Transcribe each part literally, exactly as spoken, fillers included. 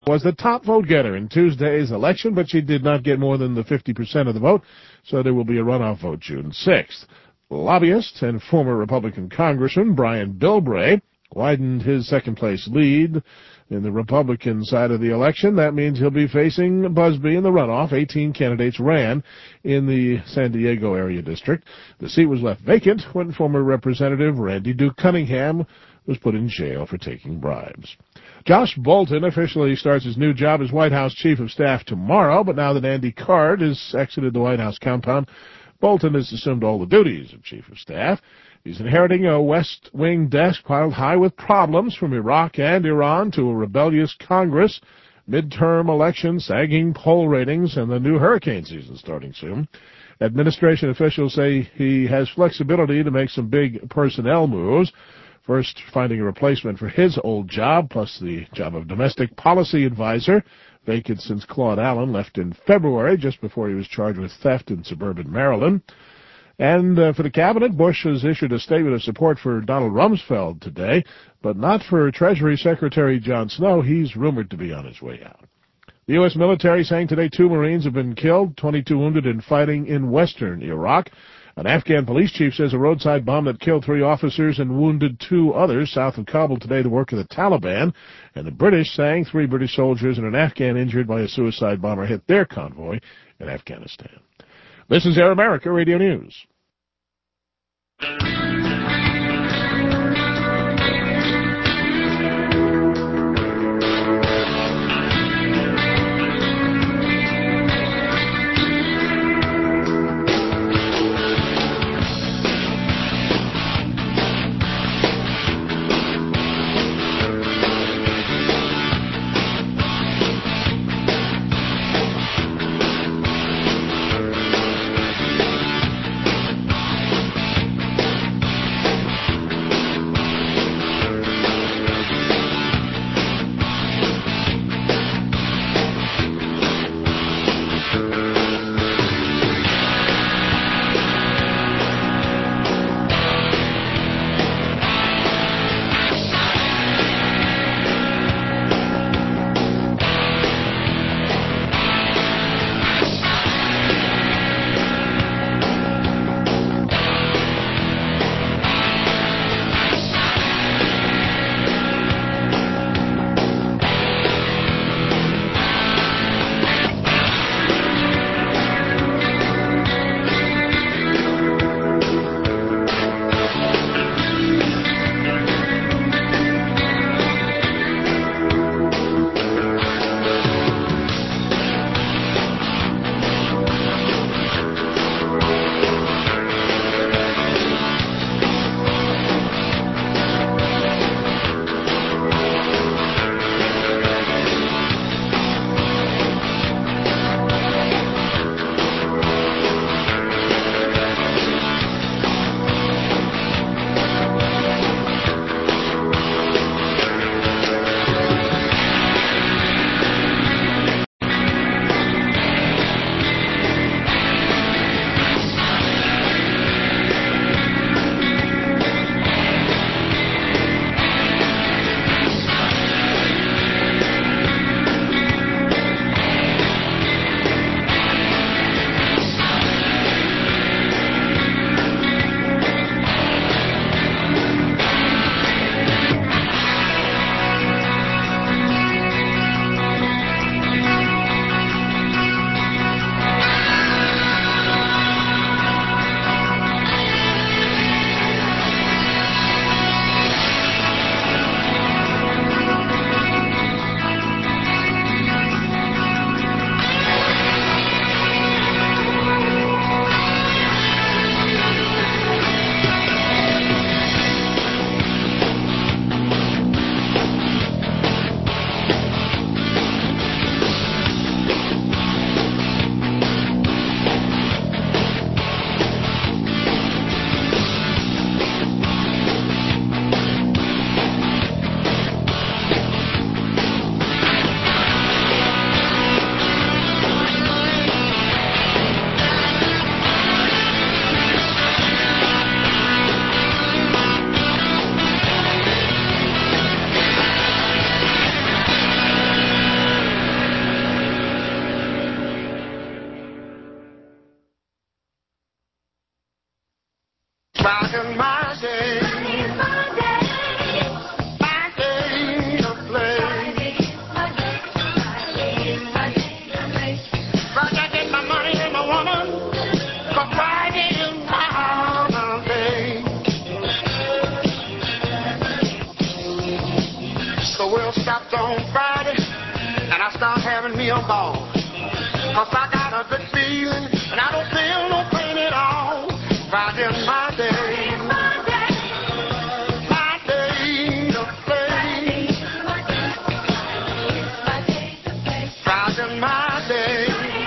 was the top vote getter in Tuesday's election, but she did not get more than the fifty percent of the vote, so there will be a runoff vote June sixth. Lobbyist and former Republican Congressman Brian Bilbray widened his second-place lead in the Republican side of the election. That means he'll be facing Busby in the runoff. eighteen candidates ran in the San Diego area district. The seat was left vacant when former Representative Randy Duke Cunningham was put in jail for taking bribes. Josh Bolten officially starts his new job as White House Chief of Staff tomorrow, but now that Andy Card has exited the White House compound, Bolten has assumed all the duties of Chief of Staff. He's inheriting a West Wing desk piled high with problems from Iraq and Iran to a rebellious Congress, midterm elections, sagging poll ratings, and the new hurricane season starting soon. Administration officials say he has flexibility to make some big personnel moves. First, finding a replacement for his old job, plus the job of domestic policy advisor, vacant since Claude Allen left in February, just before he was charged with theft in suburban Maryland. And uh, for the cabinet, Bush has issued a statement of support for Donald Rumsfeld today, but not for Treasury Secretary John Snow. He's rumored to be on his way out. The U S military saying today two Marines have been killed, twenty-two wounded in fighting in western Iraq. An Afghan police chief says a roadside bomb that killed three officers and wounded two others south of Kabul today, the work of the Taliban. And the British saying three British soldiers and an Afghan injured by a suicide bomber hit their convoy in Afghanistan. This is Air America Radio News. start having me a ball. Cause I got a good feeling, and I don't feel no pain at all. Friday's my day. My day. My day to play. Friday's my day.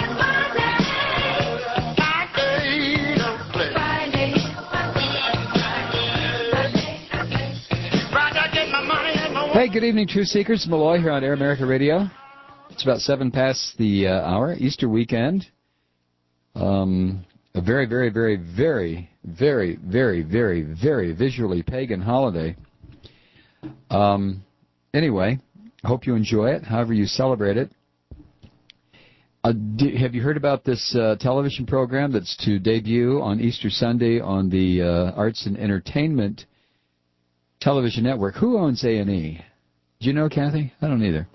Hey, good evening, Truth Seekers. Malloy here on Air America Radio. It's about seven past the uh, hour, Easter weekend. Um, a very, very, very, very, very, very, very, very visually pagan holiday. Um, anyway, I hope you enjoy it, however you celebrate it. Uh, do, have you heard about this uh, television program that's to debut on Easter Sunday on the uh, Arts and Entertainment Television Network? Who owns A and E? Do you know, Kathy? I don't either.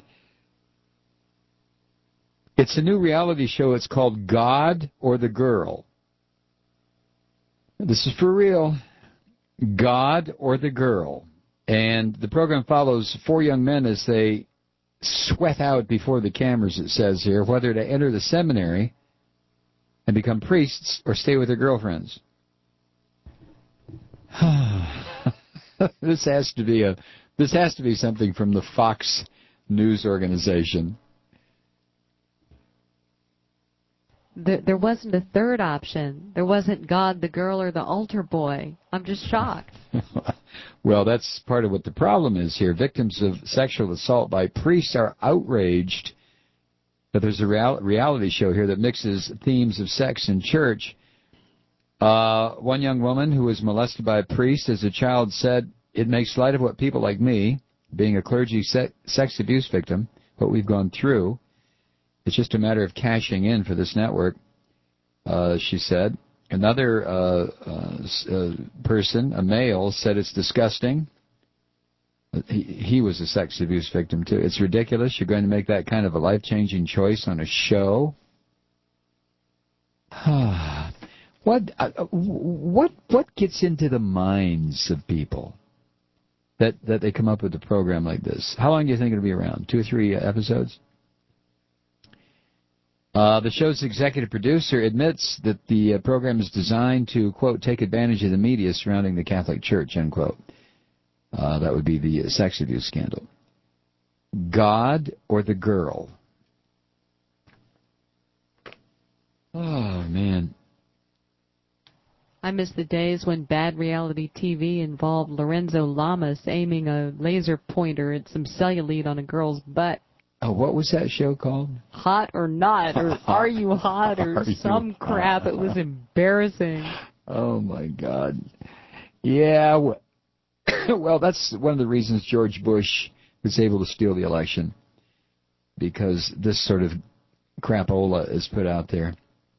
It's a new reality show. It's called God or the Girl. This is for real. God or the Girl. And the program follows four young men as they sweat out before the cameras, it says here, whether to enter the seminary and become priests or stay with their girlfriends. This has to be a this has to be something from the Fox News organization. There, there wasn't a third option. There wasn't God, the girl, or the altar boy. I'm just shocked. Well, that's part of what the problem is here. Victims of sexual assault by priests are outraged that there's a real, reality show here that mixes themes of sex and church. Uh, one young woman who was molested by a priest as a child said, "It makes light of what people like me, being a clergy se- sex abuse victim, what we've gone through. It's just a matter of cashing in for this network," uh, she said. Another uh, uh, uh, person, a male, said it's disgusting. He, he was a sex abuse victim, too. "It's ridiculous. You're going to make that kind of a life-changing choice on a show?" What uh, what what gets into the minds of people that that they come up with a program like this? How long do you think it'll be around? Two or three episodes? Uh, the show's executive producer admits that the uh, program is designed to, quote, take advantage of the media surrounding the Catholic Church, end quote. Uh, that would be the uh, sex abuse scandal. God or the girl? Oh, man. I miss the days when bad reality T V involved Lorenzo Lamas aiming a laser pointer at some cellulite on a girl's butt. Oh, what was that show called? Hot or Not, or Are You Hot, or some crap. It was embarrassing. Oh, my God. Yeah, well, well, that's one of the reasons George Bush was able to steal the election, because this sort of crapola is put out there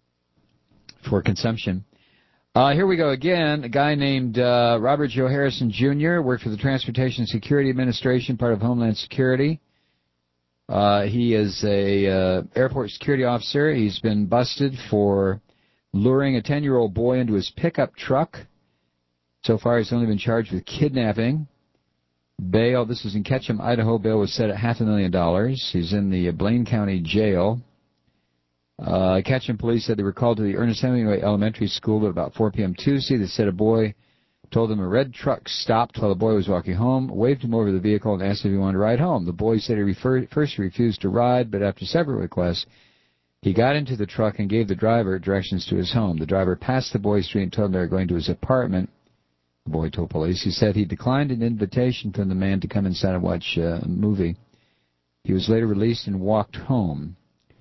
for consumption. Uh, here we go again. A guy named uh, Robert Joe Harrison Junior worked for the Transportation Security Administration, part of Homeland Security. Uh, he is a uh, airport security officer. He's been busted for luring a ten-year-old boy into his pickup truck. So far, he's only been charged with kidnapping. Bail, this is in Ketchum, Idaho. Bail was set at half a million dollars. He's in the Blaine County Jail. Uh, Ketchum police said they were called to the Ernest Hemingway Elementary School at about four p.m. Tuesday. They said a boy told them a red truck stopped while the boy was walking home, waved him over the vehicle, and asked if he wanted to ride home. The boy said he refer- first refused to ride, but after several requests, he got into the truck and gave the driver directions to his home. The driver passed the boy's street and told him they were going to his apartment. The boy told police. He said he declined an invitation from the man to come inside and watch uh, a movie. He was later released and walked home.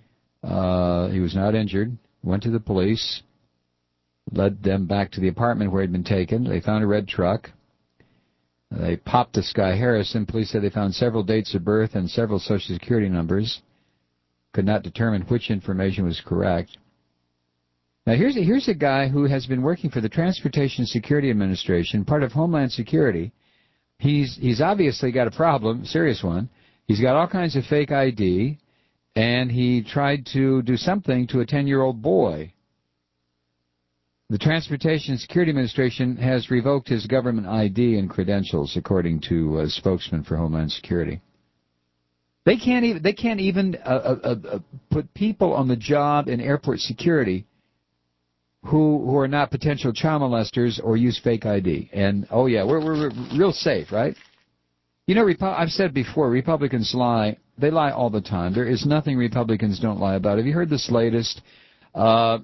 Uh, he was not injured. Went to the police. Led them back to the apartment where he'd been taken. They found a red truck. They popped this guy Harrison. Police said they found several dates of birth and several Social Security numbers. Could not determine which information was correct. Now, here's a, here's a guy who has been working for the Transportation Security Administration, part of Homeland Security. He's he's obviously got a problem, serious one. He's got all kinds of fake I D, and he tried to do something to a ten-year-old boy. The Transportation Security Administration has revoked his government I D and credentials, according to a spokesman for Homeland Security. They can't even they can't even uh, uh, uh, put people on the job in airport security who who are not potential child molesters or use fake I D. And oh yeah, we're we're, we're real safe, right? You know, Repu- I've said before, Republicans lie. They lie all the time. There is nothing Republicans don't lie about. Have you heard this latest? Uh,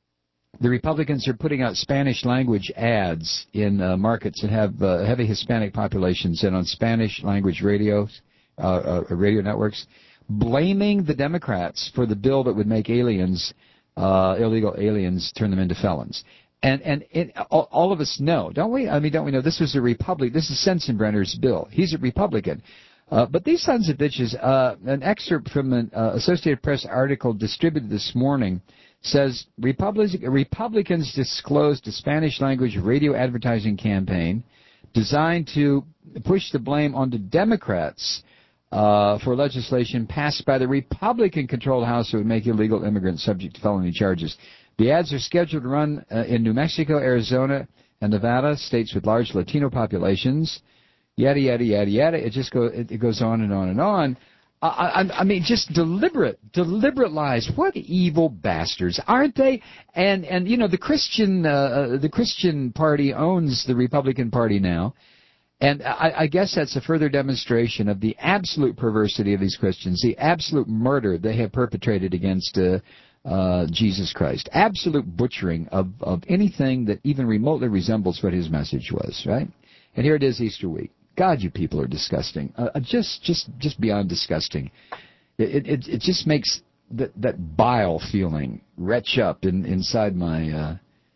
the Republicans are putting out Spanish language ads in uh, markets that have uh, heavy Hispanic populations and on Spanish language radios, uh, uh, radio networks, blaming the Democrats for the bill that would make aliens, uh, illegal aliens, turn them into felons. And and it, all, all of us know, don't we? I mean, don't we know this was a Republican? This is Sensenbrenner's bill. He's a Republican. Uh, but these sons of bitches, uh, an excerpt from an uh, Associated Press article distributed this morning says Republic- Republicans disclosed a Spanish-language radio advertising campaign designed to push the blame onto Democrats uh, for legislation passed by the Republican-controlled House that would make illegal immigrants subject to felony charges. The ads are scheduled to run uh, in New Mexico, Arizona, and Nevada, states with large Latino populations. Yada, yada, yada, yada. It just go, it, it goes on and on and on. I, I, I mean, just deliberate, deliberate lies. What evil bastards, aren't they? And and you know, the Christian, uh, the Christian Party owns the Republican Party now, and I, I guess that's a further demonstration of the absolute perversity of these Christians, the absolute murder they have perpetrated against uh, uh, Jesus Christ, absolute butchering of of anything that even remotely resembles what his message was. Right? And here it is, Easter week. God, you people are disgusting. Uh, just, just, just beyond disgusting. It, it, it just makes that that bile feeling retch up in, inside my uh,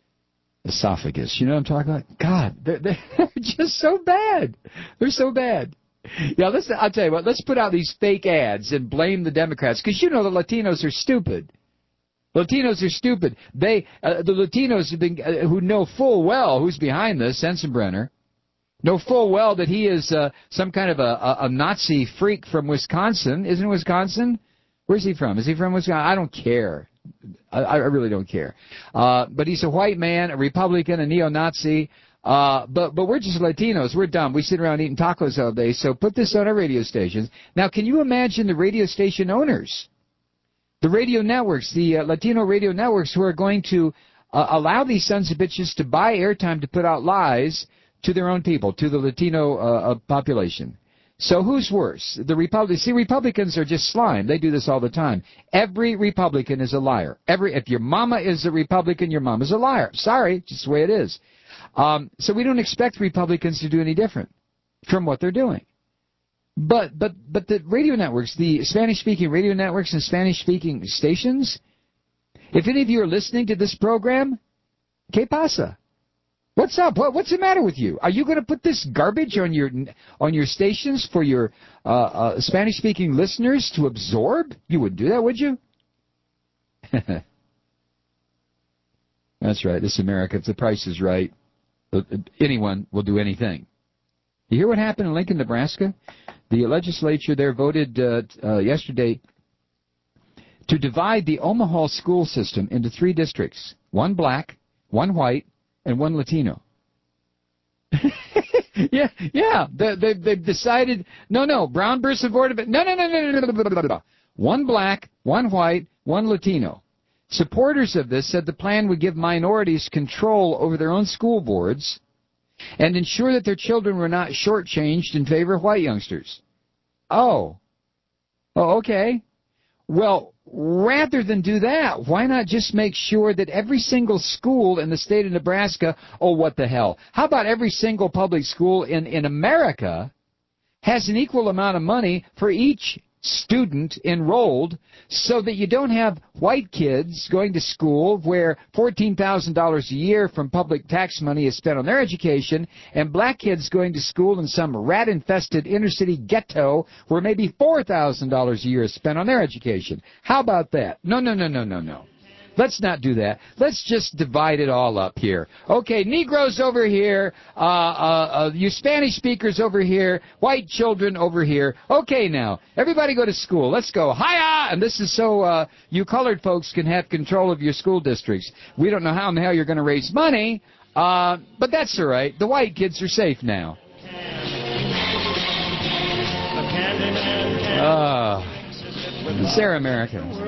esophagus. You know what I'm talking about? God, they're, they're just so bad. They're so bad. Yeah, let's. I'll tell you what. Let's put out these fake ads and blame the Democrats because you know the Latinos are stupid. Latinos are stupid. They, uh, the Latinos have been, uh, who know full well who's behind this, Sensenbrenner. Know full well that he is uh, some kind of a, a, a Nazi freak from Wisconsin. Isn't it Wisconsin? Where's he from? Is he from Wisconsin? I don't care. I, I really don't care. Uh, but he's a white man, a Republican, a neo-Nazi. Uh, but but we're just Latinos. We're dumb. We sit around eating tacos all day. So put this on our radio stations. Now, can you imagine the radio station owners, the radio networks, the uh, Latino radio networks who are going to uh, allow these sons of bitches to buy airtime to put out lies to their own people, to the Latino uh, population. So who's worse? The Republicans. See, Republicans are just slime. They do this all the time. Every Republican is a liar. Every if your mama is a Republican, your mama's a liar. Sorry, just the way it is. Um, so we don't expect Republicans to do any different from what they're doing. But but but the radio networks, the Spanish-speaking radio networks and Spanish-speaking stations, if any of you are listening to this program, ¿qué pasa? What's up? What, what's the matter with you? Are you going to put this garbage on your on your stations for your uh, uh, Spanish-speaking listeners to absorb? You wouldn't do that, would you? That's right. This is America. If the price is right, anyone will do anything. You hear what happened in Lincoln, Nebraska? The legislature there voted uh, uh, yesterday to divide the Omaha school system into three districts: one black, one white, and one Latino. yeah, yeah. They, they, they've decided, no, no, Brown versus Board of... No, no, no, no, no, no, no, no. One black, one white, one Latino. Supporters of this said the plan would give minorities control over their own school boards and ensure that their children were not shortchanged in favor of white youngsters. Oh. Oh, okay. Well, rather than do that, why not just make sure that every single school in the state of Nebraska, oh, what the hell, how about every single public school in, in America has an equal amount of money for each student enrolled so that you don't have white kids going to school where fourteen thousand dollars a year from public tax money is spent on their education and black kids going to school in some rat-infested inner-city ghetto where maybe four thousand dollars a year is spent on their education. How about that? No, no, no, no, no, no. Let's not do that. Let's just divide it all up here. Okay, Negroes over here, uh, uh, uh, you Spanish speakers over here, white children over here. Okay, now, everybody go to school. Let's go. Hiya! And this is so uh, you colored folks can have control of your school districts. We don't know how in the hell you're going to raise money, uh, but that's all right. The white kids are safe now. Ah, they're Americans.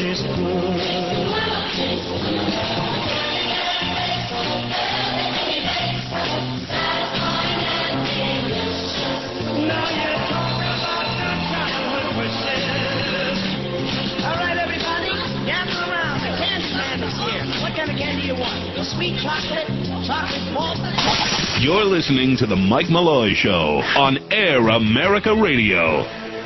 What kind of candy you want? The sweet chocolate, chocolate malt? You're listening to the Mike Malloy Show on Air America Radio.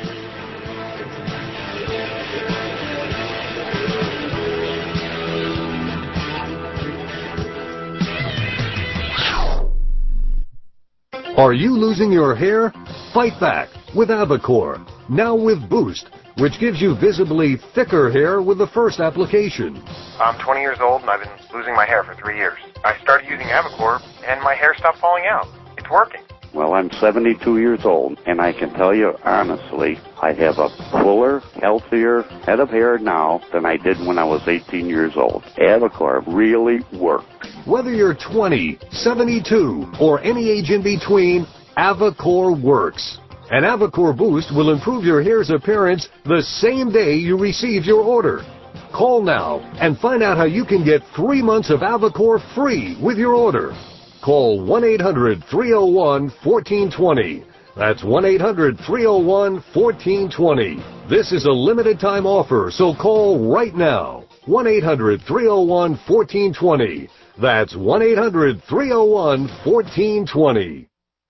Are you losing your hair? Fight back with Avacor. Now with Boost, which gives you visibly thicker hair with the first application. I'm twenty years old and I've been losing my hair for three years. I started using Avacor and my hair stopped falling out. It's working. Well, I'm seventy-two years old, and I can tell you honestly, I have a fuller, healthier head of hair now than I did when I was eighteen years old. Avacor really worked. Whether you're twenty, seventy-two, or any age in between, Avacor works. And Avacor Boost will improve your hair's appearance the same day you receive your order. Call now and find out how you can get three months of Avacor free with your order. Call one eight hundred, three oh one, one four two zero. That's one eight hundred, three oh one, one four two zero. This is a limited time offer, so call right now. one eight hundred, three oh one, one four two zero. That's one eight hundred, three oh one, one four two zero.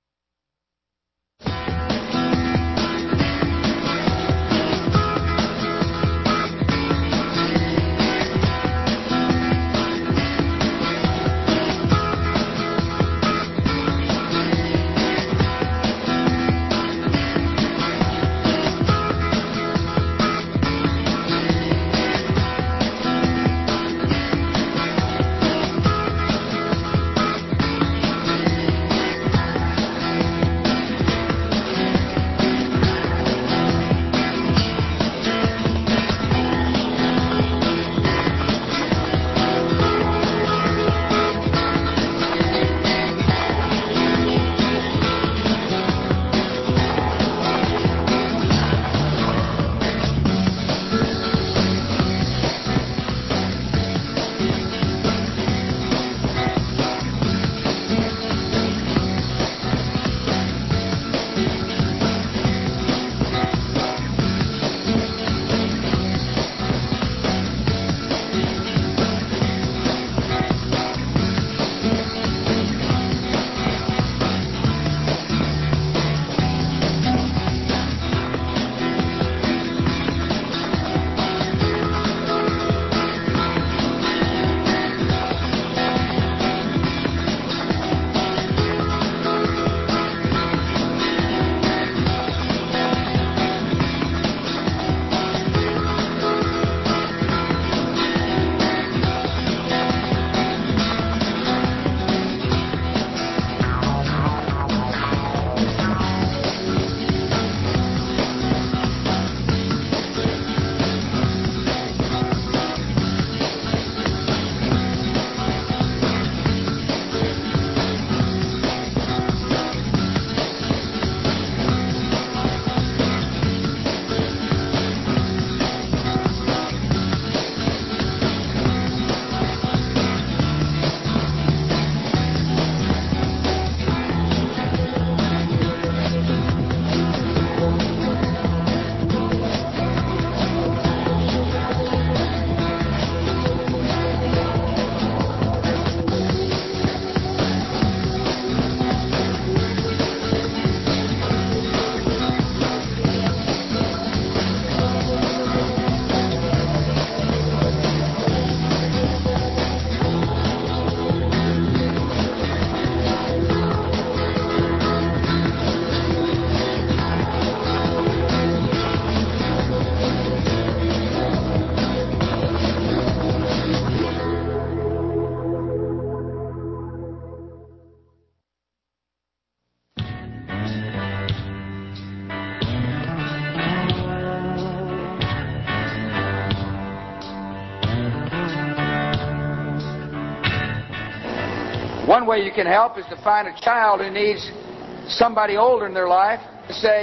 One way you can help is to find a child who needs somebody older in their life to say,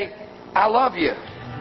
I love you.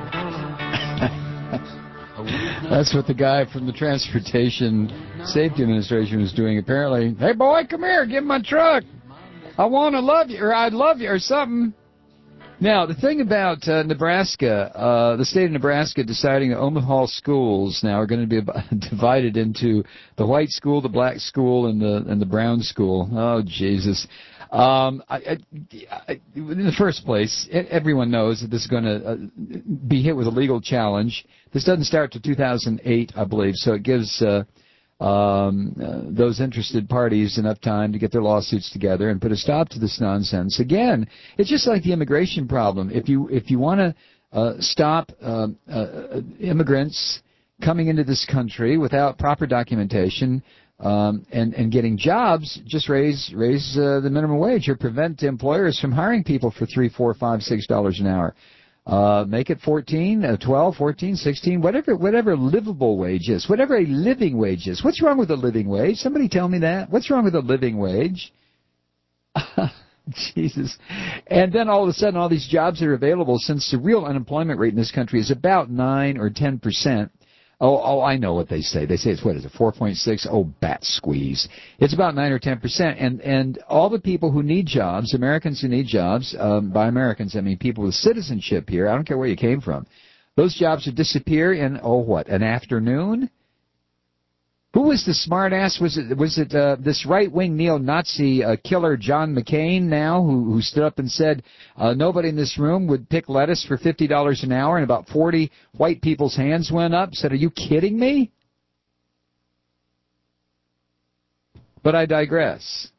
That's what the guy from the Transportation Safety Administration was doing, apparently. Hey, boy, come here. Give me my truck. I want to love you, or I'd love you, or something. Now, the thing about uh, Nebraska, uh, the state of Nebraska deciding that Omaha schools now are going to be divided into the white school, the black school, and the and the brown school. Oh, Jesus. Um, I, I, I, in the first place, everyone knows that this is going to uh, be hit with a legal challenge. This doesn't start till two thousand eight, I believe, so it gives uh, um, uh, those interested parties enough time to get their lawsuits together and put a stop to this nonsense. Again, it's just like the immigration problem. If you if you want to uh, stop uh, uh, immigrants coming into this country without proper documentation, Um, and, and getting jobs, just raise raise uh, the minimum wage or prevent employers from hiring people for three, four, five, six dollars an hour. Uh, make it fourteen, uh, twelve, fourteen, sixteen, whatever whatever livable wage is, whatever a living wage is. What's wrong with a living wage? Somebody tell me that. What's wrong with a living wage? Jesus. And then all of a sudden, all these jobs are available, since the real unemployment rate in this country is about nine or ten percent. Oh, oh, I know what they say. They say it's, what is it, four point six? Oh, bat squeeze. It's about nine or ten percent. And, and all the people who need jobs, Americans who need jobs, um, by Americans, I mean people with citizenship here, I don't care where you came from, those jobs would disappear in, oh, what, an afternoon? Who was the smart ass? Was it, was it, uh, this right-wing neo-Nazi, uh, killer John McCain now, who, who stood up and said, uh, nobody in this room would pick lettuce for fifty dollars an hour, and about forty white people's hands went up, said, are you kidding me? But I digress.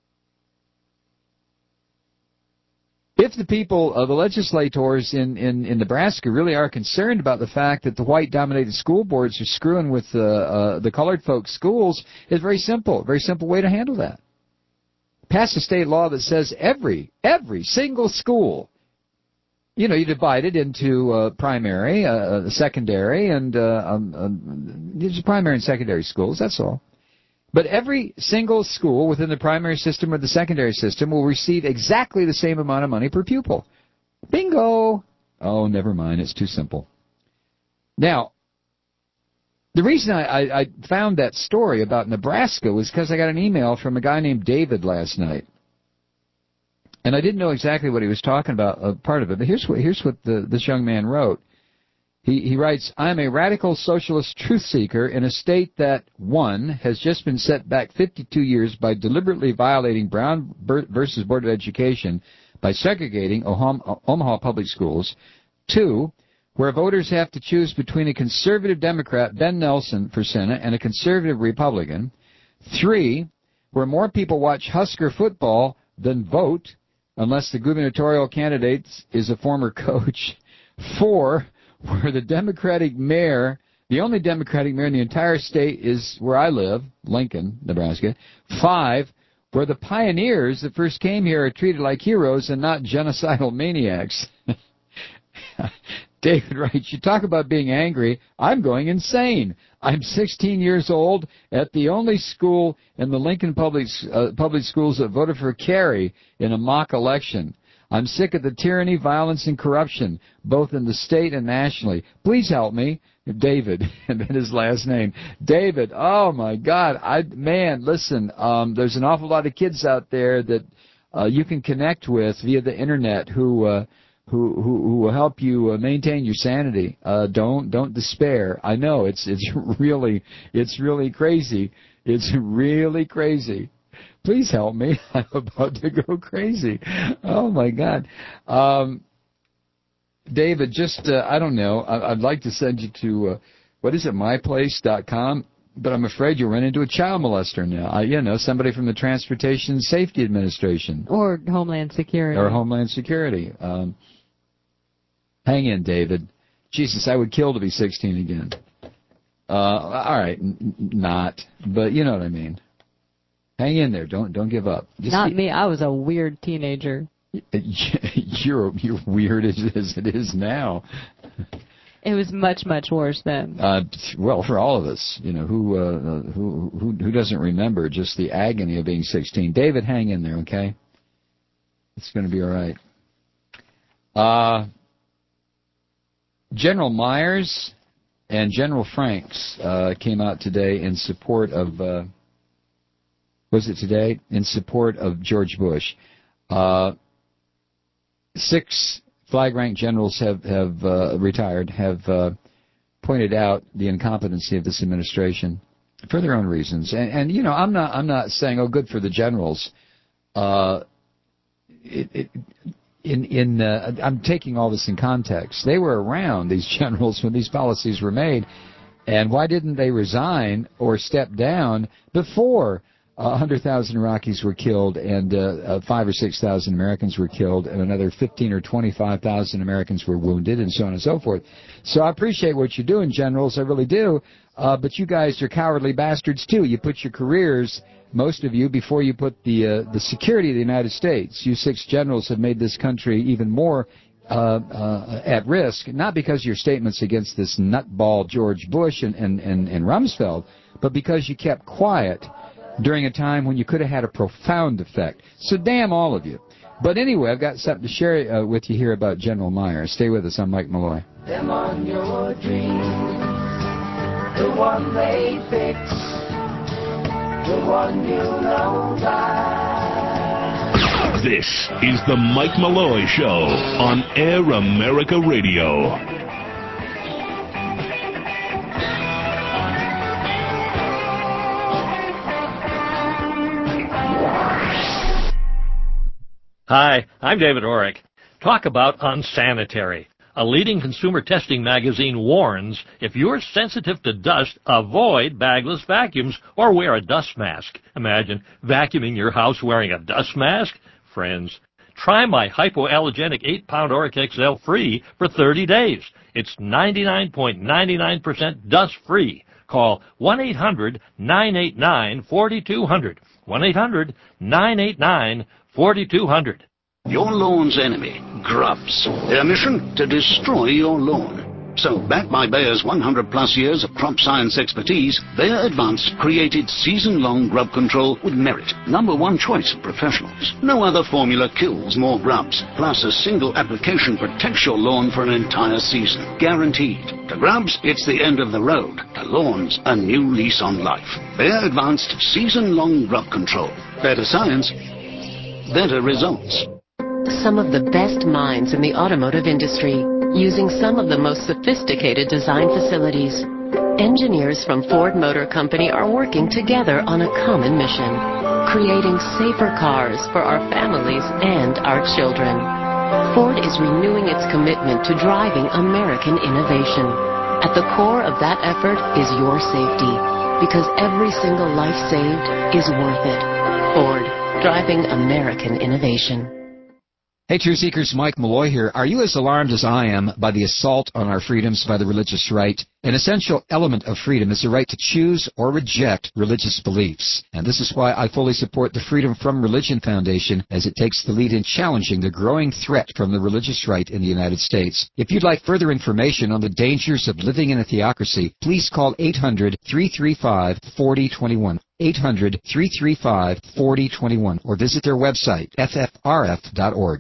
If the people, uh, the legislators in, in, in Nebraska really are concerned about the fact that the white-dominated school boards are screwing with uh, uh, the colored folks' schools, it's very simple, a very simple way to handle that. Pass a state law that says every, every single school, you know, you divide it into uh, primary, uh, secondary, and uh, um, um, primary and secondary schools, that's all. But every single school within the primary system or the secondary system will receive exactly the same amount of money per pupil. Bingo! Oh, never mind. It's too simple. Now, the reason I, I, I found that story about Nebraska was because I got an email from a guy named David last night. And I didn't know exactly what he was talking about, uh, part of it. But here's what, here's what the, this young man wrote. He, he writes, I'm a radical socialist truth seeker in a state that, one, has just been set back fifty-two years by deliberately violating Brown versus Board of Education by segregating Omaha public schools. Two, where voters have to choose between a conservative Democrat, Ben Nelson, for Senate, and a conservative Republican. Three, where more people watch Husker football than vote, unless the gubernatorial candidate is a former coach. Four, where the Democratic mayor, the only Democratic mayor in the entire state is where I live, Lincoln, Nebraska. Five, where the pioneers that first came here are treated like heroes and not genocidal maniacs. David writes, you talk about being angry. I'm going insane. I'm sixteen years old at the only school in the Lincoln Public, uh, public schools that voted for Kerry in a mock election. I'm sick of the tyranny, violence, and corruption, both in the state and nationally. Please help me. David, and then his last name. David, oh, my God. I Man, listen, um, there's an awful lot of kids out there that uh, you can connect with via the Internet who uh, who, who, who will help you uh, maintain your sanity. Uh, don't don't despair. I know it's it's really it's really crazy. It's really crazy. Please help me. I'm about to go crazy. Oh, my God. Um, David, just, uh, I don't know. I, I'd like to send you to, uh, what is it, my place dot com? But I'm afraid you'll run into a child molester now. I, you know, somebody from the Transportation Safety Administration. Or Homeland Security. Or Homeland Security. Um, hang in, David. Jesus, I would kill to be sixteen again. Uh, all right, n- not. But you know what I mean. Hang in there. Don't don't give up. Just Not me. I was a weird teenager. You're you're weird as, as it is now. It was much much worse then. Uh, well, for all of us, you know, who uh, who who who doesn't remember just the agony of being sixteen? David, hang in there, okay? It's going to be all right. Uh, General Myers and General Franks uh, came out today in support of, uh, was it today? In support of George Bush. Uh, six flag-rank generals have, have uh, retired, have uh, pointed out the incompetency of this administration for their own reasons. And, and you know, I'm not, I'm not saying, oh, good for the generals. Uh, it, it, in, in, uh, I'm taking all this in context. They were around, these generals, when these policies were made. And why didn't they resign or step down before uh, one hundred thousand Iraqis were killed and uh, uh, five or six thousand Americans were killed and another fifteen or twenty-five thousand Americans were wounded and so on and so forth? So I appreciate what you're doing, generals, I really do. Uh, but you guys are cowardly bastards, too. You put your careers, most of you, before you put the uh, the security of the United States. You six generals have made this country even more uh, uh, at risk, not because of your statements against this nutball George Bush and, and, and, and Rumsfeld, but because you kept quiet during a time when you could have had a profound effect. So damn all of you. But anyway, I've got something to share uh, with you here about General Myers. Stay with us. I'm Mike Malloy. Them on your dreams, the one they fix, the one you know by. This is the Mike Malloy Show on Air America Radio. Hi, I'm David Orrick. Talk about unsanitary. A leading consumer testing magazine warns if you're sensitive to dust, avoid bagless vacuums or wear a dust mask. Imagine vacuuming your house wearing a dust mask? Friends, try my hypoallergenic eight pound Orrick X L free for thirty days. It's ninety-nine point nine nine percent dust-free. Call one eight hundred nine eight nine four two zero zero. one eight hundred nine eight nine four two zero zero. Your lawn's enemy, grubs. Their mission, to destroy your lawn. So, backed by Bayer's one hundred plus years of crop science expertise, Bayer Advanced created season-long grub control with merit. Number one choice of professionals. No other formula kills more grubs. Plus, a single application protects your lawn for an entire season. Guaranteed. To grubs, it's the end of the road. To lawns, a new lease on life. Bayer Advanced season-long grub control. Better science, better results. Some of the best minds in the automotive industry, using some of the most sophisticated design facilities. Engineers from Ford Motor Company are working together on a common mission, creating safer cars for our families and our children. Ford is renewing its commitment to driving American innovation. At the core of that effort is your safety, because every single life saved is worth it. Ford, driving American innovation. Hey, True Seekers, Mike Malloy here. Are you as alarmed as I am by the assault on our freedoms by the religious right? An essential element of freedom is the right to choose or reject religious beliefs. And this is why I fully support the Freedom from Religion Foundation, as it takes the lead in challenging the growing threat from the religious right in the United States. If you'd like further information on the dangers of living in a theocracy, please call eight hundred three three five four zero two one. eight hundred three three five four zero two one, or visit their website, f f r f dot org.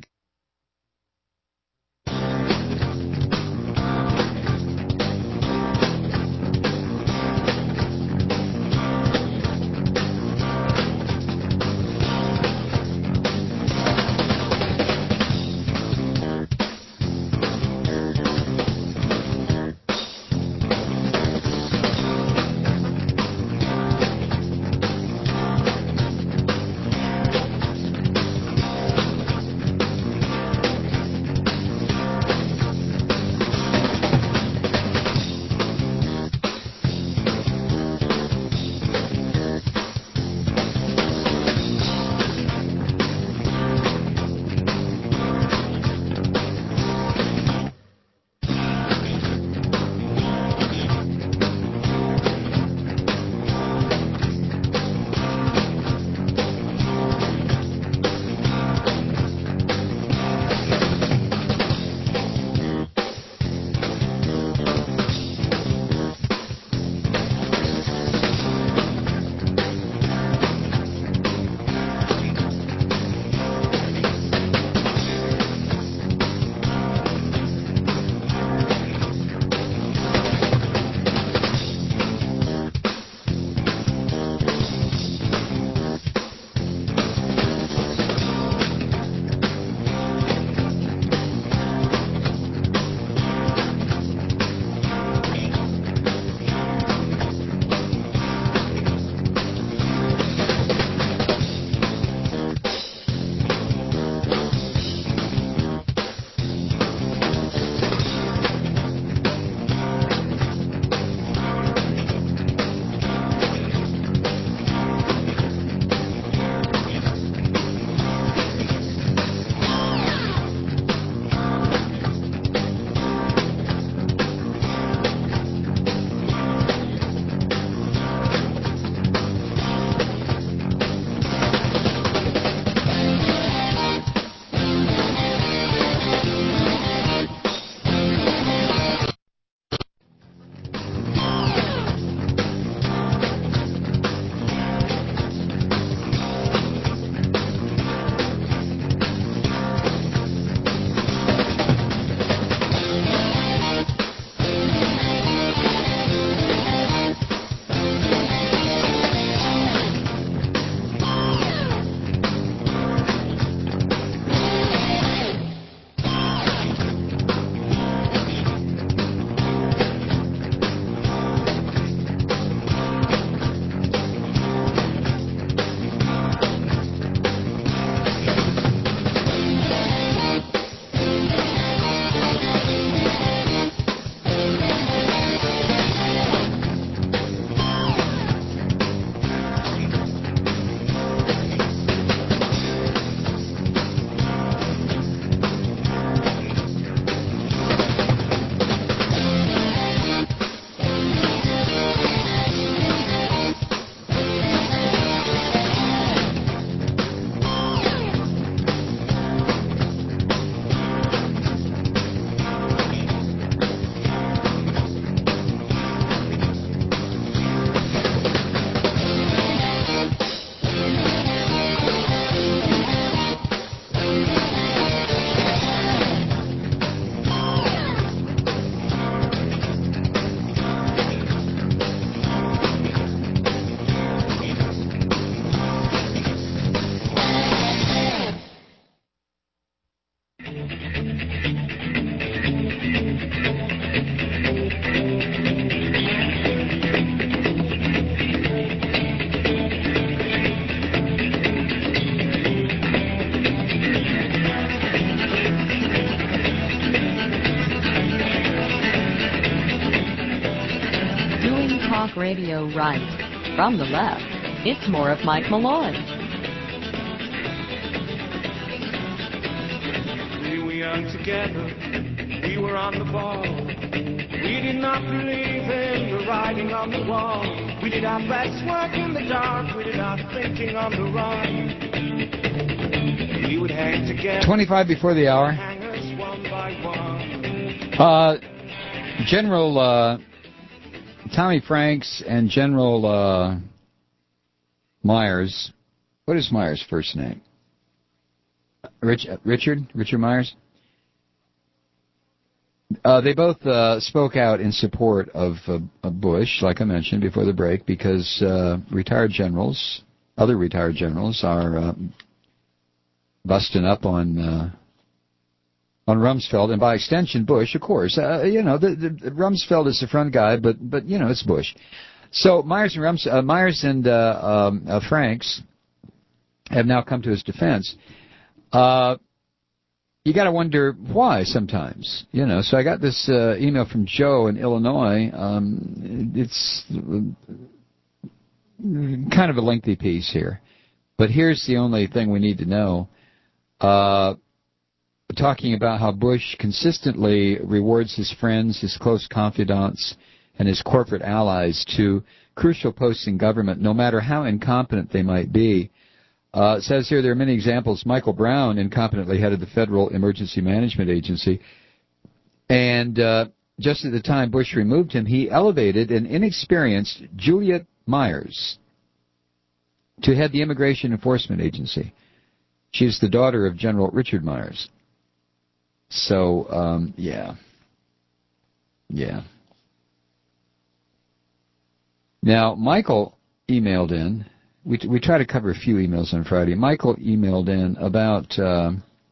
Doing talk radio right. From the left, it's more of Mike Malloy. We were young together, we were on the ball. We did not believe in the writing on the wall. We did our best work in the dark, we did our thinking on the run. We would hang together. twenty-five before the hour. Hang us one by one. Uh, General uh, Tommy Franks and General uh, Myers. What is Myers' first name? Rich, Richard? Richard Myers? Uh, they both uh, spoke out in support of, uh, of Bush, like I mentioned before the break, because uh, retired generals, other retired generals, are uh, busting up on uh, on Rumsfeld, and by extension, Bush, of course. Uh, you know, the, the, Rumsfeld is the front guy, but but you know, it's Bush. So Myers and Rums, uh, Myers and uh, um, uh, Franks have now come to his defense. Uh, You got to wonder why sometimes, you know. So I got this uh, email from Joe in Illinois. Um, it's kind of a lengthy piece here, but here's the only thing we need to know. Uh, talking about how Bush consistently rewards his friends, his close confidants, and his corporate allies to crucial posts in government, no matter how incompetent they might be. Uh, it says here there are many examples. Michael Brown incompetently headed the Federal Emergency Management Agency. And uh, just at the time Bush removed him, he elevated an inexperienced Juliet Myers to head the Immigration Enforcement Agency. She's the daughter of General Richard Myers. So, um, yeah. Yeah. Now, Michael emailed in. We we try to cover a few emails on Friday. Michael emailed in about uh,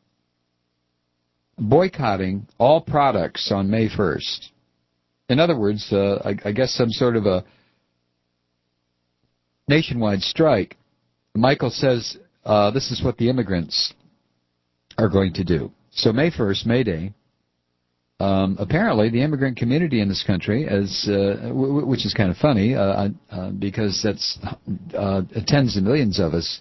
boycotting all products on May first. In other words, uh, I, I guess some sort of a nationwide strike. Michael says uh, this is what the immigrants are going to do. So May first, May Day, um, apparently the immigrant community in this country, as uh, w- w- which is kind of funny uh, uh, because that's uh, tens of millions of us.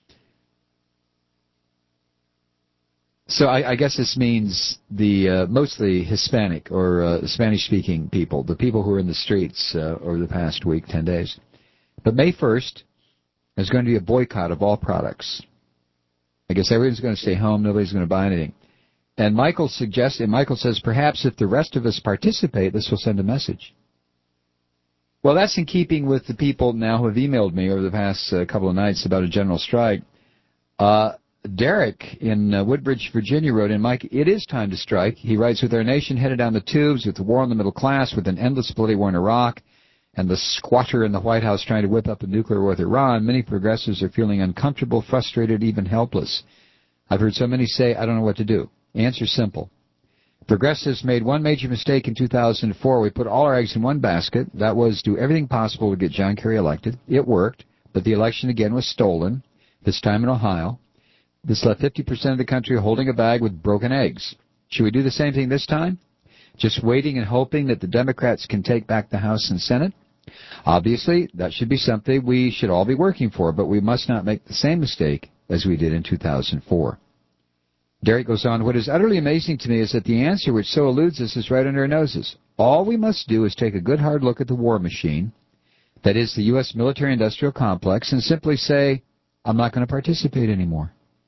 So I, I guess this means the uh, mostly Hispanic or uh, Spanish-speaking people, the people who are in the streets uh, over the past week, ten days. But May first, there's going to be a boycott of all products. I guess everyone's going to stay home. Nobody's going to buy anything. And Michael suggests, and Michael says, perhaps if the rest of us participate, this will send a message. Well, that's in keeping with the people now who have emailed me over the past uh, couple of nights about a general strike. Uh, Derek in uh, Woodbridge, Virginia wrote in, Mike, it is time to strike. He writes, with our nation headed down the tubes, with the war on the middle class, with an endless bloody war in Iraq, and the squatter in the White House trying to whip up a nuclear war with Iran, many progressives are feeling uncomfortable, frustrated, even helpless. I've heard so many say, I don't know what to do. Answer simple. Progressives made one major mistake in two thousand four. We put all our eggs in one basket. That was do everything possible to get John Kerry elected. It worked, but the election again was stolen, this time in Ohio. This left fifty percent of the country holding a bag with broken eggs. Should we do the same thing this time? Just waiting and hoping that the Democrats can take back the House and Senate? Obviously, that should be something we should all be working for, but we must not make the same mistake as we did in two thousand four. Derek goes on, what is utterly amazing to me is that the answer which so eludes us is right under our noses. All we must do is take a good hard look at the war machine, that is the U S military-industrial complex, and simply say, I'm not going to participate anymore.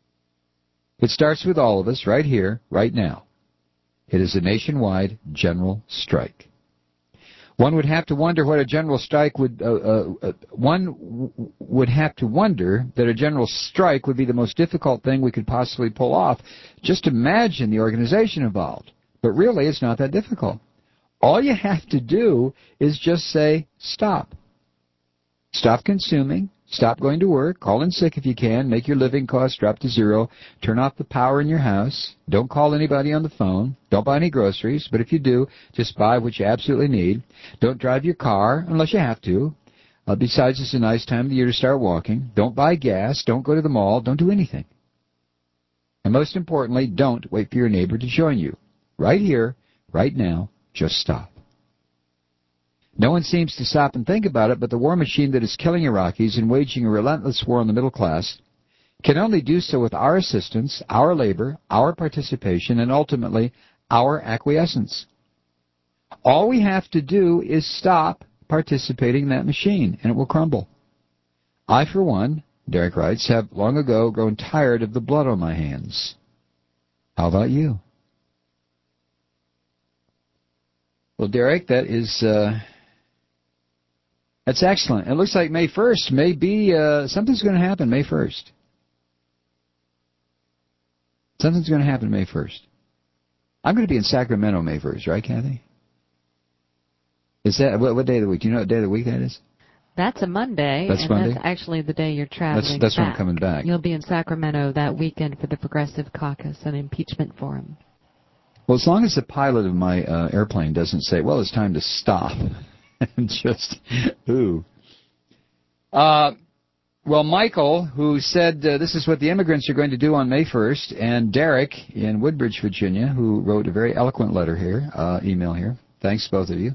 It starts with all of us right here, right now. It is a nationwide general strike. One would have to wonder what a general strike would, uh, uh, uh, one w- would have to wonder that a general strike would be the most difficult thing we could possibly pull off. Just imagine the organization involved. But really, it's not that difficult. All you have to do is just say, stop. Stop consuming. Stop going to work. Call in sick if you can. Make your living costs drop to zero. Turn off the power in your house. Don't call anybody on the phone. Don't buy any groceries. But if you do, just buy what you absolutely need. Don't drive your car unless you have to. Uh, besides, it's a nice time of the year to start walking. Don't buy gas. Don't go to the mall. Don't do anything. And most importantly, don't wait for your neighbor to join you. Right here, right now, just stop. No one seems to stop and think about it, but the war machine that is killing Iraqis and waging a relentless war on the middle class can only do so with our assistance, our labor, our participation, and ultimately our acquiescence. All we have to do is stop participating in that machine, and it will crumble. I, for one, Derek writes, have long ago grown tired of the blood on my hands. How about you? Well, Derek, that is... Uh, That's excellent. It looks like May first may be, uh, something's going to happen May first. Something's going to happen May first. I'm going to be in Sacramento May first, right, Kathy? Is that, what, what day of the week? Do you know what day of the week that is? That's a Monday. That's and Monday? That's actually the day you're traveling That's, that's back. when I'm coming back. You'll be in Sacramento that weekend for the Progressive Caucus and Impeachment Forum. Well, as long as the pilot of my uh, airplane doesn't say, well, it's time to stop. And just, ooh. Uh, well, Michael, who said uh, this is what the immigrants are going to do on May first, and Derek in Woodbridge, Virginia, who wrote a very eloquent letter here, uh, email here. Thanks, both of you.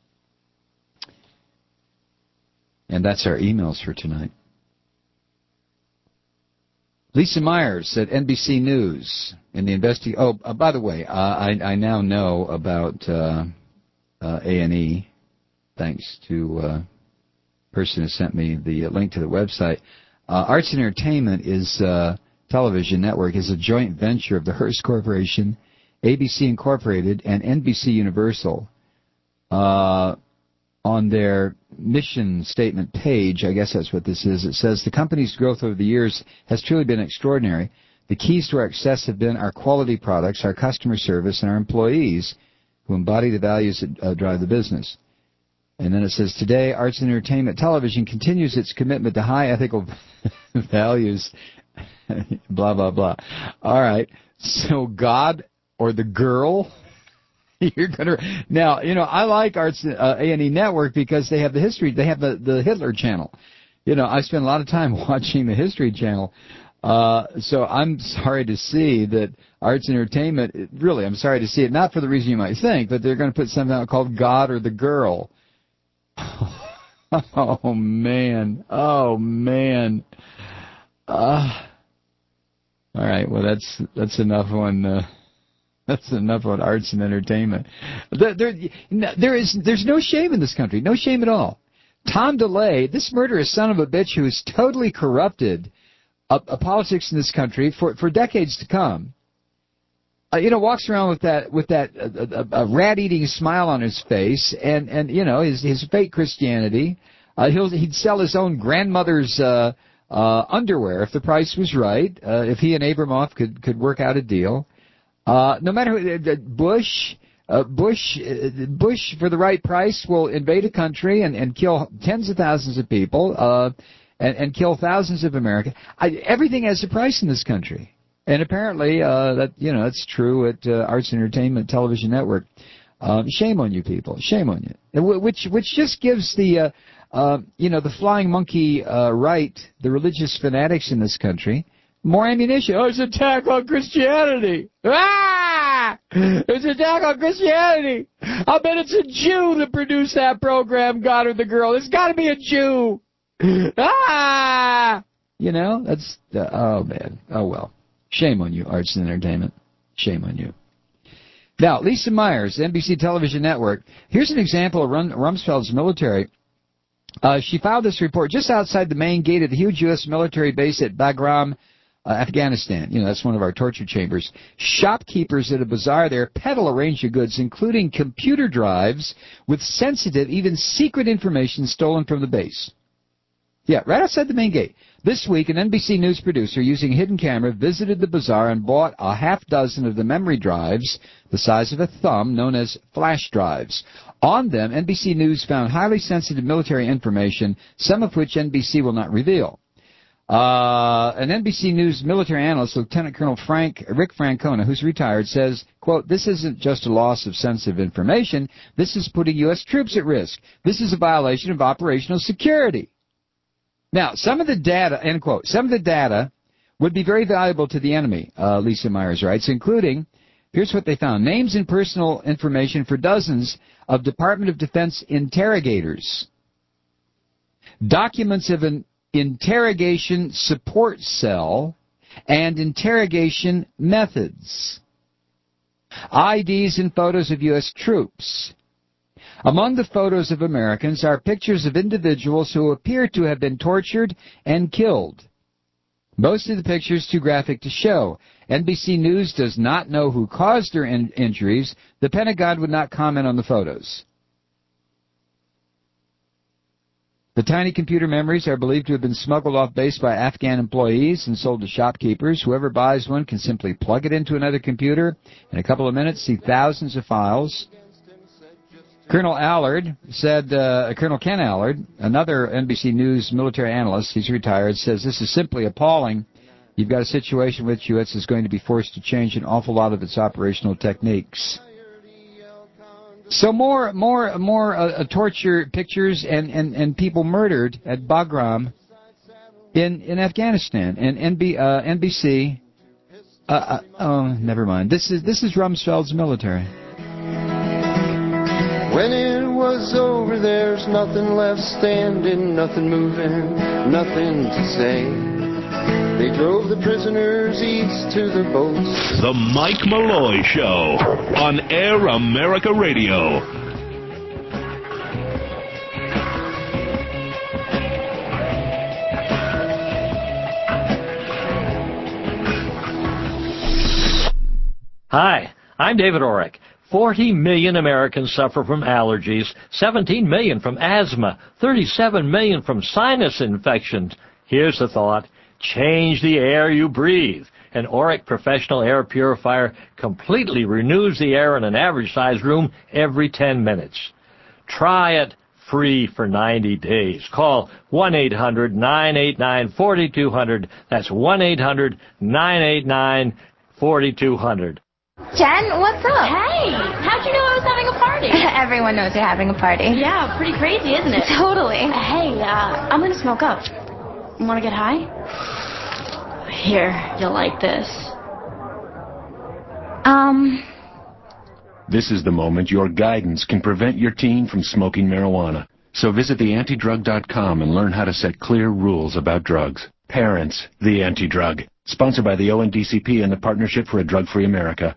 And that's our emails for tonight. Lisa Myers at N B C News in the investi- Oh, uh, by the way, uh, I, I now know about uh, uh, A and E. Thanks to a uh, person who sent me the link to the website. Uh, Arts and Entertainment is uh, television network is a joint venture of the Hearst Corporation, A B C Incorporated, and N B C Universal. Uh, on their mission statement page, I guess that's what this is, it says, the company's growth over the years has truly been extraordinary. The keys to our success have been our quality products, our customer service, and our employees who embody the values that uh, drive the business. And then it says, today, Arts and Entertainment Television continues its commitment to high ethical values, blah, blah, blah. All right. So God or the girl, you're going to... Now, you know, I like Arts uh, A and E Network because they have the history. They have the, the Hitler Channel. You know, I spend a lot of time watching the History Channel. Uh, so I'm sorry to see that Arts and Entertainment, really, I'm sorry to see it, not for the reason you might think, but they're going to put something out called God or the Girl. Oh, man. Oh, man. Uh, all right, well, that's that's enough on uh, that's enough on Arts and Entertainment. There, there, there is there's no shame in this country, no shame at all. Tom DeLay, this murderous son of a bitch who has totally corrupted uh, uh, politics in this country for, for decades to come, Uh, you know, walks around with that with that uh, uh, uh, rat-eating smile on his face, and and you know his his fake Christianity. Uh, he'll he'd sell his own grandmother's uh, uh, underwear if the price was right. Uh, if he and Abramoff could could work out a deal. Uh, no matter who, uh, Bush, uh, Bush, uh, Bush for the right price will invade a country and and kill tens of thousands of people, uh, and and kill thousands of Americans. I, everything has a price in this country. And apparently, uh, that you know, it's true at uh, Arts and Entertainment Television Network. Um, shame on you people. Shame on you. Which which just gives the, uh, uh, you know, the flying monkey uh, right, the religious fanatics in this country, more ammunition. Oh, it's an attack on Christianity. Ah! It's an attack on Christianity. I bet it's a Jew that produced that program, God or the Girl. It's got to be a Jew. Ah! You know, that's, uh, oh, man. Oh, well. Shame on you, Arts and Entertainment. Shame on you. Now, Lisa Myers, N B C Television Network. Here's an example of Rum- Rumsfeld's military. Uh, she filed this report just outside the main gate of the huge U S military base at Bagram, uh, Afghanistan. You know, that's one of our torture chambers. Shopkeepers at a bazaar there peddle a range of goods, including computer drives with sensitive, even secret information stolen from the base. Yeah, right outside the main gate. This week, an N B C News producer using a hidden camera visited the bazaar and bought a half dozen of the memory drives the size of a thumb, known as flash drives. On them, N B C News found highly sensitive military information, some of which N B C will not reveal. Uh, an N B C News military analyst, Lieutenant Colonel Frank Rick Francona, who's retired, says, quote, this isn't just a loss of sensitive information. This is putting U S troops at risk. This is a violation of operational security. Now, some of the data, end quote, some of the data would be very valuable to the enemy, uh, Lisa Myers writes, including, here's what they found, names and personal information for dozens of Department of Defense interrogators. Documents of an interrogation support cell and interrogation methods. I Ds and photos of U S troops. Among the photos of Americans are pictures of individuals who appear to have been tortured and killed. Most of the pictures too graphic to show. N B C News does not know who caused their in- injuries. The Pentagon would not comment on the photos. The tiny computer memories are believed to have been smuggled off base by Afghan employees and sold to shopkeepers. Whoever buys one can simply plug it into another computer. In a couple of minutes, see thousands of files. Colonel Allard said, uh, Colonel Ken Allard, another N B C News military analyst, he's retired, says this is simply appalling. You've got a situation which U S is going to be forced to change an awful lot of its operational techniques. So more, more, more uh, torture pictures and, and, and people murdered at Bagram in, in Afghanistan. And N B, uh, N B C, uh, uh, oh, never mind. This is, this is Rumsfeld's military. When it was over, there's nothing left standing, nothing moving, nothing to say. They drove the prisoners east to the boats. The Mike Malloy Show on Air America Radio. Hi, I'm David Orrick. forty million Americans suffer from allergies, seventeen million from asthma, thirty-seven million from sinus infections. Here's the thought. Change the air you breathe. An Orrick Professional Air Purifier completely renews the air in an average-sized room every ten minutes. Try it free for ninety days. Call one eight hundred nine eight nine four two zero zero. That's one eight hundred nine eight nine four two zero zero. Jen, what's up? Hey, how'd you know I was having a party? Everyone knows you're having a party. Yeah, pretty crazy, isn't it? Totally. Hey, uh, I'm gonna smoke up. Wanna get high? Here, you'll like this. Um... This is the moment your guidance can prevent your teen from smoking marijuana. So visit the anti drug dot com and learn how to set clear rules about drugs. Parents, the Anti-Drug. Sponsored by the O N D C P and the Partnership for a Drug-Free America.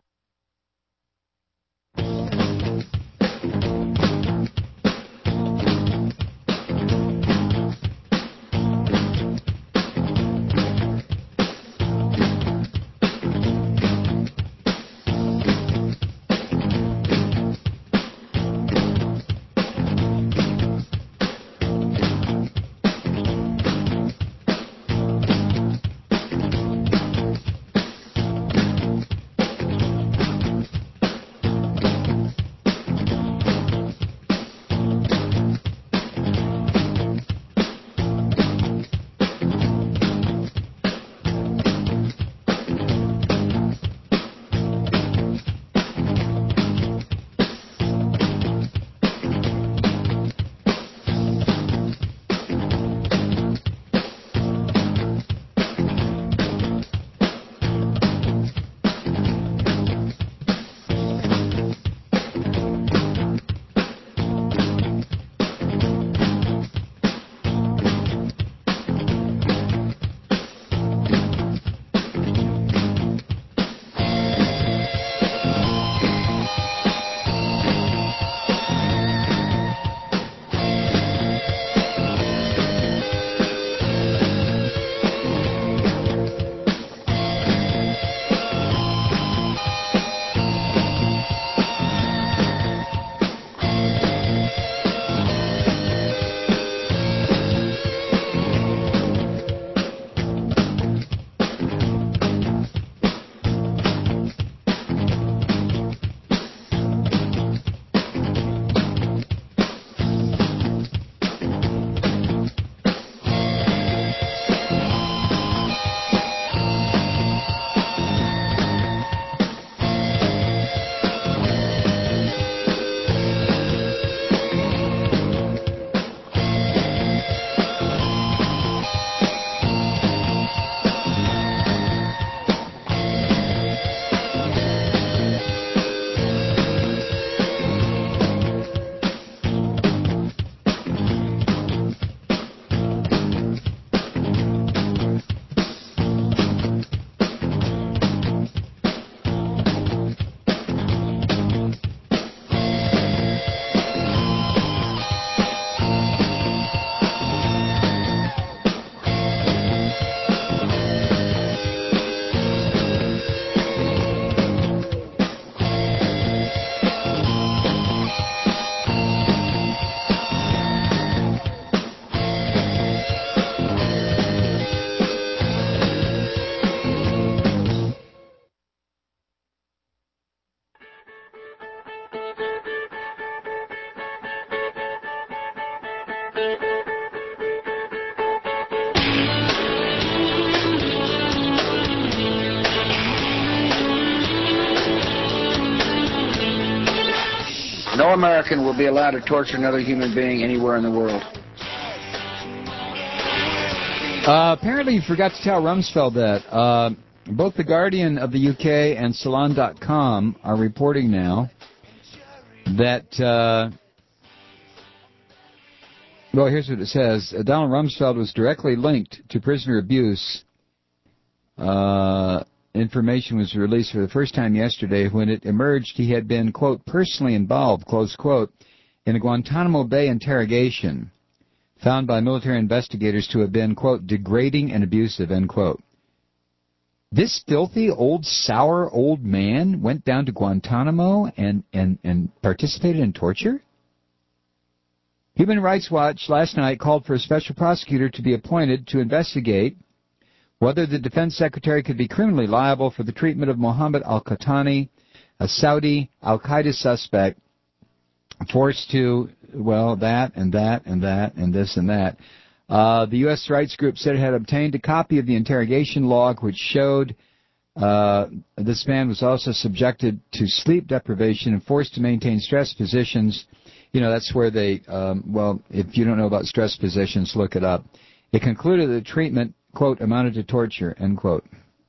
No American will be allowed to torture another human being anywhere in the world. Uh, apparently you forgot to tell Rumsfeld that. Uh, both The Guardian of the U K and Salon dot com are reporting now that, uh, well, here's what it says. Uh, Donald Rumsfeld was directly linked to prisoner abuse. Uh, information was released for the first time yesterday when it emerged he had been, quote, personally involved, close quote, in a Guantanamo Bay interrogation found by military investigators to have been, quote, degrading and abusive, end quote. This filthy, old, sour old man went down to Guantanamo and, and, and participated in torture? Human Rights Watch last night called for a special prosecutor to be appointed to investigate whether the defense secretary could be criminally liable for the treatment of Mohammed al-Qahtani, a Saudi al-Qaeda suspect, forced to, well, that and that and that and this and that. Uh, the U S rights group said it had obtained a copy of the interrogation log, which showed uh, this man was also subjected to sleep deprivation and forced to maintain stress positions. You know, that's where they, um, well, if you don't know about stress positions, look it up. It concluded that the treatment, quote, amounted to torture, end quote.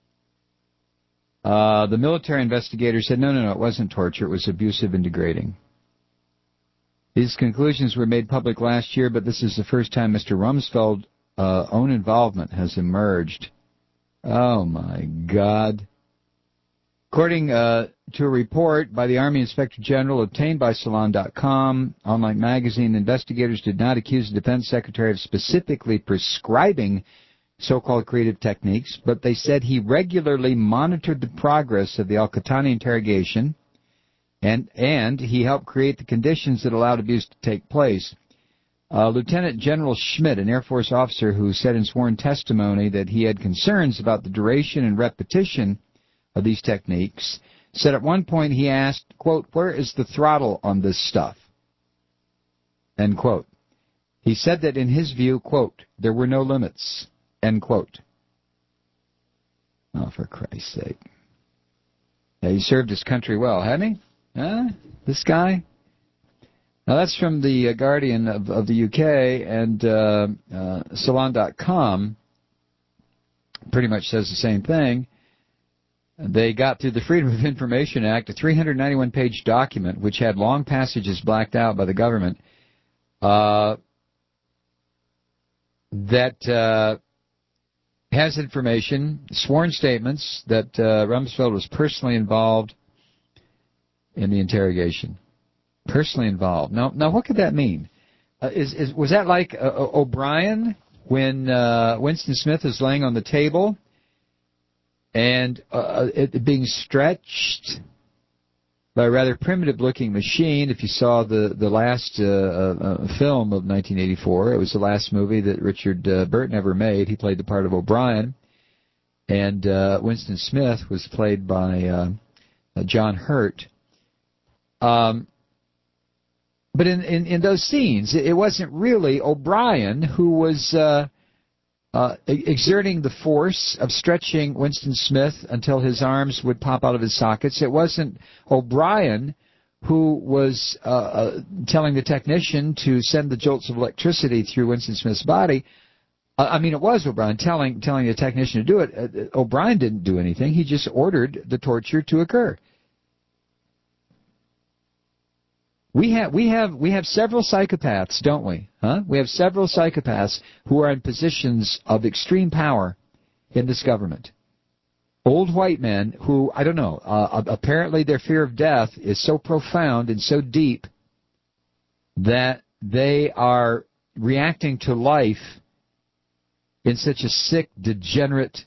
Uh, the military investigator said, no, no, no, it wasn't torture. It was abusive and degrading. These conclusions were made public last year, but this is the first time Mister Rumsfeld's uh, own involvement has emerged. Oh, my God. According uh, to a report by the Army Inspector General obtained by Salon dot com, online magazine, investigators did not accuse the Defense Secretary of specifically prescribing so-called creative techniques, but they said he regularly monitored the progress of the al-Qahtani interrogation, and and he helped create the conditions that allowed abuse to take place. Uh, Lieutenant General Schmidt, an Air Force officer who said in sworn testimony that he had concerns about the duration and repetition of these techniques, said at one point he asked, quote, where is the throttle on this stuff? End quote. He said that in his view, quote, there were no limits, end quote. Oh, for Christ's sake. Yeah, he served his country well, hadn't he? Huh? This guy? Now, that's from the uh, Guardian of, of the U K, and uh, uh, Salon dot com pretty much says the same thing. They got through the Freedom of Information Act, a three hundred ninety-one page document, which had long passages blacked out by the government, uh, that uh, has information, sworn statements, that uh, Rumsfeld was personally involved in the interrogation. Personally involved. Now, now, what could that mean? Uh, is, is was that like uh, O'Brien when uh, Winston Smith is laying on the table and uh, it being stretched by a rather primitive-looking machine? If you saw the the last uh, uh, film of nineteen eighty-four, it was the last movie that Richard uh, Burton ever made. He played the part of O'Brien, and uh, Winston Smith was played by uh, uh, John Hurt. Um, but in, in, in those scenes, it wasn't really O'Brien who was uh, uh, exerting the force of stretching Winston Smith until his arms would pop out of his sockets. It wasn't O'Brien who was uh, uh, telling the technician to send the jolts of electricity through Winston Smith's body. Uh, I mean, it was O'Brien telling telling the technician to do it. Uh, O'Brien didn't do anything. He just ordered the torture to occur. We have we have we have several psychopaths, don't we? Huh? We have several psychopaths who are in positions of extreme power in this government. Old white men who, I don't know, uh, apparently their fear of death is so profound and so deep that they are reacting to life in such a sick, degenerate,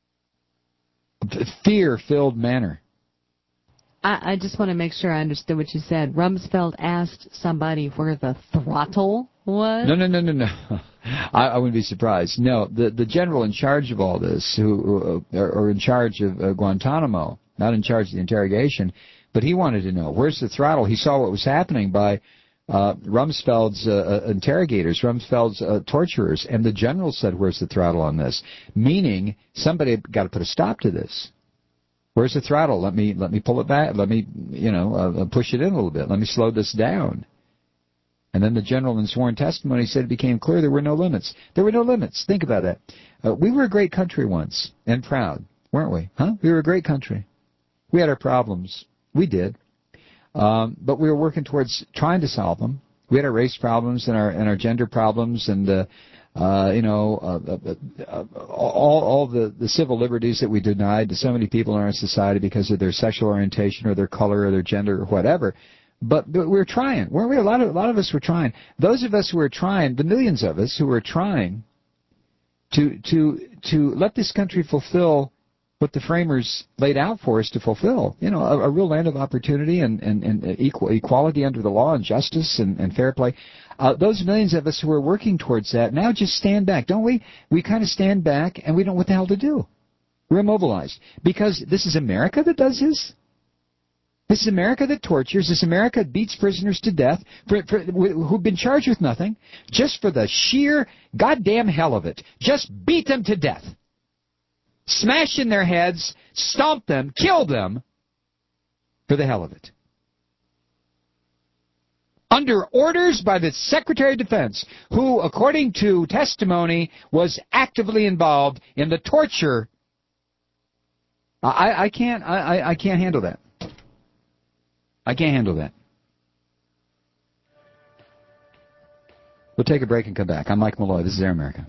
fear-filled manner. I, I just want to make sure I understood what you said. Rumsfeld asked somebody where the throttle was? No, no, no, no, no. I, I wouldn't be surprised. No, the the general in charge of all this, who uh, or in charge of uh, Guantanamo, not in charge of the interrogation, but he wanted to know, where's the throttle? He saw what was happening by uh, Rumsfeld's uh, uh, interrogators, Rumsfeld's uh, torturers, and the general said, where's the throttle on this? Meaning, somebody got to put a stop to this. Where's the throttle? Let me let me pull it back. Let me, you know, uh, push it in a little bit. Let me slow this down. And then the general in sworn testimony said it became clear there were no limits. There were no limits. Think about that. Uh, we were a great country once, and proud, weren't we? Huh? We were a great country. We had our problems. We did. Um, but we were working towards trying to solve them. We had our race problems and our and our gender problems and, uh, uh, you know, uh, uh, uh, all all the, the civil liberties that we denied to so many people in our society because of their sexual orientation or their color or their gender or whatever. But, but we were trying, weren't we? A lot of a lot of us were trying. Those of us who were trying, the millions of us who were trying to to to let this country fulfill what the framers laid out for us to fulfill, you know, a, a real land of opportunity and, and, and equal, equality under the law and justice and, and fair play. Uh, those millions of us who are working towards that now just stand back, don't we? We kind of stand back and we don't know what the hell to do. We're immobilized because this is America that does this. This is America that tortures. This is America that beats prisoners to death for, for, who've been charged with nothing just for the sheer goddamn hell of it. Just beat them to death. Smash in their heads, stomp them, kill them for the hell of it. Under orders by the Secretary of Defense, who, according to testimony, was actively involved in the torture. I, I can't. I, I can't handle that. I can't handle that. We'll take a break and come back. I'm Mike Malloy. This is Air America.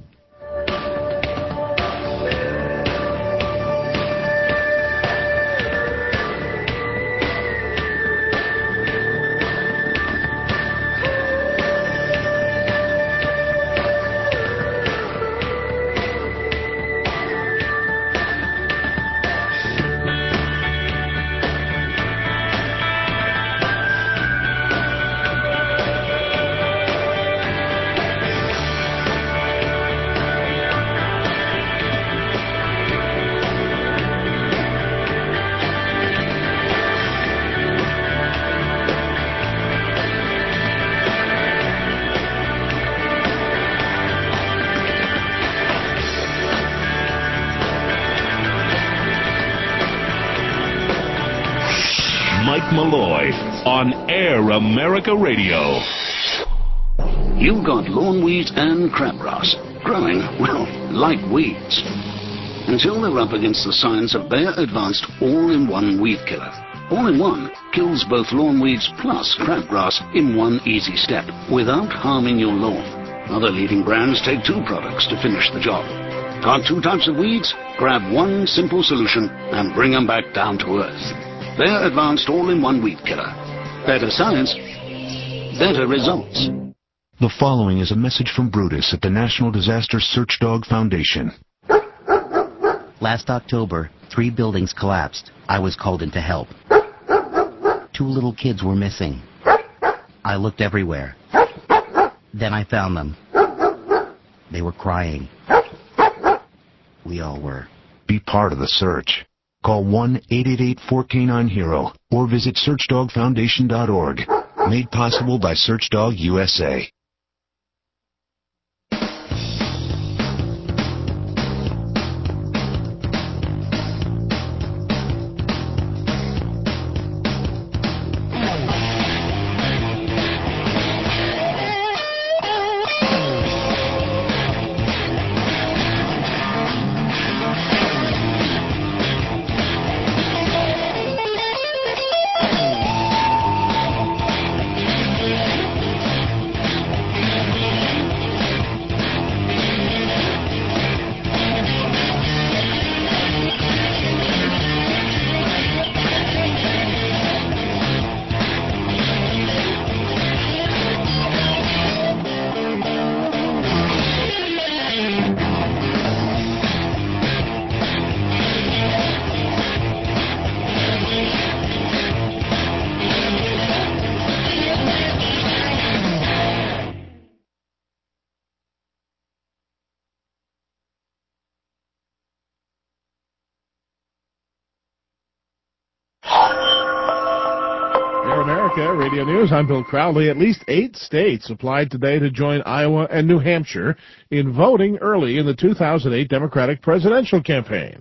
Malloy on Air America Radio. You've got lawn weeds and crabgrass growing, well, like weeds. Until they're up against the science of Bayer Advanced All-in-One Weed Killer. All-in-One kills both lawn weeds plus crabgrass in one easy step without harming your lawn. Other leading brands take two products to finish the job. Got two types of weeds? Grab one simple solution and bring them back down to earth. Bayer Advanced All-in-One Weed Killer. Better science, better results. The following is a message from Brutus at the National Disaster Search Dog Foundation. Last October, three buildings collapsed. I was called in to help. Two little kids were missing. I looked everywhere. Then I found them. They were crying. We all were. Be part of the search. Call one eight eight eight, four K nine, HERO or visit search dog foundation dot org. Made possible by Searchdog U S A. Radio News. I'm Bill Crowley. At least eight states applied today to join Iowa and New Hampshire in voting early in the two thousand eight Democratic presidential campaign.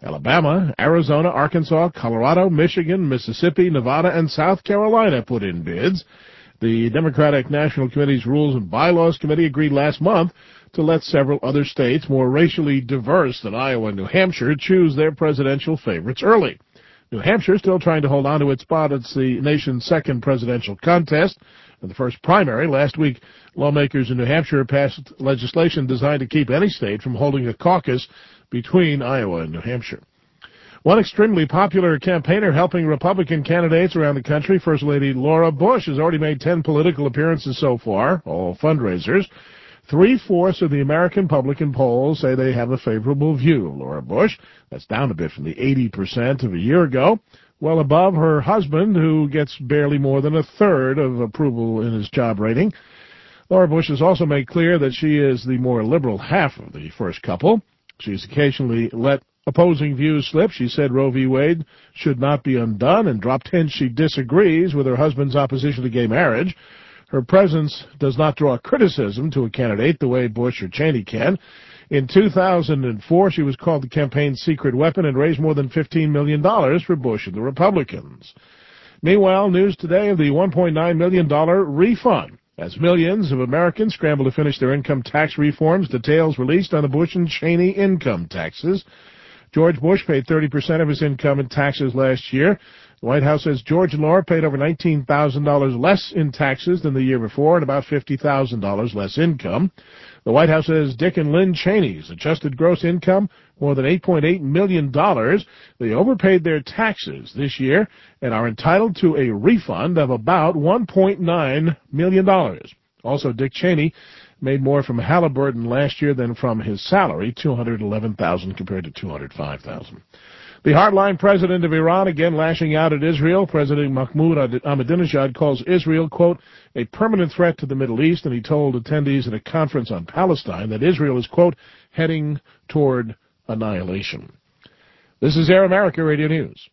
Alabama, Arizona, Arkansas, Colorado, Michigan, Mississippi, Nevada, and South Carolina put in bids. The Democratic National Committee's Rules and Bylaws Committee agreed last month to let several other states more racially diverse than Iowa and New Hampshire choose their presidential favorites early. New Hampshire still trying to hold on to its spot as the nation's second presidential contest. In the first primary last week, lawmakers in New Hampshire passed legislation designed to keep any state from holding a caucus between Iowa and New Hampshire. One extremely popular campaigner helping Republican candidates around the country, First Lady Laura Bush, has already made ten political appearances so far, all fundraisers. Three-fourths of the American public in polls say they have a favorable view of Laura Bush. That's down a bit from the eighty percent of a year ago, well above her husband, who gets barely more than a third of approval in his job rating. Laura Bush has also made clear that she is the more liberal half of the first couple. She's occasionally let opposing views slip. She said Roe v. Wade should not be undone and dropped hints she disagrees with her husband's opposition to gay marriage. Her presence does not draw criticism to a candidate the way Bush or Cheney can. In two thousand four, she was called the campaign's secret weapon and raised more than fifteen million dollars for Bush and the Republicans. Meanwhile, news today of the one point nine million dollars refund. As millions of Americans scramble to finish their income tax reforms, details released on the Bush and Cheney income taxes. George Bush paid thirty percent of his income in taxes last year. The White House says George and Laura paid over nineteen thousand dollars less in taxes than the year before and about fifty thousand dollars less income. The White House says Dick and Lynn Cheney's adjusted gross income more than eight point eight million dollars. They overpaid their taxes this year and are entitled to a refund of about one point nine million dollars. Also, Dick Cheney made more from Halliburton last year than from his salary, two hundred eleven thousand dollars compared to two hundred five thousand dollars. The hardline president of Iran again lashing out at Israel. President Mahmoud Ahmadinejad calls Israel, quote, a permanent threat to the Middle East, and he told attendees at a conference on Palestine that Israel is, quote, heading toward annihilation. This is Air America Radio News.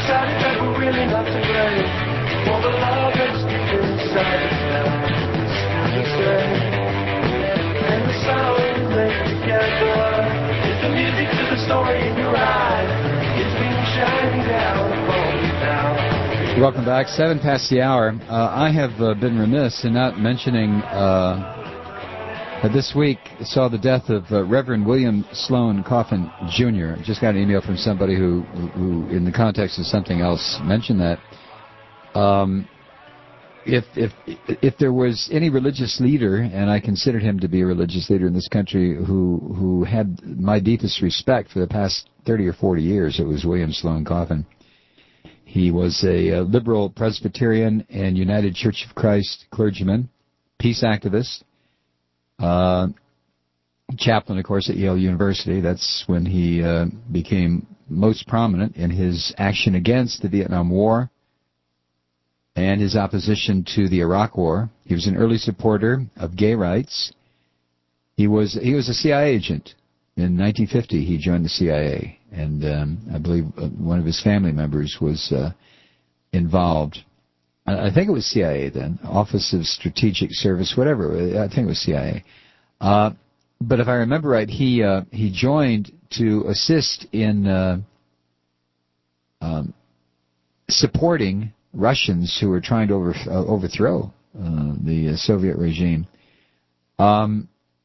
decided that we're really not to blame for the love that's deep inside us now. Still the same. And the sound we make together is the music to the story in your eyes. It's been shining down upon me now. Welcome back. Seven past the hour. Uh, I have uh, been remiss in not mentioning uh, that this week saw the death of uh, Reverend William Sloan Coffin, Junior Just got an email from somebody who, who, in the context of something else, mentioned that. Um, if if if there was any religious leader, and I considered him to be a religious leader in this country, who who had my deepest respect for the past thirty or forty years, it was William Sloan Coffin. He was a, a liberal Presbyterian and United Church of Christ clergyman, peace activist, uh, chaplain, of course, at Yale University. That's when he uh, became most prominent in his action against the Vietnam War and his opposition to the Iraq War. He was an early supporter of gay rights. He was he was a C I A agent. In nineteen fifty, he joined the C I A, and um, I believe uh, one of his family members was uh, involved. I, I think it was C I A then, Office of Strategic Service, whatever. I think it was C I A. Uh, but if I remember right, he uh, he joined to assist in uh, um, supporting Russians who were trying to over, uh, overthrow uh, the uh, Soviet regime. Um,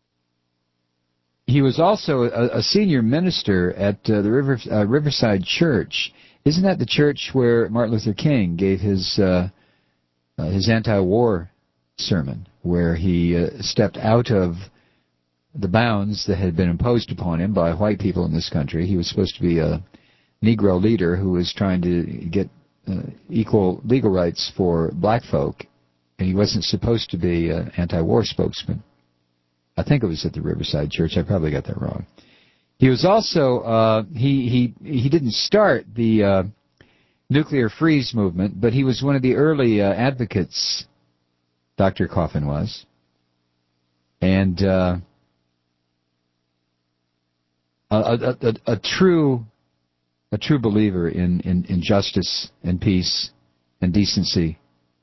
He was also a, a senior minister at uh, the River, uh, Riverside Church. Isn't that the church where Martin Luther King gave his uh, uh, his anti-war sermon, where he uh, stepped out of the bounds that had been imposed upon him by white people in this country? He was supposed to be a Negro leader who was trying to get uh, equal legal rights for black folk, and he wasn't supposed to be an anti-war spokesman. I think it was at the Riverside Church. I probably got that wrong. He was also, uh, he, he, he didn't start the uh, nuclear freeze movement, but he was one of the early uh, advocates, Doctor Coffin was. And uh, a, a, a, a true a true believer in, in, in justice and peace and decency.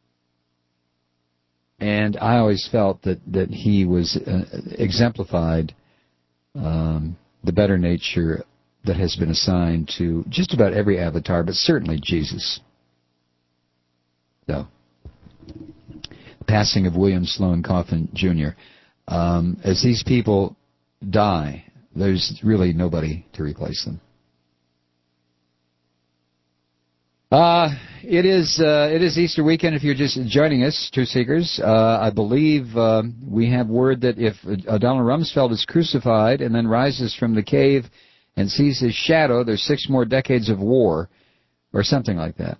And I always felt that, that he was uh, exemplified um, the better nature that has been assigned to just about every avatar, but certainly Jesus. So, passing of William Sloan Coffin, Junior Um, as these people die, there's really nobody to replace them. Uh, it is uh, it is Easter weekend if you're just joining us, Truth Seekers. Uh, I believe uh, we have word that if uh, Donald Rumsfeld is crucified and then rises from the cave and sees his shadow, there's six more decades of war, or something like that.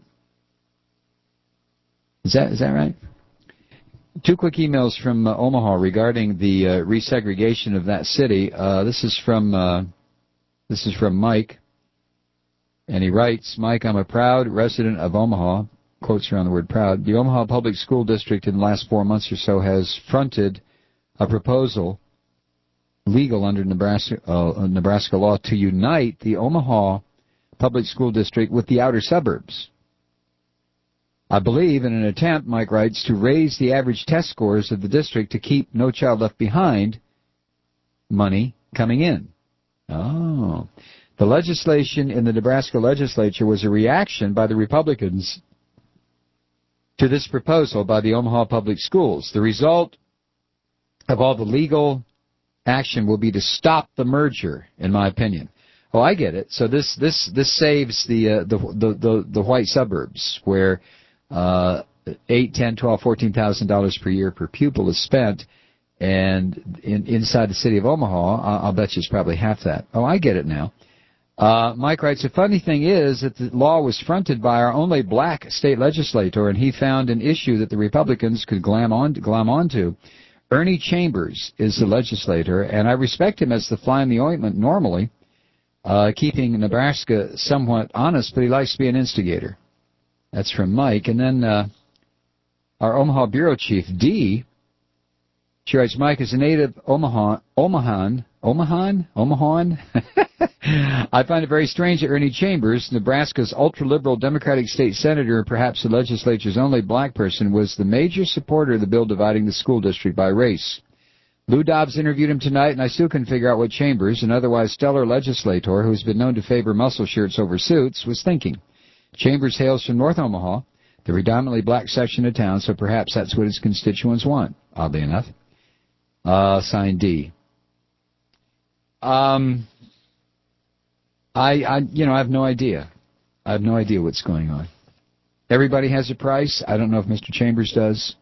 Is that is that right? Two quick emails from uh, Omaha regarding the uh, resegregation of that city. Uh, this is from uh, this is from Mike. And he writes, Mike, I'm a proud resident of Omaha, quotes around the word proud. The Omaha Public School District in the last four months or so has fronted a proposal, legal under Nebraska, uh, Nebraska law, to unite the Omaha Public School District with the outer suburbs. I believe in an attempt, Mike writes, to raise the average test scores of the district to keep No Child Left Behind money coming in. Oh. The legislation in the Nebraska legislature was a reaction by the Republicans to this proposal by the Omaha Public Schools. The result of all the legal action will be to stop the merger, in my opinion. Oh, I get it. So this this this saves the uh, the, the the the white suburbs where uh, eight, ten, twelve, fourteen thousand dollars per year per pupil is spent, and in, inside the city of Omaha, I'll, I'll bet you it's probably half that. Oh, I get it now. Uh, Mike writes, the funny thing is that the law was fronted by our only black state legislator, and he found an issue that the Republicans could glam on, glam onto. Ernie Chambers is the legislator, and I respect him as the fly in the ointment normally, uh, keeping Nebraska somewhat honest, but he likes to be an instigator. That's from Mike. And then uh, our Omaha bureau chief, Dee, she writes, Mike is a native Omaha, Omahan, Omahan, Omahan, I find it very strange that Ernie Chambers, Nebraska's ultra-liberal Democratic state senator and perhaps the legislature's only black person, was the major supporter of the bill dividing the school district by race. Lou Dobbs interviewed him tonight, and I still couldn't figure out what Chambers, an otherwise stellar legislator who's been known to favor muscle shirts over suits, was thinking. Chambers hails from North Omaha, the predominantly black section of town, so perhaps that's what his constituents want, oddly enough. Uh, signed D. Um... I, I, you know, I have no idea. I have no idea what's going on. Everybody has a price. I don't know if Mister Chambers does.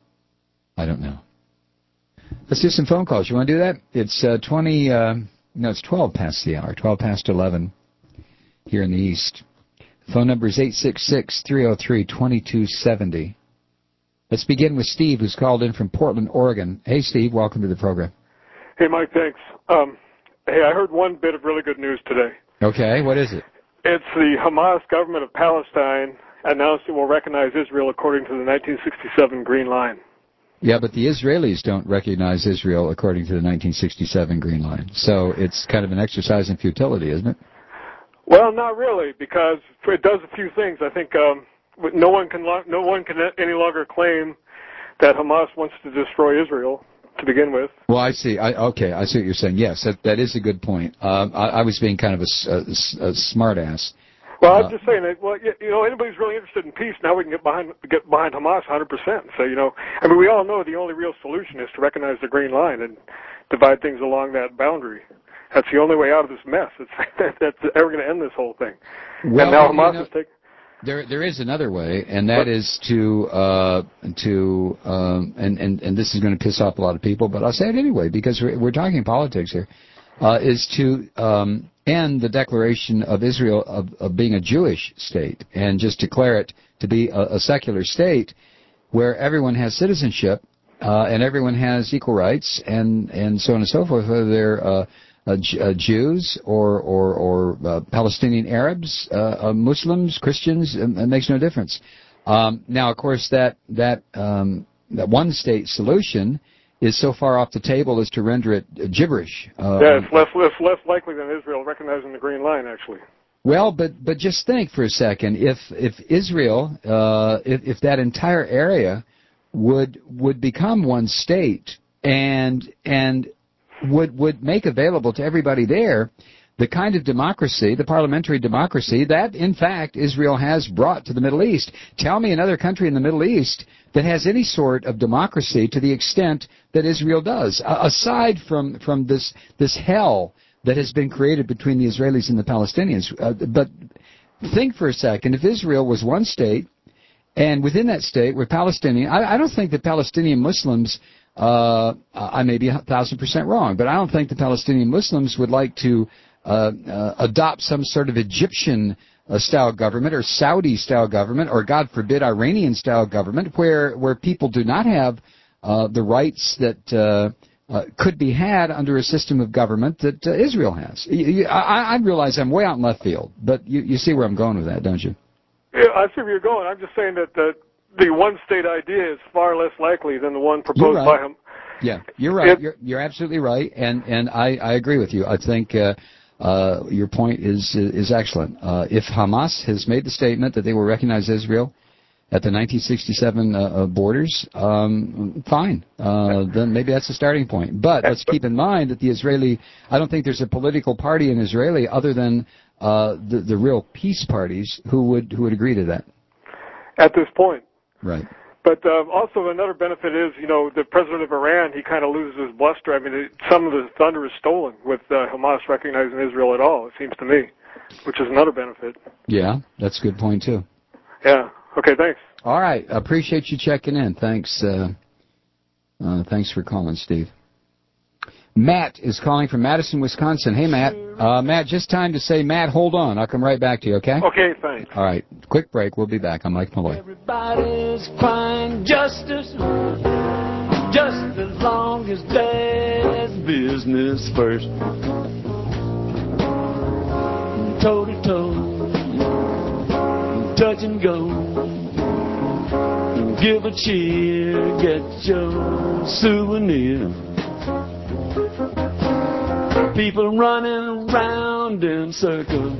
I don't know. Let's do some phone calls. You want to do that? It's uh, twenty. Uh, no, it's twelve past the hour. Twelve past eleven here in the East. Phone number is eight six six three zero three two two seven zero. Let's begin with Steve, who's called in from Portland, Oregon. Hey, Steve. Welcome to the program. Hey, Mike. Thanks. Um, hey, I heard one bit of really good news today. Okay, what is it? It's the Hamas government of Palestine announced it will recognize Israel according to the nineteen sixty-seven Green Line. Yeah, but the Israelis don't recognize Israel according to the nineteen sixty-seven Green Line. So it's kind of an exercise in futility, isn't it? Well, not really, because it does a few things. I think um, no one can lo- no one can any longer claim that Hamas wants to destroy Israel to begin with. Well, I see. I, okay, I see what you're saying. Yes, that, that is a good point. Um, I, I was being kind of a, a, a smart ass. Well, uh, I'm just saying that. Well, you know, anybody's really interested in peace, now we can get behind get behind Hamas one hundred percent. So, you know, I mean, we all know the only real solution is to recognize the Green Line and divide things along that boundary. That's the only way out of this mess. It's that's ever going to end this whole thing. Well, and now Hamas you know, is taking. There, there is another way, and that is to, uh, to, um, and, and, and this is going to piss off a lot of people, but I'll say it anyway because we're, we're talking politics here, uh, is to um, end the declaration of Israel of, of being a Jewish state and just declare it to be a, a secular state where everyone has citizenship uh, and everyone has equal rights and, and so on and so forth, whether they're uh, Uh, uh, Jews or or, or uh, Palestinian Arabs, uh, uh, Muslims, Christians, it, it makes no difference. Um, now, of course, that that um, that one-state solution is so far off the table as to render it gibberish. Uh, yeah, it's less less less likely than Israel recognizing the Green Line, actually. Well, but but just think for a second, if if Israel, uh, if if that entire area would would become one state and and would would make available to everybody there the kind of democracy, the parliamentary democracy that, in fact, Israel has brought to the Middle East. Tell me another country in the Middle East that has any sort of democracy to the extent that Israel does, uh, aside from, from this this hell that has been created between the Israelis and the Palestinians. Uh, but think for a second, if Israel was one state, and within that state were Palestinian, I, I don't think that Palestinian Muslims Uh, I may be a thousand percent wrong, but I don't think the Palestinian Muslims would like to uh, uh, adopt some sort of Egyptian-style uh, government or Saudi-style government or, God forbid, Iranian-style government where, where people do not have uh, the rights that uh, uh, could be had under a system of government that uh, Israel has. You, you, I, I realize I'm way out in left field, but you, you see where I'm going with that, don't you? Yeah, I see where you're going. I'm just saying that the the one-state idea is far less likely than the one proposed right. by him. Yeah, you're right. It, you're, you're absolutely right, and and I, I agree with you. I think uh, uh, your point is is excellent. Uh, if Hamas has made the statement that they will recognize Israel at the nineteen sixty-seven uh, uh, borders, um, fine. Uh, then maybe that's the starting point. But let's keep in mind that the Israeli, I don't think there's a political party in Israeli other than uh, the the real peace parties who would who would agree to that. At this point. Right. But uh, also another benefit is, you know, the president of Iran, he kind of loses his bluster. I mean, it, some of the thunder is stolen with uh, Hamas recognizing Israel at all, it seems to me, which is another benefit. Yeah, that's a good point, too. Yeah. Okay, thanks. All right. Appreciate you checking in. Thanks. Uh, uh, thanks for calling, Steve. Matt is calling from Madison, Wisconsin. Hey, Matt. Uh, Matt, just time to say, Matt, hold on. I'll come right back to you, okay? Okay, thanks. All right. Quick break. We'll be back. I'm Mike Malloy. Everybody's crying justice, just as long as there's business first. Toe to toe, touch and go. Give a cheer, get your souvenir. People running around around in circles.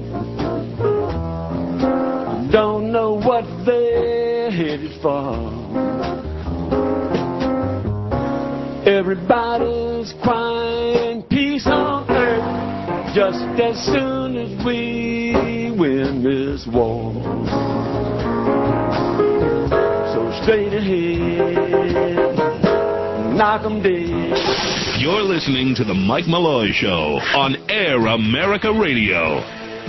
Don't know what they're headed for. Everybody's crying peace on earth just as soon as we win this war. So straight ahead, knock 'em dead. You're listening to The Mike Malloy Show on Air America Radio.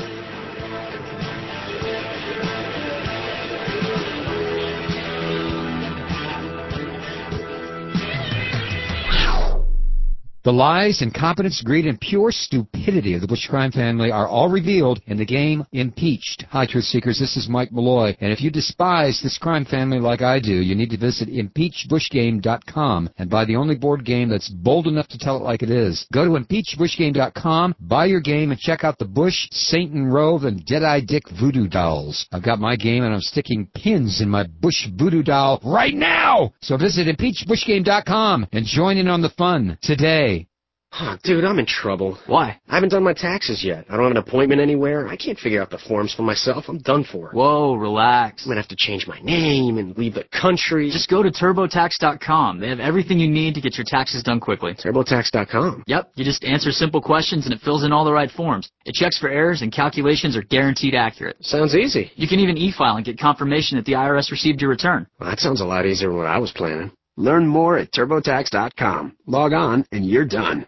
The lies, incompetence, greed, and pure stupidity of the Bush crime family are all revealed in the game Impeached. Hi, Truth Seekers. This is Mike Malloy. And if you despise this crime family like I do, you need to visit impeach bush game dot com and buy the only board game that's bold enough to tell it like it is. Go to impeach bush game dot com, buy your game, and check out the Bush, Satan Rove, and Deadeye Dick voodoo dolls. I've got my game, and I'm sticking pins in my Bush voodoo doll right now! So visit impeach bush game dot com and join in on the fun today. Oh, dude, I'm in trouble. Why? I haven't done my taxes yet. I don't have an appointment anywhere. I can't figure out the forms for myself. I'm done for. Whoa, relax. I'm gonna have to change my name and leave the country. Just go to turbo tax dot com. They have everything you need to get your taxes done quickly. turbo tax dot com? Yep, you just answer simple questions and it fills in all the right forms. It checks for errors and calculations are guaranteed accurate. Sounds easy. You can even e-file and get confirmation that the I R S received your return. Well, that sounds a lot easier than what I was planning. Learn more at turbo tax dot com. Log on and you're done.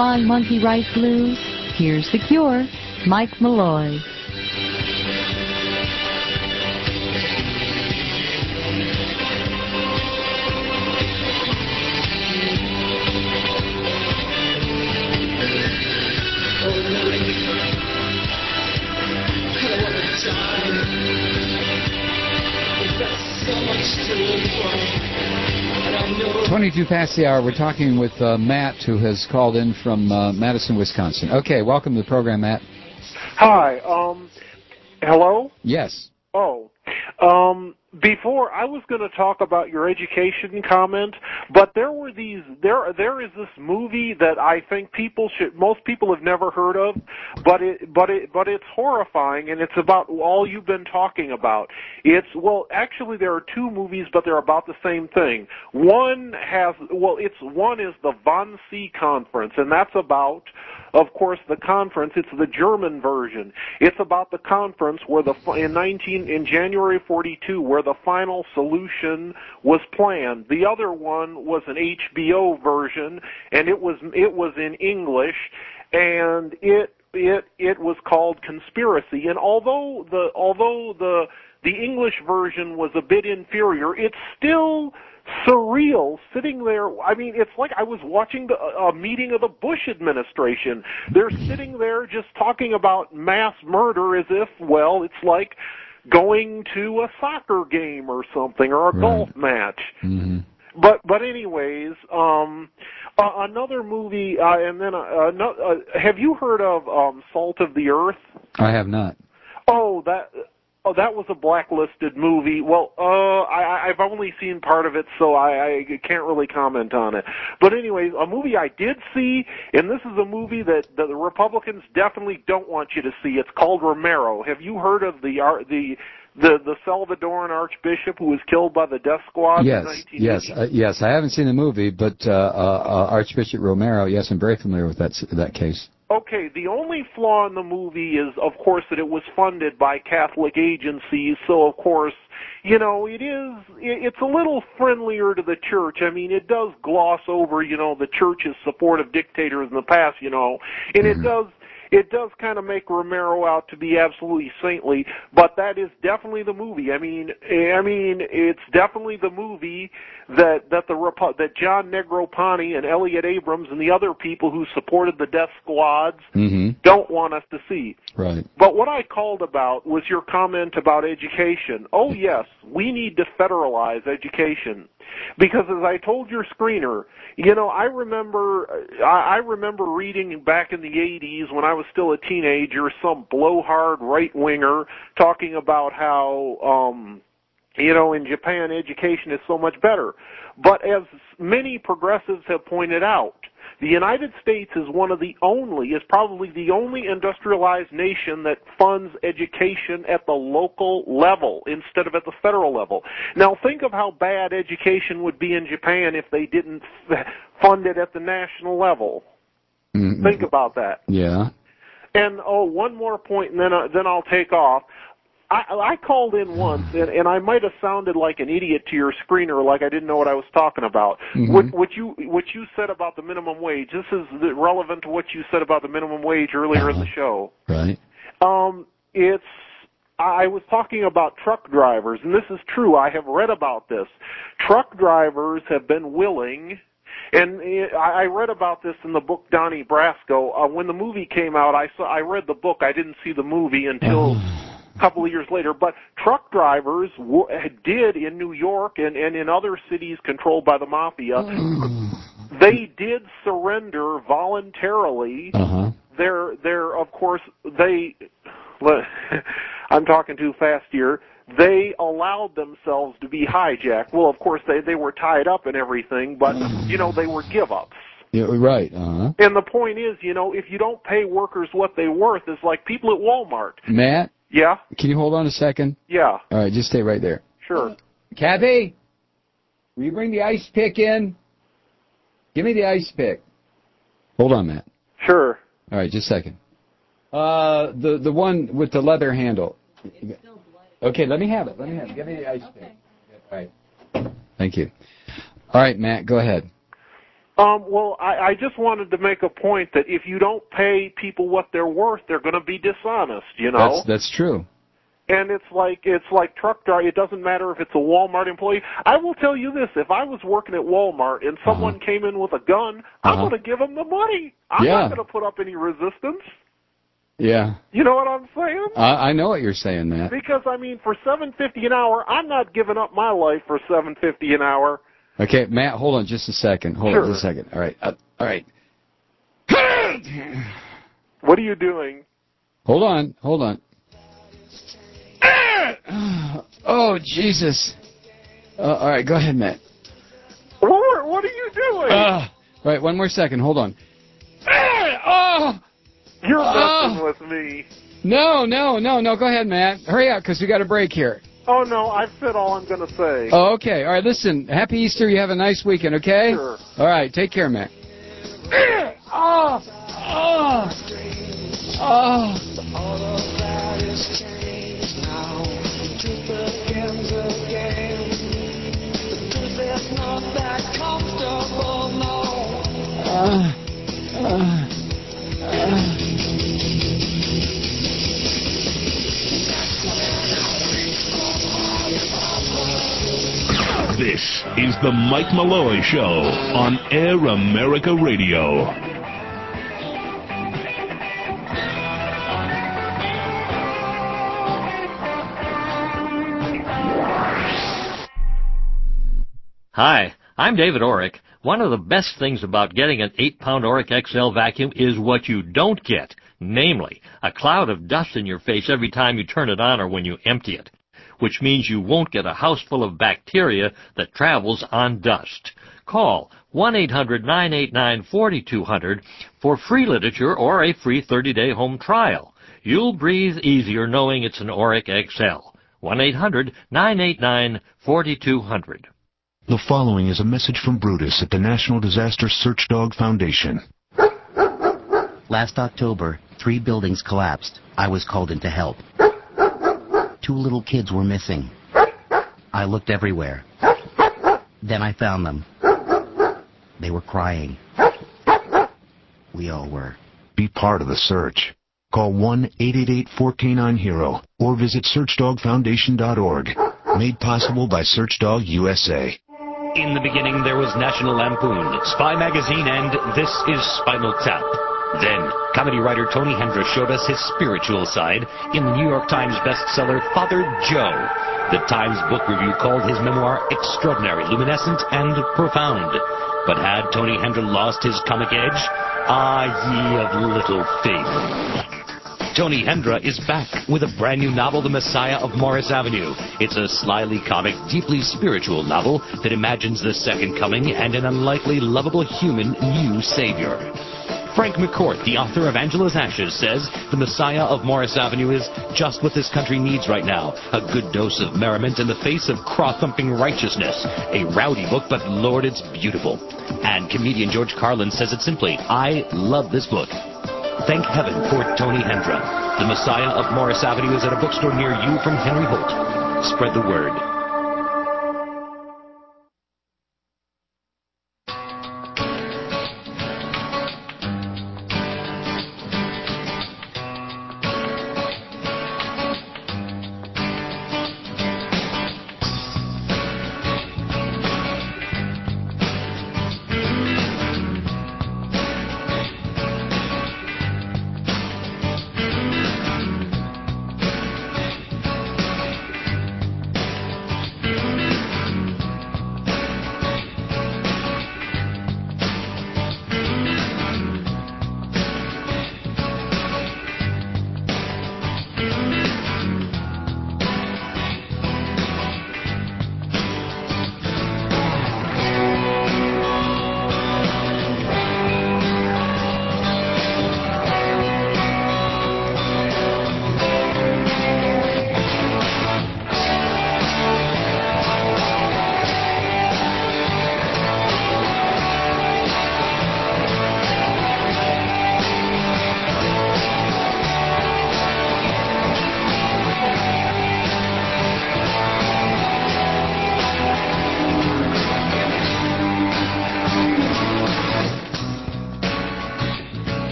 flying monkey right blues? Here's The Cure, Mike Malloy. twenty-two past the hour. We're talking with uh, Matt, who has called in from uh, Madison, Wisconsin. Okay, welcome to the program, Matt. Hi. Um, hello? Yes. Oh. Um, before, I was going to talk about your education comment, but there were these, there, there is this movie that I think people should, most people have never heard of, but it, but it, but it's horrifying, and it's about all you've been talking about. It's, well, actually there are two movies, but they're about the same thing. One has, well, it's, one is the Wannsee Conference, and that's about, of course, the conference. It's the German version. It's about the conference where the, in nineteen, in January forty-two, where the final solution was planned. The other one was an H B O version, and it was it was in English, and it it it was called Conspiracy. And although the although the the English version was a bit inferior, it's still surreal sitting there. I mean, it's like I was watching the, a meeting of the Bush administration. They're sitting there just talking about mass murder as if, well, it's like going to a soccer game or something, or a right. golf match. Mm-hmm. But but anyways, um, uh, another movie, uh, and then uh, no, uh, have you heard of um, Salt of the Earth? I have not. Oh, that. Oh, that was a blacklisted movie. Well, uh, I, I've only seen part of it, so I, I can't really comment on it. But anyways, a movie I did see, and this is a movie that, that the Republicans definitely don't want you to see. It's called Romero. Have you heard of the the the, the Salvadoran Archbishop who was killed by the Death Squad? Yes, in nineteen eighty? yes, uh, yes. I haven't seen the movie, but uh, uh, uh, Archbishop Romero, yes, I'm very familiar with that that case. Okay, the only flaw in the movie is, of course, that it was funded by Catholic agencies, so, of course, you know, it is, it's a little friendlier to the church. I mean, it does gloss over, you know, the church's support of dictators in the past, you know, and it does, it does kind of make Romero out to be absolutely saintly, but that is definitely the movie. I mean, I mean, it's definitely the movie that that the that John Negroponte and Elliot Abrams and the other people who supported the death squads mm-hmm. don't want us to see. Right. But what I called about was your comment about education. Oh yes, we need to federalize education. Because as I told your screener, you know, I remember I remember reading back in the eighties when I was still a teenager, some blowhard right-winger talking about how, um, you know, in Japan education is so much better. But as many progressives have pointed out, the United States is one of the only, is probably the only industrialized nation that funds education at the local level instead of at the federal level. Now think of how bad education would be in Japan if they didn't fund it at the national level. Mm-hmm. Think about that. Yeah. And, oh, one more point, and then, uh, then I'll take off. I, I called in once, and, and I might have sounded like an idiot to your screener, like I didn't know what I was talking about. Mm-hmm. What, what you what you said about the minimum wage, this is relevant to what you said about the minimum wage earlier uh-huh. in the show. Right. Um, it's I was talking about truck drivers, and this is true. I have read about this. Truck drivers have been willing. And I read about this in the book Donnie Brasco. Uh, when the movie came out, I saw. I read the book. I didn't see the movie until a couple of years later. But truck drivers w- did in New York and, and in other cities controlled by the mafia, they did surrender voluntarily. Uh-huh. They're, they're, of course, they. I'm talking too fast here. They allowed themselves to be hijacked. Well, of course, they, they were tied up and everything, but, you know, they were give-ups. Yeah, right. Uh-huh. And the point is, you know, if you don't pay workers what they're worth, it's like people at Walmart. Matt? Yeah? Can you hold on a second? Yeah. All right, just stay right there. Sure. Kathy, will you bring the ice pick in? Give me the ice pick. Hold on, Matt. Sure. All right, just a second. Uh, the, the one with the leather handle. Okay, let me have it. Let me have it. Give me the ice pick. All right. Thank you. All right, Matt, go ahead. Um, well, I, I just wanted to make a point that if you don't pay people what they're worth, they're going to be dishonest, you know? That's, that's true. And it's like it's like truck driver. It doesn't matter if it's a Walmart employee. I will tell you this: if I was working at Walmart and someone uh-huh. came in with a gun, I'm uh-huh. going to give them the money. I'm yeah. not going to put up any resistance. Yeah. You know what I'm saying? I, I know what you're saying, Matt. Because I mean, for seven fifty an hour, I'm not giving up my life for seven fifty an hour. Okay, Matt, hold on just a second. Hold sure. on just a second. All right. Uh, all right. What are you doing? Hold on. Hold on. Oh, Jesus. Uh, all right, go ahead, Matt. What, what are you doing? Uh, all right, one more second. Hold on. Oh! You're messing oh. with me. No, no, no, no. Go ahead, Matt. Hurry up, because we got a break here. Oh, no, I've said all I'm going to say. Oh, okay. All right, listen. Happy Easter. You have a nice weekend, okay? Sure. All right, take care, Matt. Oh! Oh! Oh! All of that is changed now. The truth begins again. The truth is not that comfortable, no. Uh, uh, uh. This is the Mike Malloy Show on Air America Radio. Hi, I'm David Orrick. One of the best things about getting an eight pound Orrick X L vacuum is what you don't get, namely, a cloud of dust in your face every time you turn it on or when you empty it, which means you won't get a house full of bacteria that travels on dust. Call one eight hundred nine eight nine four two zero zero for free literature or a free thirty day home trial. You'll breathe easier knowing it's an Orrick X L. one eight hundred nine eight nine four two zero zero. The following is a message from Brutus at the National Disaster Search Dog Foundation. Last October, three buildings collapsed. I was called in to help. Two little kids were missing. I looked everywhere. Then I found them. They were crying. We all were. Be part of the search. Call one eight eight eight four K nine HERO or visit search dog foundation dot org. Made possible by Searchdog U S A. In the beginning, there was National Lampoon, Spy Magazine, and This is Spinal Tap. Then, comedy writer Tony Hendra showed us his spiritual side in the New York Times bestseller Father Joe. The Times Book Review called his memoir extraordinary, luminescent, and profound. But had Tony Hendra lost his comic edge? Ah, ye of little faith. Tony Hendra is back with a brand new novel, The Messiah of Morris Avenue. It's a slyly comic, deeply spiritual novel that imagines the second coming and an unlikely, lovable human new savior. Frank McCourt, the author of Angela's Ashes, says The Messiah of Morris Avenue is just what this country needs right now. A good dose of merriment in the face of craw-thumping righteousness. A rowdy book, but Lord, it's beautiful. And comedian George Carlin says it simply, I love this book. Thank heaven for Tony Hendra. The Messiah of Morris Avenue is at a bookstore near you from Henry Holt. Spread the word.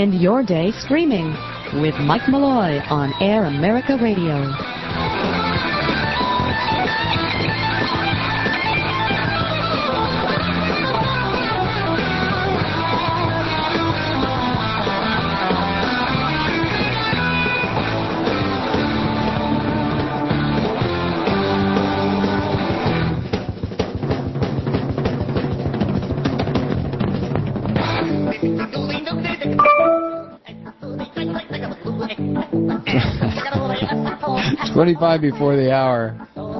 End your day screaming with Mike Malloy on Air America Radio. twenty-five before the hour.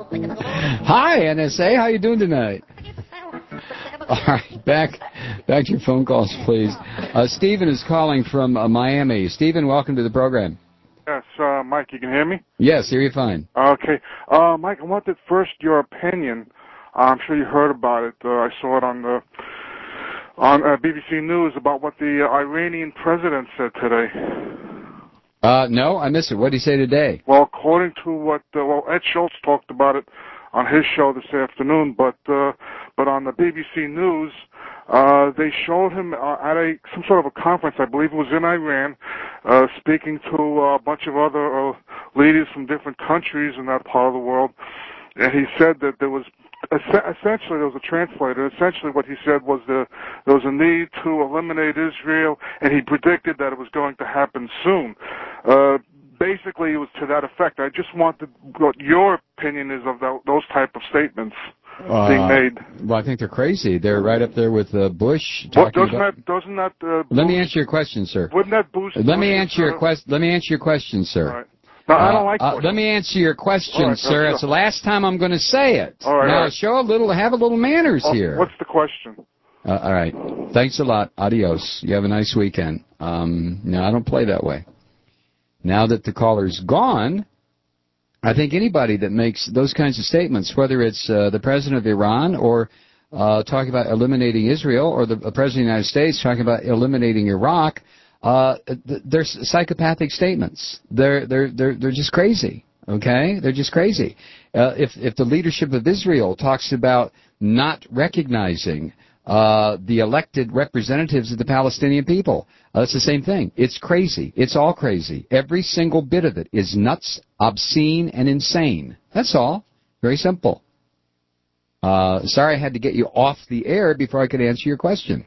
Hi, N S A. How you doing tonight? All right, back back to your phone calls, please. Uh, Stephen is calling from uh, Miami. Stephen, welcome to the program. Yes, uh, Mike, you can hear me? Yes, hear you fine. Okay. Uh, Mike, I wanted first your opinion. I'm sure you heard about it. Uh, I saw it on the on uh, B B C News about what the uh, Iranian president said today. Uh, no, I missed it. What did he say today? Well, according to what, uh, well, Ed Schultz talked about it on his show this afternoon, but uh, but on the B B C News, uh, they showed him uh, at a some sort of a conference, I believe it was in Iran, uh, speaking to uh, a bunch of other uh, leaders from different countries in that part of the world, and he said that there was essentially, there was a translator. Essentially, what he said was the, there was a need to eliminate Israel, and he predicted that it was going to happen soon. Uh, basically, it was to that effect. I just wanted what your opinion is of that, those type of statements uh, being made. Well, I think they're crazy. They're right up there with uh, Bush. Well, Talking doesn't about... that doesn't that uh, Let me answer your question, sir. Wouldn't that boost? Let me Bush's, answer your uh, question. Let me answer your question, sir. All right. No, I don't like uh, uh, let me answer your question, right, sir. uh, It's the last time I'm going to say it. All right, now, all right. show a little, have a little manners Oh, here. What's the question? Uh, all right. Thanks a lot. Adios. You have a nice weekend. Um, no, I don't play that way. Now that the caller's gone, I think anybody that makes those kinds of statements, whether it's uh, the president of Iran or uh, talking about eliminating Israel, or the uh, president of the United States talking about eliminating Iraq, Uh, they're psychopathic statements. They're they're they're they're just crazy. Okay, they're just crazy. Uh, if if the leadership of Israel talks about not recognizing uh, the elected representatives of the Palestinian people, uh, it's the same thing. It's crazy. It's all crazy. Every single bit of it is nuts, obscene, and insane. That's all. Very simple. Uh, sorry, I had to get you off the air before I could answer your question.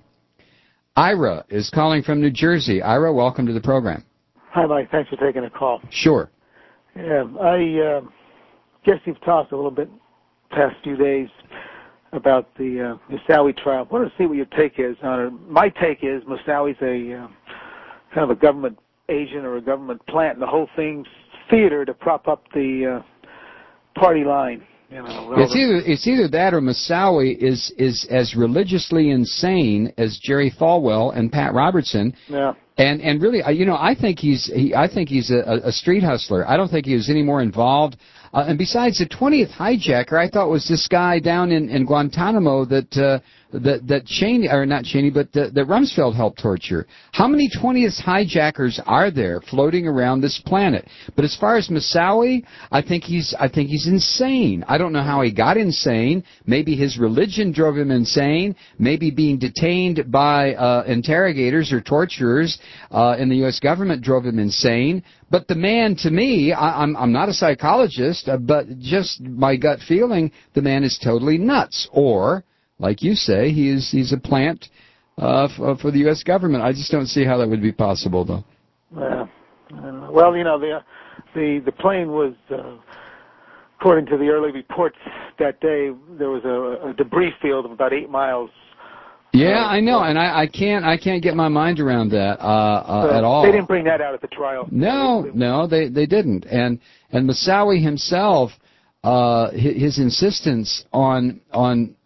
Ira is calling from New Jersey. Ira, welcome to the program. Hi, Mike. Thanks for taking the call. Sure. Yeah, I uh, guess you've talked a little bit past few days about the uh, Moussaoui trial. I want to see what your take is on it. My take is Moussaui's a uh, kind of a government agent or a government plant, and the whole thing's theater to prop up the uh, party line. You know, it's either it's either that or Moussaoui is is as religiously insane as Jerry Falwell and Pat Robertson. Yeah. And and really, you know, I think he's he, I think he's a, a street hustler. I don't think he was any more involved. Uh, and besides, the twentieth hijacker, I thought was this guy down in, in Guantanamo that uh, that that Cheney or not Cheney, but uh, that Rumsfeld helped torture. How many twentieth hijackers are there floating around this planet? But as far as Moussaoui, I think he's I think he's insane. I don't know how he got insane. Maybe his religion drove him insane. Maybe being detained by uh, interrogators or torturers uh, in the U S government drove him insane. But the man, to me, I, I'm, I'm not a psychologist, uh, but just my gut feeling, the man is totally nuts. Or, like you say, he is he's a plant uh, f- for the U S government. I just don't see how that would be possible, though. Yeah. Uh, well, you know, the the the plane was, uh, according to the early reports that day, there was a, a debris field of about eight miles. Yeah, I know, and I, I can't I can't get my mind around that uh, uh, So at all. They didn't bring that out at the trial. No, no, they they didn't. And and Moussaoui himself, uh, his, his insistence on on,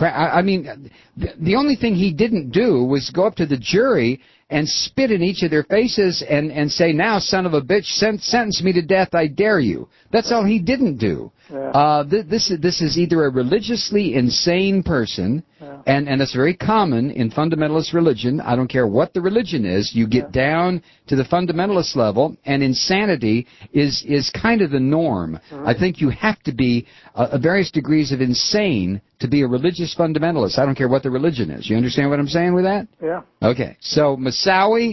I mean, the, the only thing he didn't do was go up to the jury and spit in each of their faces and and say, "Now, son of a bitch, sent, sentence me to death, I dare you." That's all he didn't do. Yeah. Uh, th- this is this is either a religiously insane person, yeah. and and it's very common in fundamentalist religion. I don't care what the religion is, you get yeah. down to the fundamentalist level, and insanity is is kind of the norm. Mm-hmm. I think you have to be uh, various degrees of insane to be a religious fundamentalist. I don't care what the religion is. You understand what I'm saying with that? Yeah. Okay. So Moussaoui,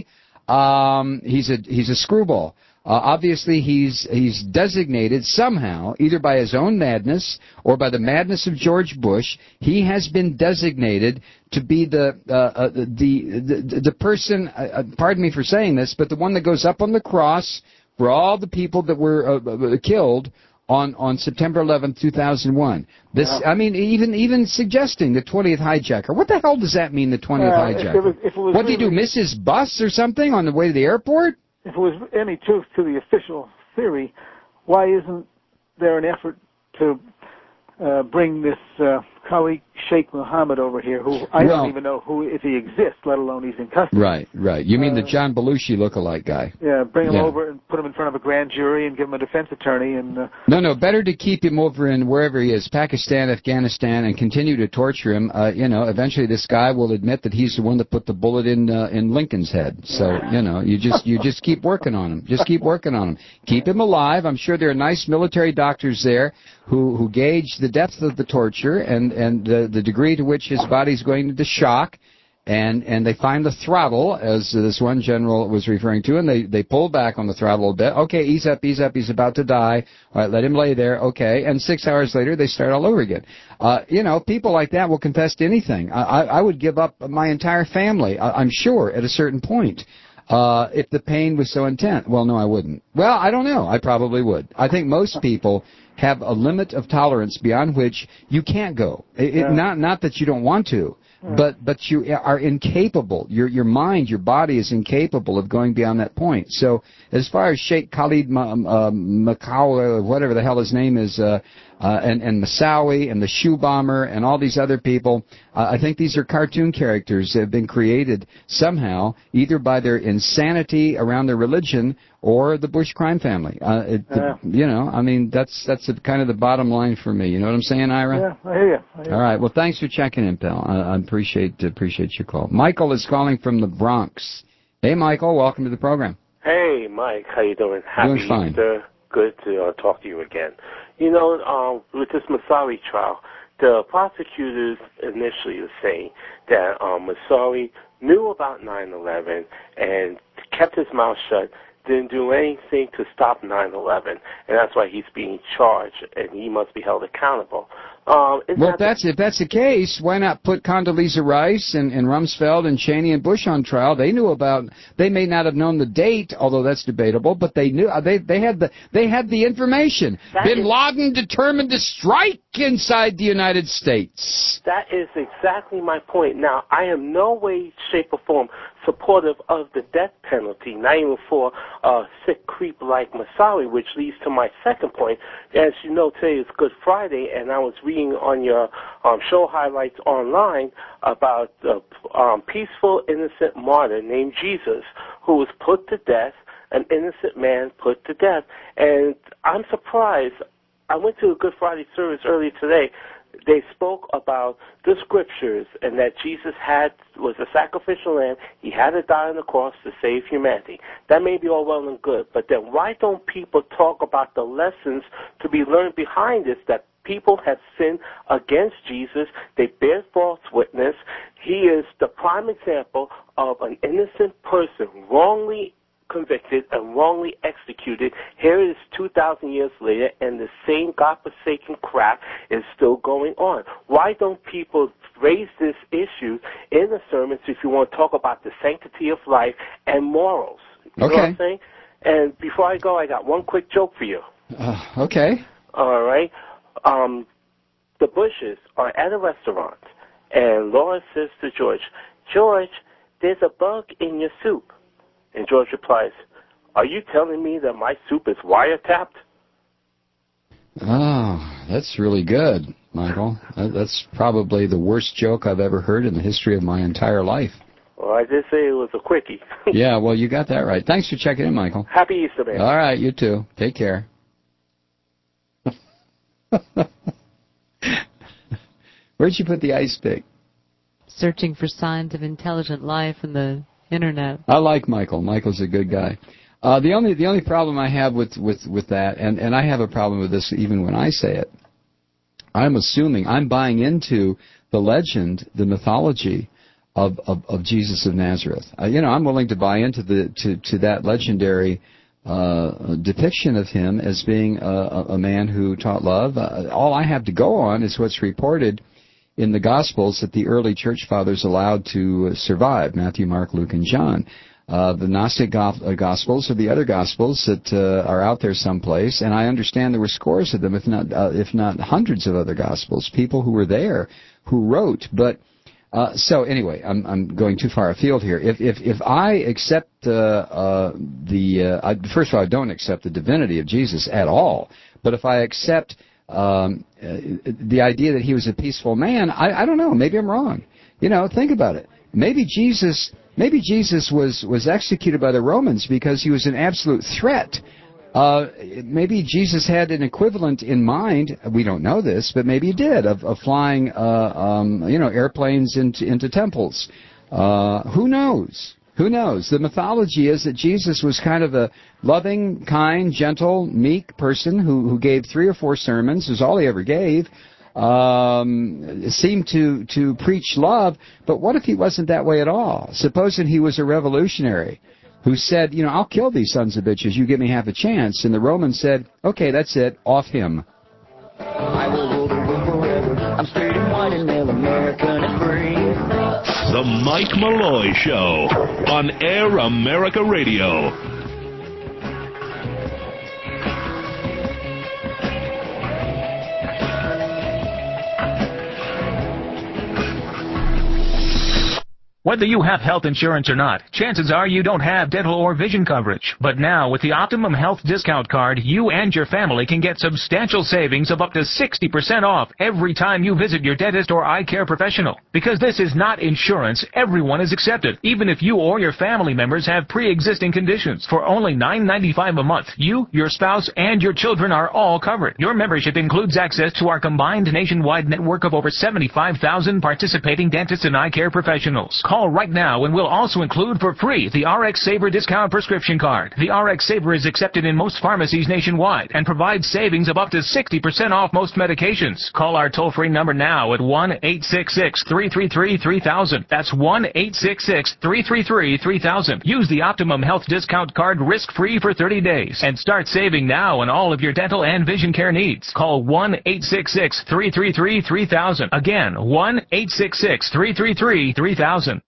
Um, he's a he's a screwball. Uh, obviously, he's he's designated somehow, either by his own madness or by the madness of George Bush. He has been designated to be the uh, uh, the, the the person. Uh, pardon me for saying this, but the one that goes up on the cross for all the people that were uh, killed on on September eleventh, two thousand one. This, I mean, even even suggesting the twentieth hijacker. What the hell does that mean? The twentieth Uh, hijacker. if it was- if it was what did he do? really- Miss his bus or something on the way to the airport? If it was any truth to the official theory, why isn't there an effort to uh, bring this uh, Khalid Sheikh Mohammed over here, who I Well- don't even know who if he exists, let alone he's in custody. Right, right. You mean the Uh, John Belushi lookalike guy? Yeah, bring him Yeah. over and put him in front of a grand jury and give him a defense attorney and. Uh, No, no. Better to keep him over in wherever he is, Pakistan, Afghanistan, and continue to torture him. Uh, you know, eventually this guy will admit that he's the one that put the bullet in uh, in Lincoln's head. So you know, you just you just keep working on him. Just keep working on him. Keep him alive. I'm sure there are nice military doctors there who who gauge the depth of the torture and and the the degree to which his body's going into shock. And and they find the throttle, as this one general was referring to, and they, they pull back on the throttle a bit. Okay, ease up, ease up, he's about to die. All right, let him lay there. Okay, and six hours later, they start all over again. Uh, you know, people like that will confess to anything. I, I, I would give up my entire family, I, I'm sure, at a certain point, uh, if the pain was so intense. Well, no, I wouldn't. Well, I don't know. I probably would. I think most people have a limit of tolerance beyond which you can't go. It, it, not not that you don't want to. But but you are incapable. Your your mind, your body is incapable of going beyond that point. So as far as Sheikh Khalid Ma, uh, Macau, whatever the hell his name is, uh, uh, and and Moussaoui and the shoe bomber and all these other people, uh, I think these are cartoon characters that have been created somehow, either by their insanity around their religion or the Bush crime family. Uh, it, the, you know, I mean that's that's the, kind of the bottom line for me. You know what I'm saying, Ira? Yeah, I hear you. I hear All right. Well, thanks for checking in, pal. I, I appreciate appreciate your call. Michael is calling from the Bronx. Hey, Michael. Welcome to the program. Hey, Mike. How you doing? Happy Doing fine. Easter. Good to uh, talk to you again. You know, um, with this Moussaoui trial, the prosecutors initially were saying that um, Moussaoui knew about nine eleven and kept his mouth shut, didn't do anything to stop nine eleven, and that's why he's being charged, and he must be held accountable. Um, isn't Well, that if that's if that's the case, why not put Condoleezza Rice and, and Rumsfeld and Cheney and Bush on trial? They knew about. They may not have known the date, although that's debatable, but they knew. They they had the they had the information. That Bin is- Laden determined to strike inside the United States. That is exactly my point. Now, I am no way, shape, or form supportive of the death penalty, not even for a sick creep like Moussaoui, which leads to my second point. As you know, today is Good Friday, and I was reading on your um, show highlights online about a um, peaceful, innocent martyr named Jesus who was put to death, an innocent man put to death. And I'm surprised. I went to a Good Friday service earlier today. They spoke about the scriptures and that Jesus had was a sacrificial lamb. He had to die on the cross to save humanity. That may be all well and good, but then why don't people talk about the lessons to be learned behind this, that people have sinned against Jesus. They bear false witness. He is the prime example of an innocent person wrongly convicted and wrongly executed. Here it is two thousand years later, and the same godforsaken crap is still going on. Why don't people raise this issue in the sermons if you want to talk about the sanctity of life and morals? You Okay. know what I'm saying? And before I go, I got one quick joke for you. Uh, okay. All right. Um, the Bushes are at a restaurant, and Laura says to George, George, there's a bug in your soup. And George replies, are you telling me that my soup is wiretapped? Oh, that's really good, Michael. That- That's probably the worst joke I've ever heard in the history of my entire life. Well, I did say it was a quickie. Yeah, well, you got that right. Thanks for checking in, Michael. Happy Easter, man. All right, you too. Take care. Where'd you put the ice pick? Searching for signs of intelligent life in the internet. I like Michael. Michael's a good guy. Uh, the only the only problem I have with, with, with that, and, and I have a problem with this even when I say it, I'm assuming, I'm buying into the legend, the mythology of, of, of Jesus of Nazareth. Uh, you know, I'm willing to buy into the to, to that legendary uh, depiction of him as being a, a man who taught love. Uh, all I have to go on is what's reported in the Gospels that the early church fathers allowed to survive, Matthew, Mark, Luke, and John. Uh, the Gnostic Gospels or the other Gospels that uh, are out there someplace, and I understand there were scores of them, if not uh, if not hundreds of other Gospels, people who were there who wrote. But uh, so anyway, I'm I'm going too far afield here. If if if I accept uh, uh, the uh, I, first of all, I don't accept the divinity of Jesus at all. But if I accept um, uh, the idea that he was a peaceful man, I, I don't know. Maybe I'm wrong. You know, think about it. Maybe Jesus. Maybe Jesus was, was executed by the Romans because he was an absolute threat. Uh, maybe Jesus had an equivalent in mind, we don't know this, but maybe he did, of, of flying uh, um, you know, airplanes into, into temples. Uh, who knows? Who knows? The mythology is that Jesus was kind of a loving, kind, gentle, meek person who, who gave three or four sermons, is all he ever gave. Um, seemed to, to preach love, but what if he wasn't that way at all? Supposing he was a revolutionary who said, you know, I'll kill these sons of bitches, you give me half a chance. And the Romans said, okay, that's it, off him. I will rule the world forever. I'm straight and white and male, American and free. The Mike Malloy Show on Air America Radio. Whether you have health insurance or not, chances are you don't have dental or vision coverage. But now, with the Optimum Health Discount Card, you and your family can get substantial savings of up to sixty percent off every time you visit your dentist or eye care professional. Because this is not insurance, everyone is accepted, even if you or your family members have pre-existing conditions. For only nine ninety-five a month, you, your spouse, and your children are all covered. Your membership includes access to our combined nationwide network of over seventy-five thousand participating dentists and eye care professionals. Call right now and we'll also include for free the R X Saver Discount Prescription Card. The R X Saver is accepted in most pharmacies nationwide and provides savings of up to sixty percent off most medications. Call our toll-free number now at one eight six six, three three three, three thousand. That's one eight six six, three three three, three thousand. Use the Optimum Health Discount Card risk-free for thirty days and start saving now on all of your dental and vision care needs. Call one eight six six, three three three, three thousand. Again, one eight six six, three three three, three thousand.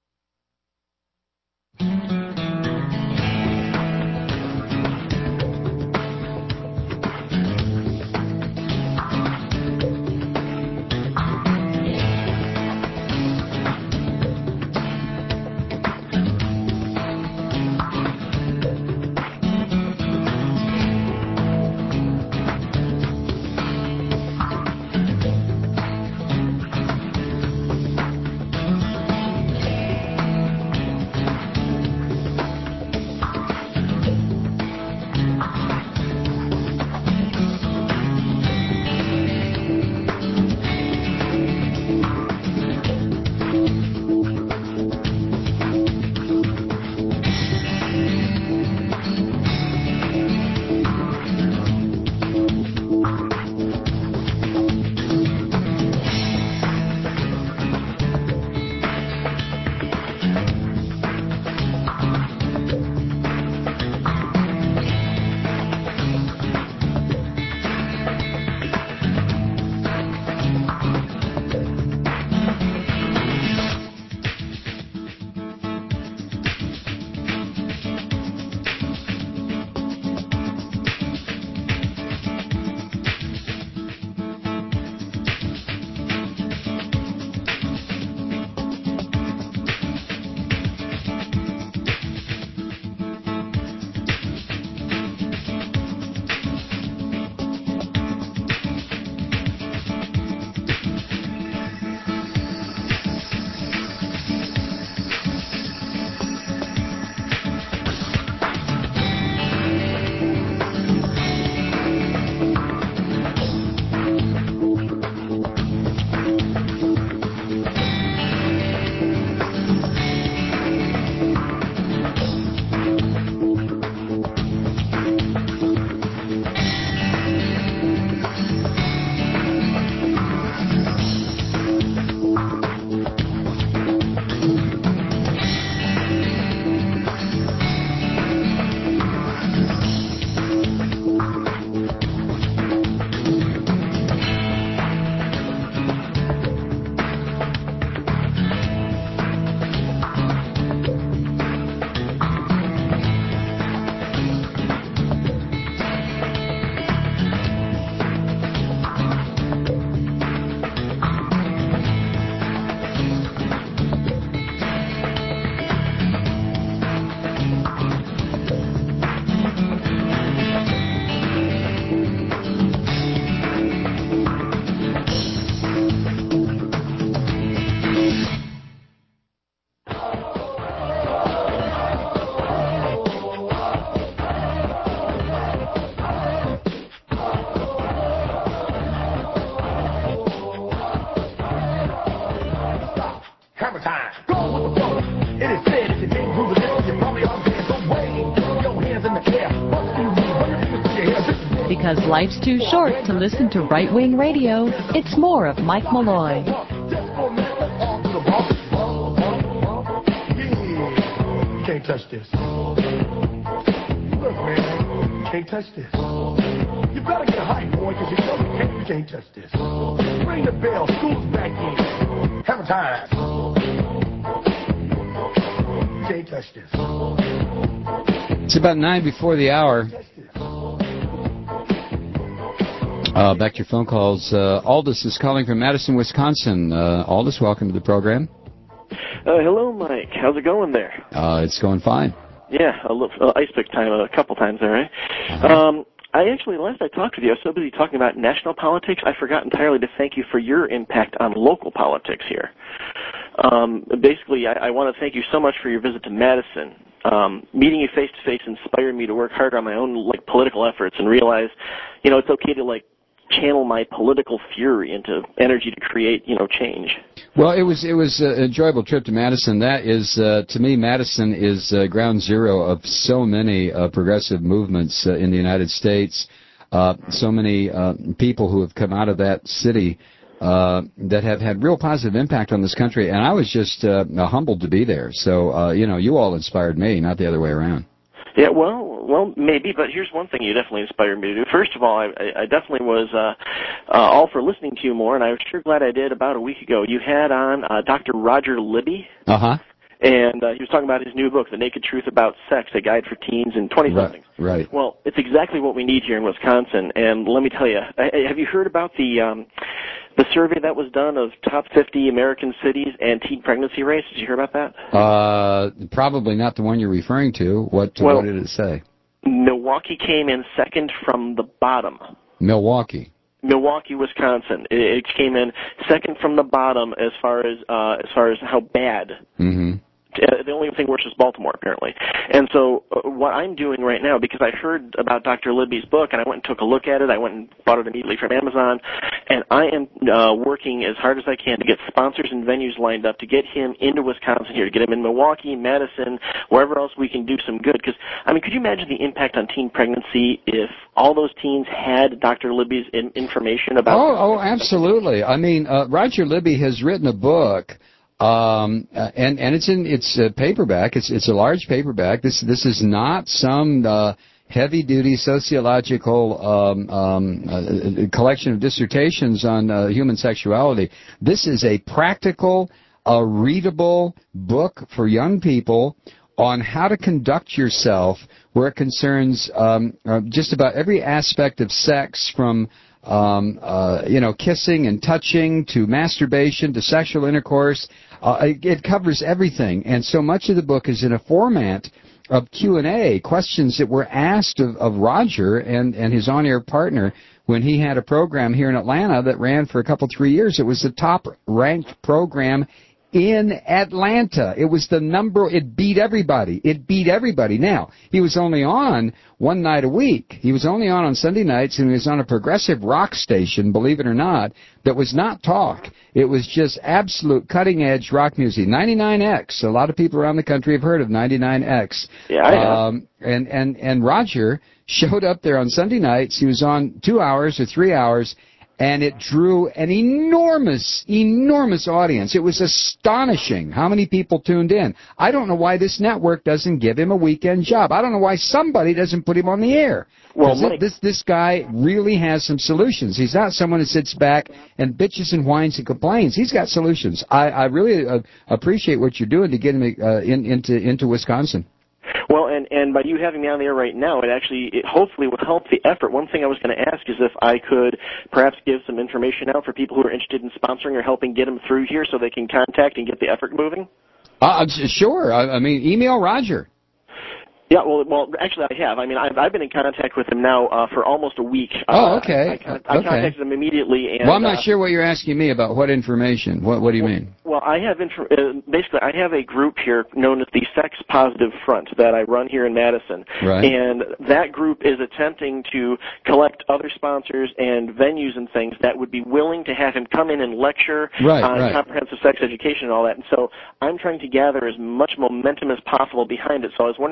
Because life's too short to listen to right-wing radio, it's more of Mike Malloy. You can't touch this. Look, man, you can't touch this. You better get hype, boy, because you know you can't, you can't touch this. Ring the bell, school's back in. Have a time. You can't touch this. It's about nine before the hour. Uh, back to your phone calls. Uh, Aldous is calling from Madison, Wisconsin. Uh, Aldous, welcome to the program. Uh, hello, Mike. How's it going there? Uh, it's going fine. Yeah, a little, uh, ice pick time a couple times there, right? Uh-huh. Um, I actually, last I talked with you, I was so busy talking about national politics, I forgot entirely to thank you for your impact on local politics here. Um, basically, I, I want to thank you so much for your visit to Madison. Um, meeting you face to face inspired me to work harder on my own like political efforts and realize, you know, it's okay to like channel my political fury into energy to create, you know, change. Well, it was it was an enjoyable trip to Madison. That is, uh, to me, Madison is uh, ground zero of so many uh, progressive movements uh, in the United States. Uh, so many uh, people who have come out of that city uh, that have had real positive impact on this country. And I was just uh, humbled to be there. So, uh, you know, you all inspired me, not the other way around. Yeah, well, well, maybe, but here's one thing you definitely inspired me to do. First of all, I, I definitely was uh, uh, all for listening to you more, and I was sure glad I did about a week ago. You had on uh, Doctor Roger Libby. Uh-huh. And uh, he was talking about his new book, The Naked Truth About Sex, a guide for teens and twenty-somethings. Right, right. Well, it's exactly what we need here in Wisconsin. And let me tell you, have you heard about the um, the survey that was done of top fifty American cities and teen pregnancy rates? Did you hear about that? Uh, probably not the one you're referring to. What, well, what did it say? Milwaukee came in second from the bottom. Milwaukee. Milwaukee, Wisconsin. It, it came in second from the bottom as far as uh, as far as how bad. Mm-hmm. Uh, the only thing worse is Baltimore, apparently. And so uh, what I'm doing right now, because I heard about Doctor Libby's book, and I went and took a look at it, I went and bought it immediately from Amazon, and I am uh, working as hard as I can to get sponsors and venues lined up to get him into Wisconsin here, to get him in Milwaukee, Madison, wherever else we can do some good. Because, I mean, could you imagine the impact on teen pregnancy if all those teens had Doctor Libby's in- information about... Oh, oh, absolutely. I mean, uh, Roger Libby has written a book... Um, uh, and, and it's in, it's a paperback. It's, it's a large paperback. This, this is not some, uh, heavy duty sociological, um, um, uh, collection of dissertations on, uh, human sexuality. This is a practical, uh, readable book for young people on how to conduct yourself where it concerns, um, uh, just about every aspect of sex from, Um, uh, you know, kissing and touching to masturbation to sexual intercourse. Uh, it, it covers everything, and so much of the book is in a format of Q and A, questions that were asked of, of Roger and, and his on-air partner when he had a program here in Atlanta that ran for a couple, three years. It was the top-ranked program in Atlanta. It was the number, it beat everybody. It beat everybody. Now, he was only on one night a week. He was only on on Sunday nights, and he was on a progressive rock station, believe it or not, that was not talk. It was just absolute cutting-edge rock music. ninety-nine X. A lot of people around the country have heard of ninety-nine X. Yeah, I have. Um, and, and, and Roger showed up there on Sunday nights. He was on two hours or three hours, and it drew an enormous, enormous audience. It was astonishing how many people tuned in. I don't know why this network doesn't give him a weekend job. I don't know why somebody doesn't put him on the air. Well, Mike, this this guy really has some solutions. He's not someone who sits back and bitches and whines and complains. He's got solutions. I, I really uh, appreciate what you're doing to get him uh, in, into into Wisconsin. Well, and, and by you having me on the air right now, it actually, it hopefully will help the effort. One thing I was going to ask is if I could perhaps give some information out for people who are interested in sponsoring or helping get them through here so they can contact and get the effort moving. Uh, sure. I, I mean, email Roger. Yeah, well, well, actually, I have. I mean, I've, I've been in contact with him now uh, for almost a week. Oh, okay. Uh, I, I, I okay. contacted him immediately. And, well, I'm not uh, sure what you're asking me about. What information? What What do you well, mean? Well, I have inf- uh, basically I have a group here known as the Sex Positive Front that I run here in Madison, right. And that group is attempting to collect other sponsors and venues and things that would be willing to have him come in and lecture right, on right. comprehensive sex education and all that. And so I'm trying to gather as much momentum as possible behind it. So I was wondering if I could get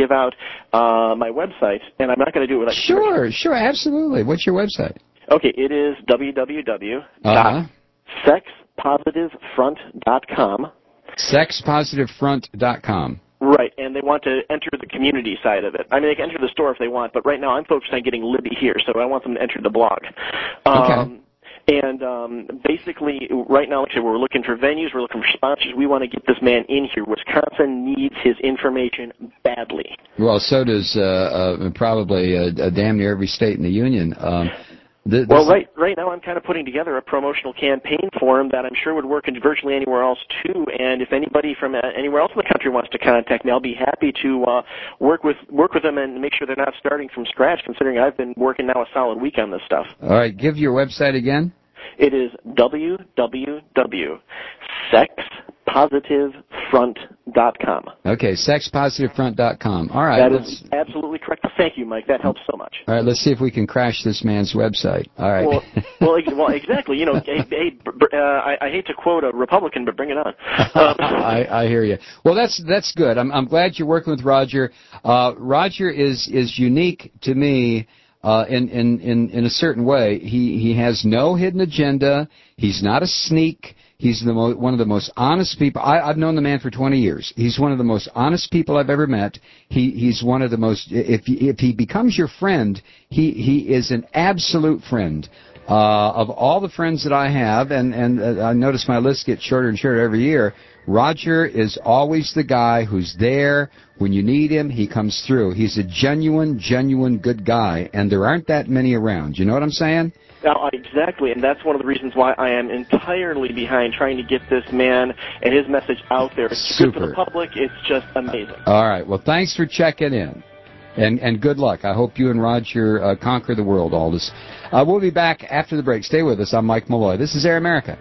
give out uh, my website, and I'm not going to do it without Sure, sure, absolutely. What's your website? Okay, it is w w w Uh-huh. dot sex positive front dot com. sex positive front dot com. Right, and they want to enter the community side of it. I mean, they can enter the store if they want, but right now I'm focused on getting Libby here, so I want them to enter the blog. Um, Okay. And um, basically, right now, like I said, we're looking for venues, we're looking for sponsors. We want to get this man in here. Wisconsin needs his information badly. Well, so does uh, uh, probably uh, damn near every state in the union. Um, th- Well, this- right right now I'm kind of putting together a promotional campaign for him that I'm sure would work in virtually anywhere else too. And if anybody from uh, anywhere else in the country wants to contact me, I'll be happy to uh, work with work with them and make sure they're not starting from scratch. Considering I've been working now a solid week on this stuff. All right, give your website again. It is w w w dot sex positive front dot com. Okay, sex positive front dot com. All right. That let's, is absolutely correct. Thank you, Mike. That helps so much. all right, let's see if we can crash this man's website. All right. Well, well, ex- well, exactly. You know, hey, hey, br- br- uh, I, I hate to quote a Republican, but bring it on. Um, I, I hear you. Well, that's that's good. I'm I'm glad you're working with Roger. Uh, Roger is is unique to me uh, in, in in in a certain way. He he has no hidden agenda. He's not a sneak. He's the mo- one of the most honest people. I, I've known the man for twenty years. He's one of the most honest people I've ever met. He he's one of the most. If if he becomes your friend, he he is an absolute friend. Uh, of all the friends that I have, and, and uh, I notice my list gets shorter and shorter every year, Roger is always the guy who's there when you need him. He comes through. He's a genuine, genuine good guy, and there aren't that many around. You know what I'm saying? Now, exactly, and that's one of the reasons why I am entirely behind trying to get this man and his message out there. It's Super. good for the public. It's just amazing. All right. Well, thanks for checking in. And and good luck. I hope you and Roger uh, conquer the world, Aldous. Uh, we'll be back after the break. Stay with us. I'm Mike Malloy. This is Air America.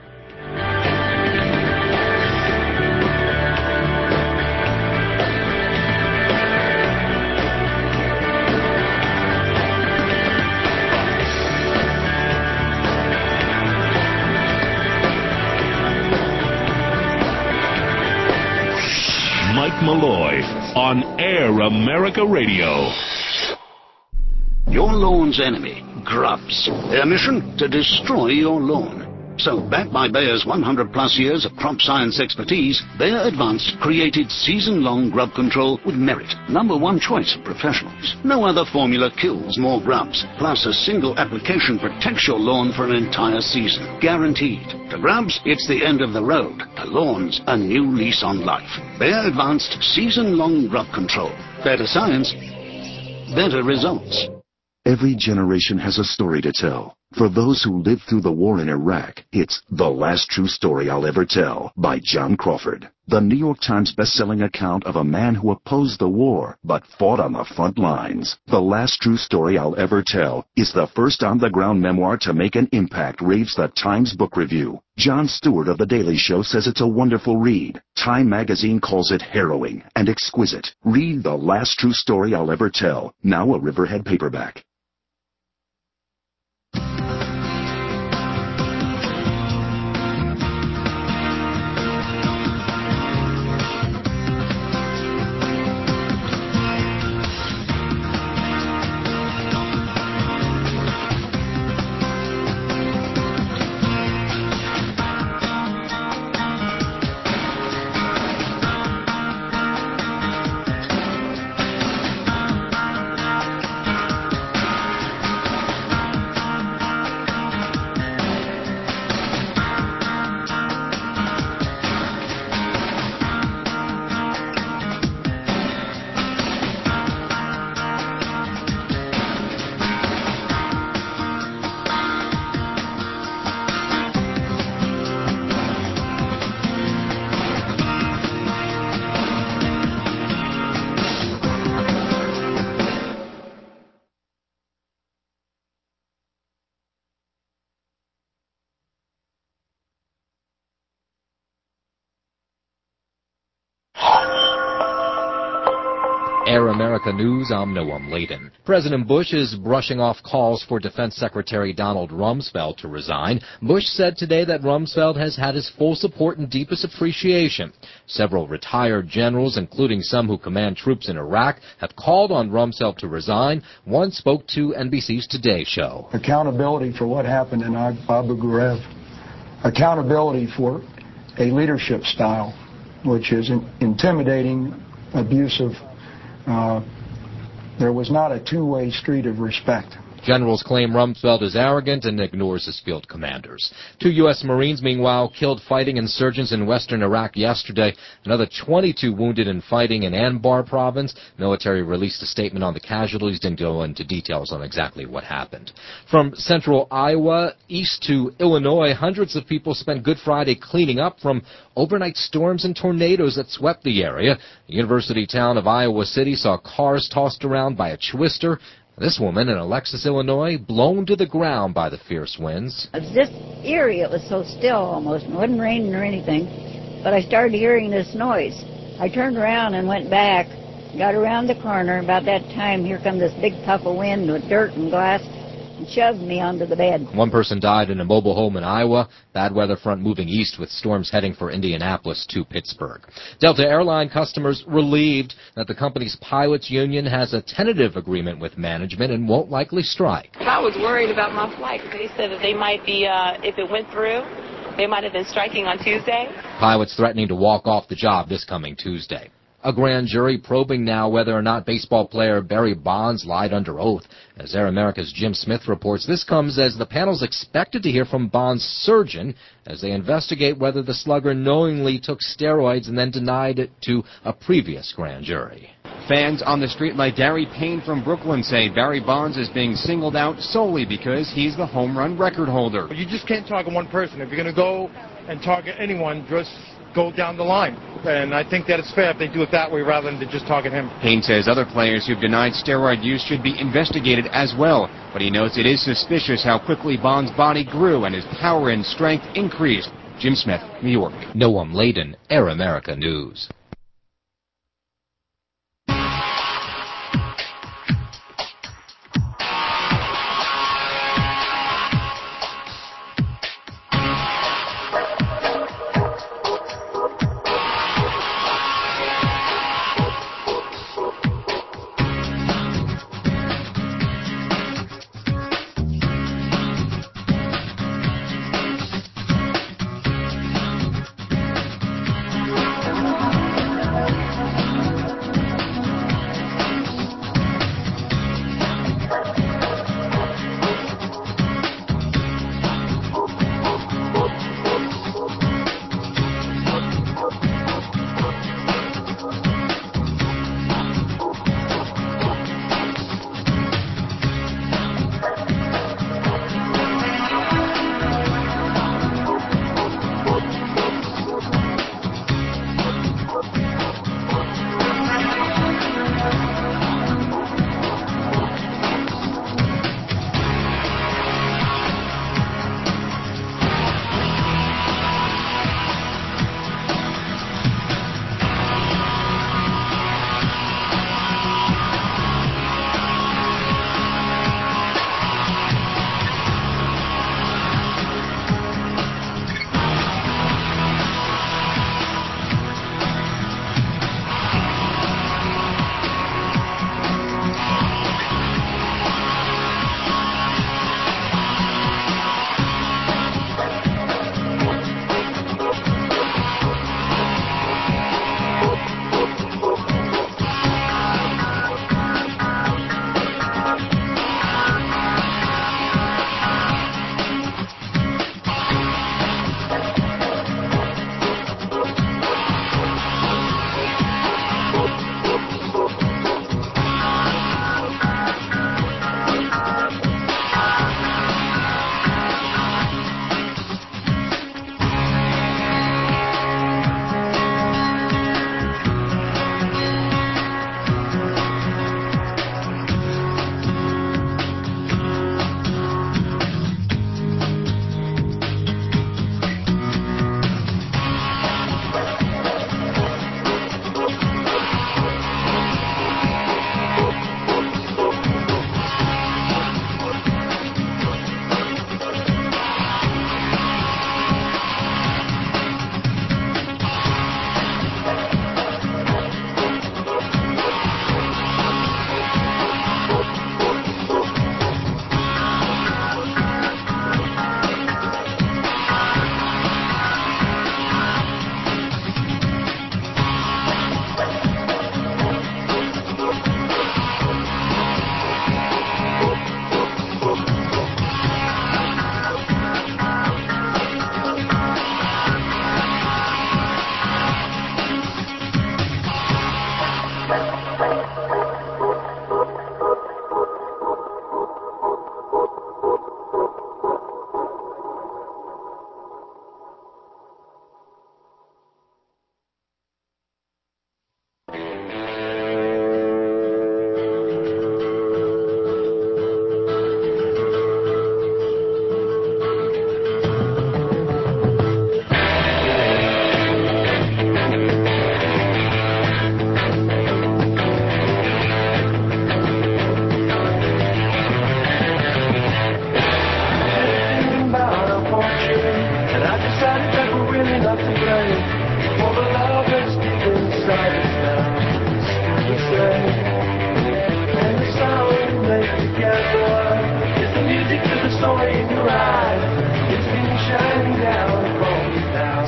Mike Malloy on Air America Radio. Your lawn's enemy, grubs. Their mission, to destroy your lawn. So, backed by Bayer's one hundred plus years of crop science expertise, Bayer Advanced created season-long grub control with merit, number one choice of professionals. No other formula kills more grubs. Plus, a single application protects your lawn for an entire season. Guaranteed. To grubs, it's the end of the road. To lawns, a new lease on life. Bayer Advanced season-long grub control. Better science, better results. Every generation has a story to tell. For those who lived through the war in Iraq, it's The Last True Story I'll Ever Tell by John Crawford. The New York Times best-selling account of a man who opposed the war but fought on the front lines. The Last True Story I'll Ever Tell is the first on-the-ground memoir to make an impact, raves the Times Book Review. Jon Stewart of The Daily Show says it's a wonderful read. Time magazine calls it harrowing and exquisite. Read The Last True Story I'll Ever Tell, now a Riverhead paperback. Air America News, I'm Noam Laden. President Bush is brushing off calls for Defense Secretary Donald Rumsfeld to resign. Bush said today that Rumsfeld has had his full support and deepest appreciation. Several retired generals, including some who command troops in Iraq, have called on Rumsfeld to resign. One spoke to N B C's Today Show. Accountability for what happened in Abu Ghraib. Accountability for a leadership style which is intimidating, abusive. Uh, there was not a two-way street of respect. Generals claim Rumsfeld is arrogant and ignores his field commanders. Two U S Marines, meanwhile, killed fighting insurgents in western Iraq yesterday. Another twenty-two wounded in fighting in Anbar province. Military released a statement on the casualties, didn't go into details on exactly what happened. From central Iowa east to Illinois, hundreds of people spent Good Friday cleaning up from overnight storms and tornadoes that swept the area. The university town of Iowa City saw cars tossed around by a twister. This woman in Alexis, Illinois, blown to the ground by the fierce winds. It was just eerie. It was so still almost. It wasn't raining or anything. But I started hearing this noise. I turned around and went back, got around the corner. About that time, here come this big puff of wind with dirt and glass and shoved me onto the bed. One person died in a mobile home in Iowa. Bad weather front moving east with storms heading for Indianapolis to Pittsburgh. Delta Airline customers relieved that the company's pilots union has a tentative agreement with management and won't likely strike. I was worried about my flight. They said that they might be, uh, if it went through, they might have been striking on Tuesday. Pilots threatening to walk off the job this coming Tuesday. A grand jury probing now whether or not baseball player Barry Bonds lied under oath. As Air America's Jim Smith reports, this comes as the panel's expected to hear from Bonds' surgeon as they investigate whether the slugger knowingly took steroids and then denied it to a previous grand jury. Fans on the street like Gary Payne from Brooklyn say Barry Bonds is being singled out solely because he's the home run record holder. You just can't target one person. If you're going to go and target anyone, just go down the line. And I think that it's fair if they do it that way rather than to just target him. Payne says other players who've denied steroid use should be investigated as well, but he notes it is suspicious how quickly Bonds' body grew and his power and strength increased. Jim Smith, New York. Noam Laden, Air America News.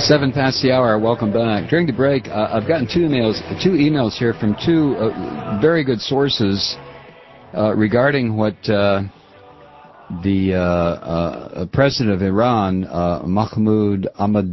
Seven past the hour. Welcome back. During the break, uh, I've gotten two emails, two emails here from two uh, very good sources uh, regarding what uh, the uh, uh, president of Iran, uh, Mahmoud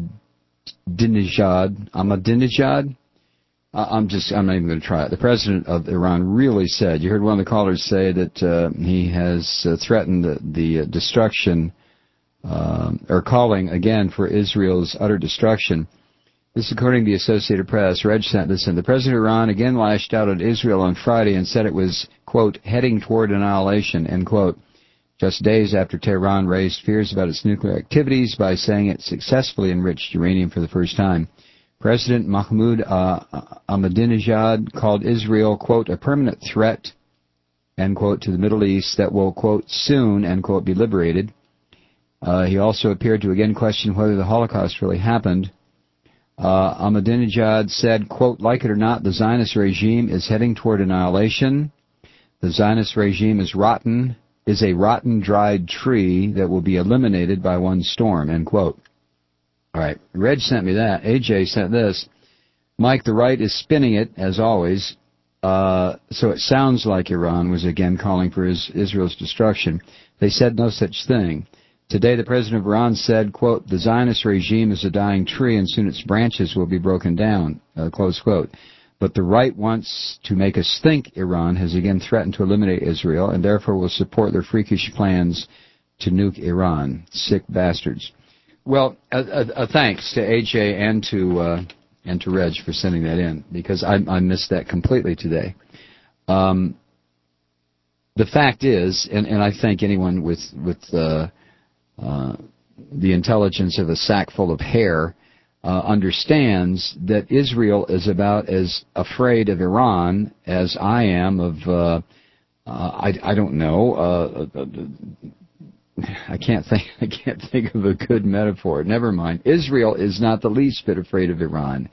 Ahmadinejad, Ahmadinejad. Uh, I'm just, I'm not even going to try it. The president of Iran really said. You heard one of the callers say that uh, he has uh, threatened the, the destruction. Uh, or calling again for Israel's utter destruction. This is according to the Associated Press. Reg sent this in. The president of Iran again lashed out at Israel on Friday and said it was, quote, heading toward annihilation, end quote, just days after Tehran raised fears about its nuclear activities by saying it successfully enriched uranium for the first time. President Mahmoud uh, Ahmadinejad called Israel, quote, a permanent threat, end quote, to the Middle East that will, quote, soon, end quote, be liberated. Uh, he also appeared to again question whether the Holocaust really happened. Uh, Ahmadinejad said, quote, like it or not, the Zionist regime is heading toward annihilation. The Zionist regime is rotten, is a rotten, dried tree that will be eliminated by one storm, end quote. All right, Reg sent me that. A J sent this. Mike, the right is spinning it, as always, uh, so it sounds like Iran was again calling for his, Israel's destruction. They said no such thing. Today, the president of Iran said, quote, the Zionist regime is a dying tree and soon its branches will be broken down, uh, close quote. But the right wants to make us think Iran has again threatened to eliminate Israel and therefore will support their freakish plans to nuke Iran. Sick bastards. Well, uh, uh, uh, thanks to A J and to uh, and to Reg for sending that in, because I, I missed that completely today. Um, the fact is, and, and I think anyone with with uh, uh, the intelligence of a sack full of hair uh, understands that Israel is about as afraid of Iran as I am of, uh, uh, I, I don't know, uh, uh, I can't think, I can't think of a good metaphor. Never mind. Israel is not the least bit afraid of Iran.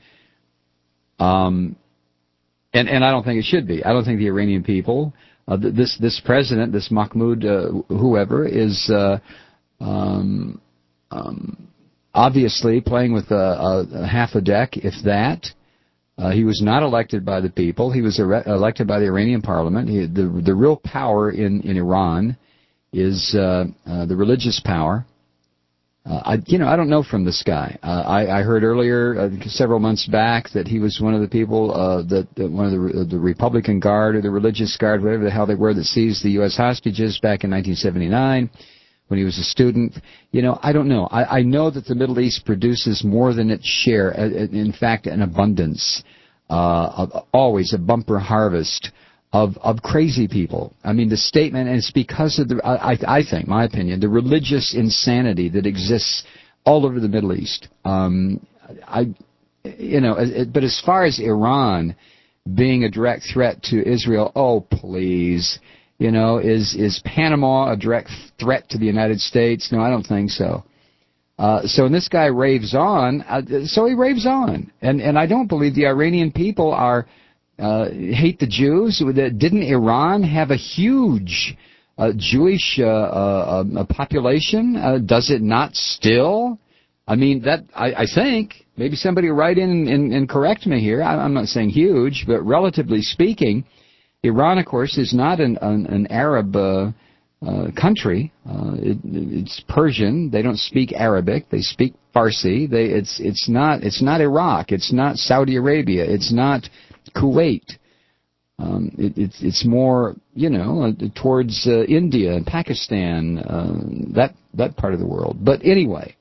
Um, and, and I don't think it should be. I don't think the Iranian people, uh, this, this president, this Mahmoud, uh, whoever, is, uh, um, um, obviously playing with a, a, a half a deck, if that. Uh, he was not elected by the people. He was er- elected by the Iranian parliament. He, the, the real power in, in Iran is uh, uh, the religious power. Uh, I, you know, I don't know from this guy. Uh, I, I heard earlier, uh, several months back, that he was one of the people, uh, that, that one of the, the Republican Guard or the religious guard, whatever the hell they were, that seized the U S hostages back in nineteen seventy-nine when he was a student. You know, I don't know. I, I know that the Middle East produces more than its share. Uh, in fact, an abundance, uh, of, always a bumper harvest of of crazy people. I mean, the statement, and it's because of the, I, I think, my opinion, the religious insanity that exists all over the Middle East. Um, I, you know, it, but as far as Iran being a direct threat to Israel, oh please, you know, is is Panama a direct threat to the United States? No, I don't think so. Uh, so when this guy raves on, uh, so he raves on, and and I don't believe the Iranian people are. Uh, hate the Jews. Didn't Iran have a huge uh, Jewish uh, uh, uh, population? Uh, does it not still? I mean, that I, I think, maybe somebody will write in and, and correct me here. I, I'm not saying huge, but relatively speaking, Iran, of course, is not an, an, an Arab uh, uh, country. Uh, it, it's Persian. They don't speak Arabic. They speak Farsi. They, it's it's not it's not Iraq. It's not Saudi Arabia. It's not Kuwait. Um, it, it's it's more, you know, uh, towards uh, India and Pakistan, uh, that that part of the world. But anyway,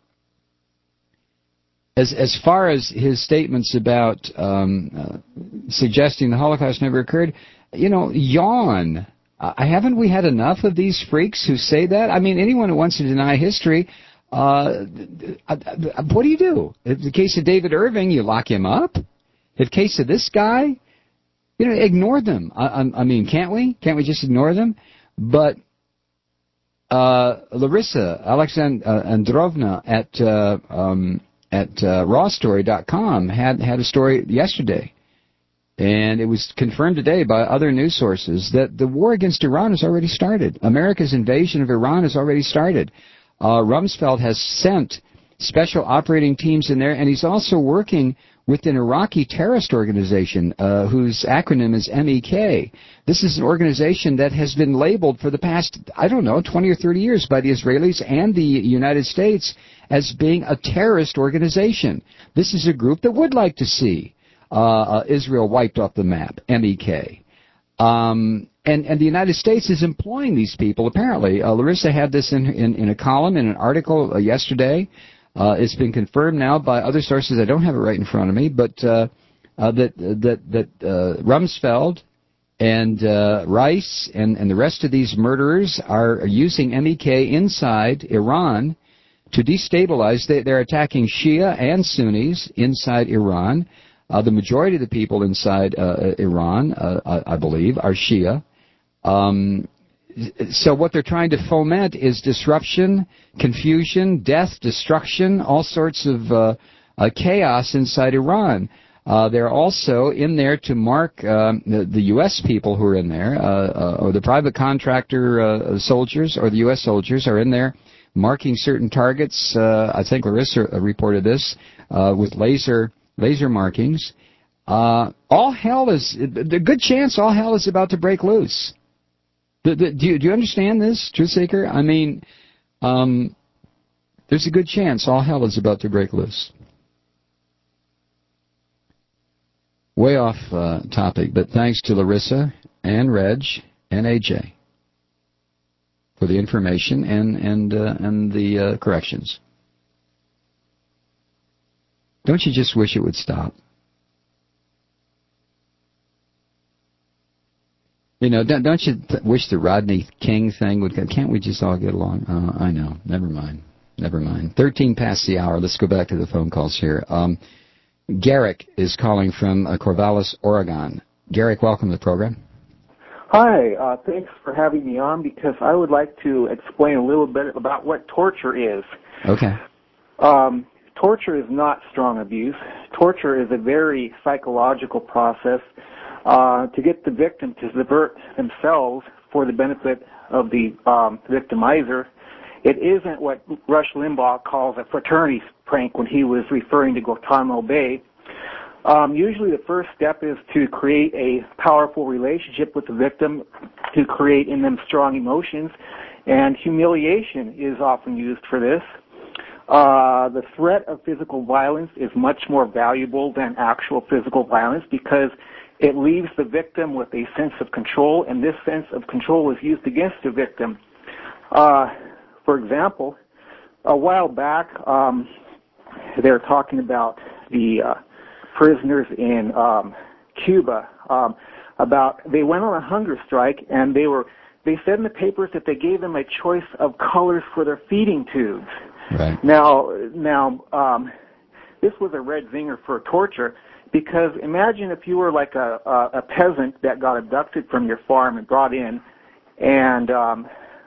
as as far as his statements about um, uh, suggesting the Holocaust never occurred, you know, yawn. Uh, haven't we had enough of these freaks who say that? I mean, anyone who wants to deny history, uh, what do you do? In the case of David Irving, you lock him up. In the case of this guy, you know, ignore them. I, I, I mean, can't we? Can't we just ignore them? But uh, Larissa Alexandrovna at uh, um, at uh, raw story dot com had had a story yesterday, and it was confirmed today by other news sources that the war against Iran has already started. America's invasion of Iran has already started. Uh, Rumsfeld has sent special operating teams in there, and he's also working with an Iraqi terrorist organization uh, whose acronym is M E K. This is an organization that has been labeled for the past, I don't know, twenty or thirty years by the Israelis and the United States as being a terrorist organization. This is a group that would like to see uh, uh, Israel wiped off the map, M E K. Um, and, and the United States is employing these people, apparently. Uh, Larissa had this in, in, in a column, in an article uh, yesterday. Uh, it's been confirmed now by other sources. I don't have it right in front of me, but uh, uh, that that that uh, Rumsfeld and uh, Rice and, and the rest of these murderers are using M E K inside Iran to destabilize. They, they're attacking Shia and Sunnis inside Iran. Uh, the majority of the people inside uh, Iran, uh, I, I believe, are Shia. Um, so what they're trying to foment is disruption, confusion, death, destruction, all sorts of uh, uh, chaos inside Iran. Uh, they're also in there to mark um, the, the U S people who are in there, uh, uh, or the private contractor uh, soldiers, or the U S soldiers are in there marking certain targets. Uh, I think Larissa reported this uh, with laser laser markings. Uh, all hell is, the good chance all hell is about to break loose. The, the, do, you, do you understand this, Truth Seeker? I mean, um, there's a good chance all hell is about to break loose. Way off uh, topic, but thanks to Larissa and Reg and A J for the information and and uh, and the uh, corrections. Don't you just wish it would stop? You know, don't, don't you th- wish the Rodney King thing would go? Can't we just all get along? Uh, I know. Never mind. Never mind. Thirteen past the hour. Let's go back to the phone calls here. Um, Garrick is calling from uh, Corvallis, Oregon. Garrick, welcome to the program. Hi. Uh, thanks for having me on, because I would like to explain a little bit about what torture is. Okay. Um, torture is not strong abuse. Torture is a very psychological process Uh, to get the victim to subvert themselves for the benefit of the um, victimizer. It isn't what Rush Limbaugh calls a fraternity prank when he was referring to Guantanamo Bay. Um, usually the first step is to create a powerful relationship with the victim, to create in them strong emotions, and humiliation is often used for this. Uh, the threat of physical violence is much more valuable than actual physical violence, because it leaves the victim with a sense of control, and this sense of control is used against the victim. Uh, for example, a while back, um, they were talking about the uh, prisoners in um, Cuba. Um, about they went on a hunger strike, and they were they said in the papers that they gave them a choice of colors for their feeding tubes. Right. Now, now um, this was a red zinger for torture. Because imagine if you were like a, a, a peasant that got abducted from your farm and brought in, and um,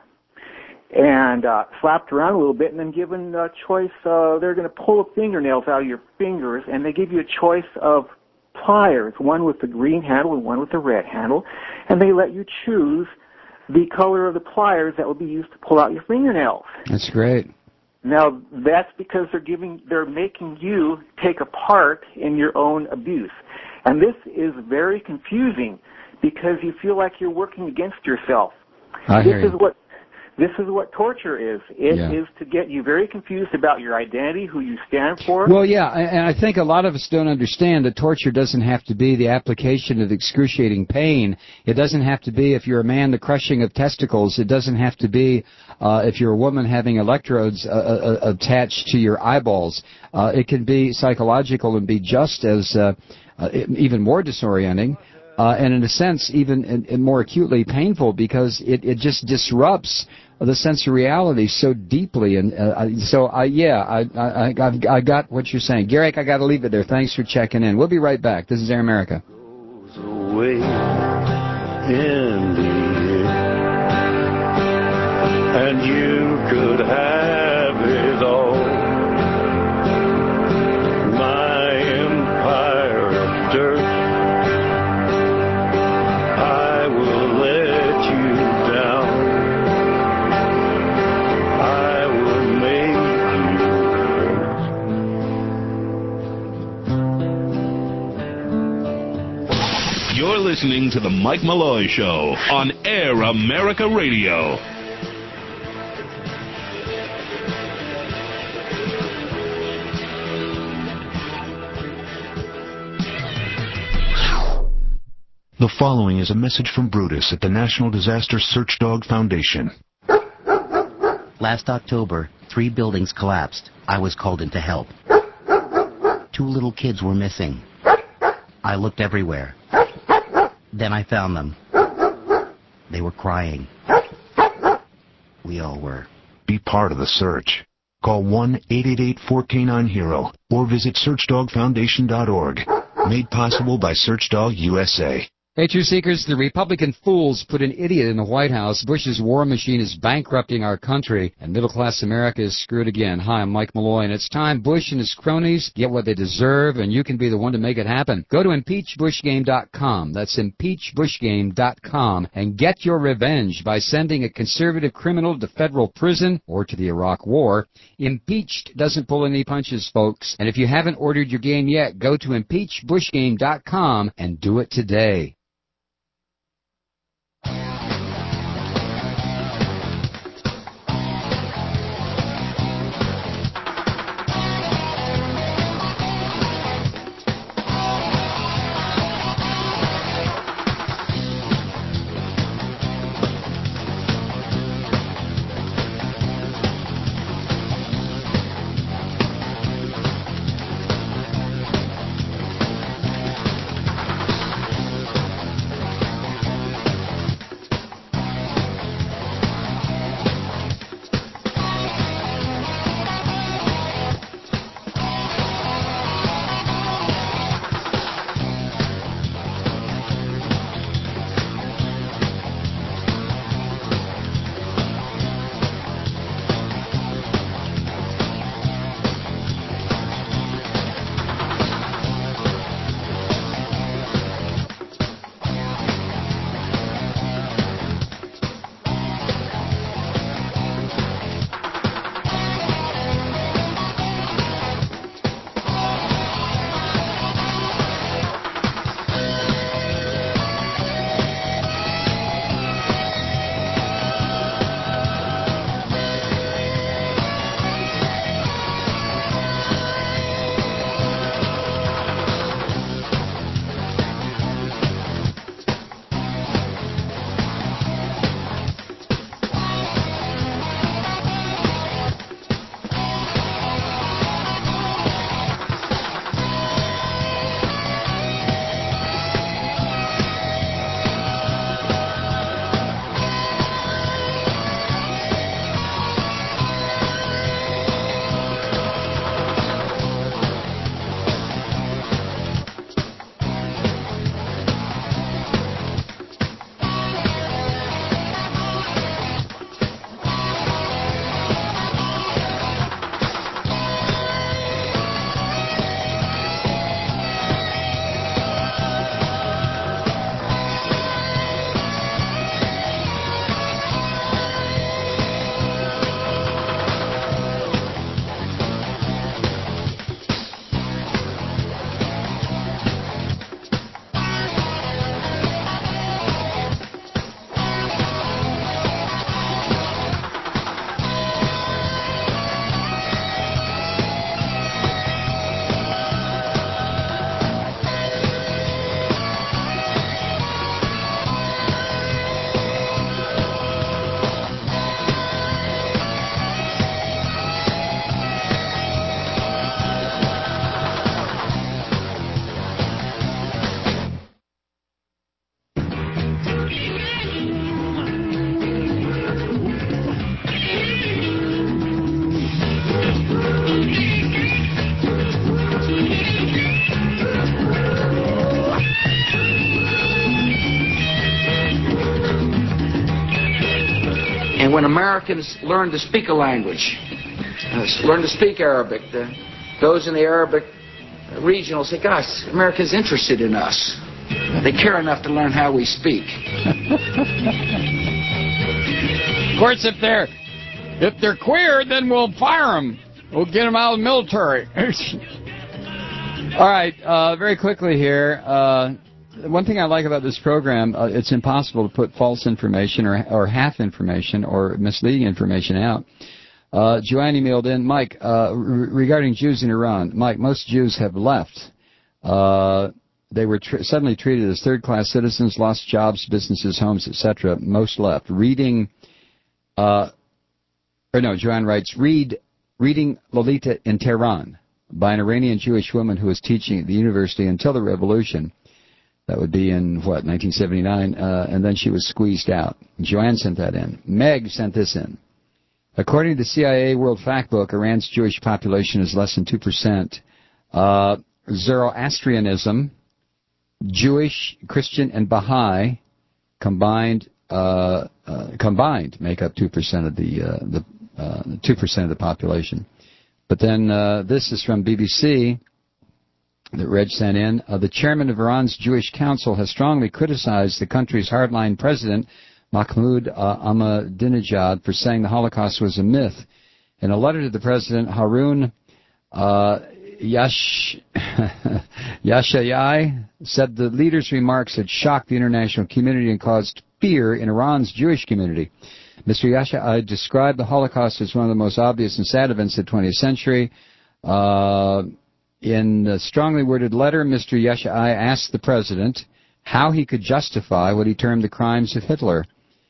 and uh, slapped around a little bit, and then given a choice. Uh, they're going to pull the fingernails out of your fingers, and they give you a choice of pliers, one with the green handle and one with the red handle, and they let you choose the color of the pliers that will be used to pull out your fingernails. That's great. Now, that's because they're giving, they're making you take a part in your own abuse. And this is very confusing, because you feel like you're working against yourself. I this hear is you. what this is what torture is. It Yeah. is to get you very confused about your identity, who you stand for. Well, yeah, and I think a lot of us don't understand that torture doesn't have to be the application of excruciating pain. It doesn't have to be, if you're a man, the crushing of testicles. It doesn't have to be, uh, if you're a woman, having electrodes uh, uh, attached to your eyeballs. Uh, it can be psychological and be just as, uh, uh, even more disorienting. Uh, and in a sense, even in, in more acutely painful, because it, it just disrupts the sense of reality so deeply. And uh, so, I, yeah, I, I, I've, I got what you're saying. Garrick, I got to leave it there. Thanks for checking in. We'll be right back. This is Air America. Away in the air, and you could have it all. My empire of dirt, I will let you down. I will make you hurt. listening to The Mike Malloy Show on Air America Radio. The following is a message from Brutus at the National Disaster Search Dog Foundation. Last October, three buildings collapsed. I was called in to help. Two little kids were missing. I looked everywhere. Then I found them. They were crying. We all were. Be part of the search. Call one eight eight eight, four K nine, HERO or visit search dog foundation dot org. Made possible by Searchdog U S A. Hey, Truth Seekers, the Republican fools put an idiot in the White House. Bush's war machine is bankrupting our country, and middle-class America is screwed again. Hi, I'm Mike Malloy, and it's time Bush and his cronies get what they deserve, and you can be the one to make it happen. Go to impeach bush game dot com. That's impeach bush game dot com, and get your revenge by sending a conservative criminal to federal prison or to the Iraq War. Impeached doesn't pull any punches, folks, and if you haven't ordered your game yet, go to impeach bush game dot com and do it today. And when Americans learn to speak a language, uh, learn to speak Arabic, the, those in the Arabic region will say, gosh, America's interested in us. They care enough to learn how we speak. Of course, if they're, if they're queer, then we'll fire them. We'll get them out of the military. All right, uh, very quickly here. Uh, one thing I like about this program, uh, it's impossible to put false information or, or half information or misleading information out. Uh, Joanne emailed in, Mike, uh, re- regarding Jews in Iran. Mike, most Jews have left. Uh, they were tr- suddenly treated as third-class citizens, lost jobs, businesses, homes, et cetera. Most left. Reading, uh, or no, Joanne writes, read, reading Lolita in Tehran by an Iranian Jewish woman who was teaching at the university until the revolution. That would be in, what, nineteen seventy-nine, uh, and then she was squeezed out. Joanne sent that in. Meg sent this in. According to the C I A World Factbook, Iran's Jewish population is less than two percent. Uh, Zoroastrianism, Jewish, Christian, and Baha'i combined uh, uh, combined make up two percent of the uh, the uh, two percent of the population. But then uh, this is from B B C that Reg sent in. Uh, the chairman of Iran's Jewish Council has strongly criticized the country's hardline president, Mahmoud uh, Ahmadinejad, for saying the Holocaust was a myth. In a letter to the president, Harun uh, Yash, Yashayai said the leader's remarks had shocked the international community and caused fear in Iran's Jewish community. Mister Yashayai described the Holocaust as one of the most obvious and sad events of the twentieth century. Uh, in a strongly worded letter, Mister Yashayai asked the president how he could justify what he termed the crimes of Hitler.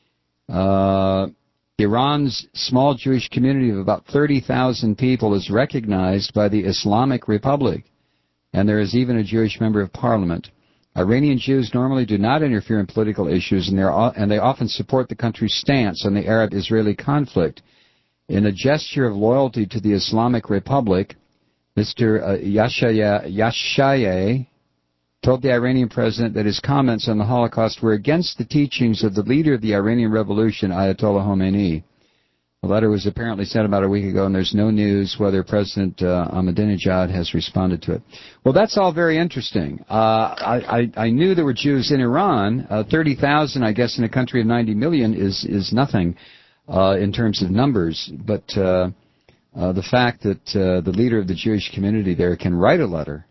Uh, Iran's small Jewish community of about thirty thousand people is recognized by the Islamic Republic, and there is even a Jewish member of parliament. Iranian Jews normally do not interfere in political issues, and, and they often support the country's stance on the Arab-Israeli conflict. In a gesture of loyalty to the Islamic Republic, Mister Yashayeh told the Iranian president that his comments on the Holocaust were against the teachings of the leader of the Iranian Revolution, Ayatollah Khomeini. The letter was apparently sent about a week ago, and there's no news whether President uh, Ahmadinejad has responded to it. Well, that's all very interesting. Uh, I, I, I knew there were Jews in Iran. Uh, thirty thousand, I guess, in a country of ninety million is, is nothing uh, in terms of numbers. But uh, uh, the fact that uh, the leader of the Jewish community there can write a letter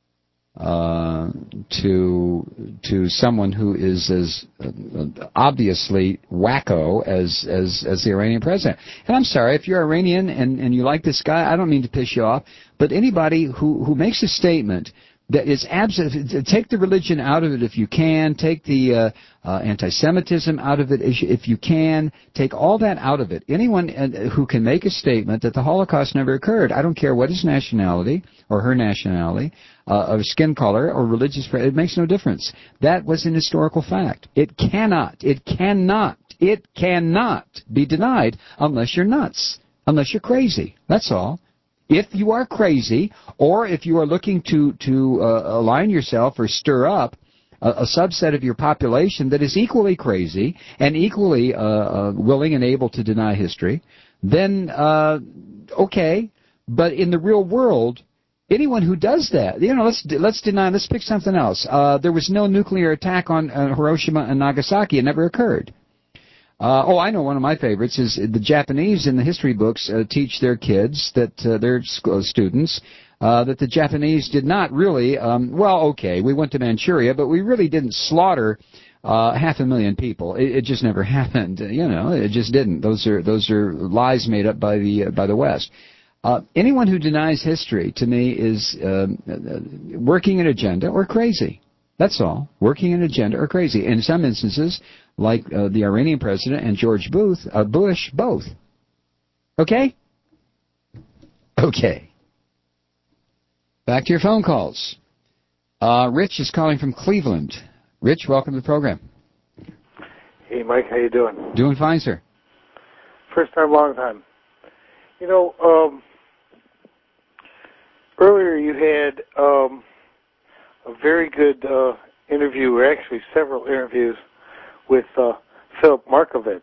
Uh, to to someone who is as uh, obviously wacko as, as as the Iranian president. And I'm sorry, if you're Iranian and, and you like this guy, I don't mean to piss you off, but anybody who, who makes a statement that is absolute, take the religion out of it if you can, take the uh, uh, anti-Semitism out of it if you can, take all that out of it. Anyone who can make a statement that the Holocaust never occurred, I don't care what his nationality or her nationality, uh, or skin color or religious, it makes no difference. That was an historical fact. It cannot, it cannot, it cannot be denied unless you're nuts, unless you're crazy. That's all. If you are crazy, or if you are looking to, to uh, align yourself or stir up a, a subset of your population that is equally crazy and equally uh, uh, willing and able to deny history, then uh, okay. But in the real world, anyone who does that, you know, let's let's deny. Let's pick something else. Uh, there was no nuclear attack on uh, Hiroshima and Nagasaki. It never occurred. Uh, oh, I know one of my favorites is the Japanese in the history books uh, teach their kids, that uh, their school students, uh, that the Japanese did not really, um, well, okay, we went to Manchuria, but we really didn't slaughter uh, half a million people. It, it just never happened. You know, it just didn't. Those are those are lies made up by the uh, by the West. Uh, anyone who denies history, to me, is uh, working an agenda or crazy. That's all. Working an agenda or crazy. In some instances, like uh, the Iranian president and George Booth, uh, Bush, both. Okay? Okay. Back to your phone calls. Uh, Rich is calling from Cleveland. Rich, welcome to the program. Hey, Mike, how you doing? Doing fine, sir. First time, long time. You know, um, earlier you had um, a very good uh, interview, or actually several interviews, with uh, Philip Markovitz.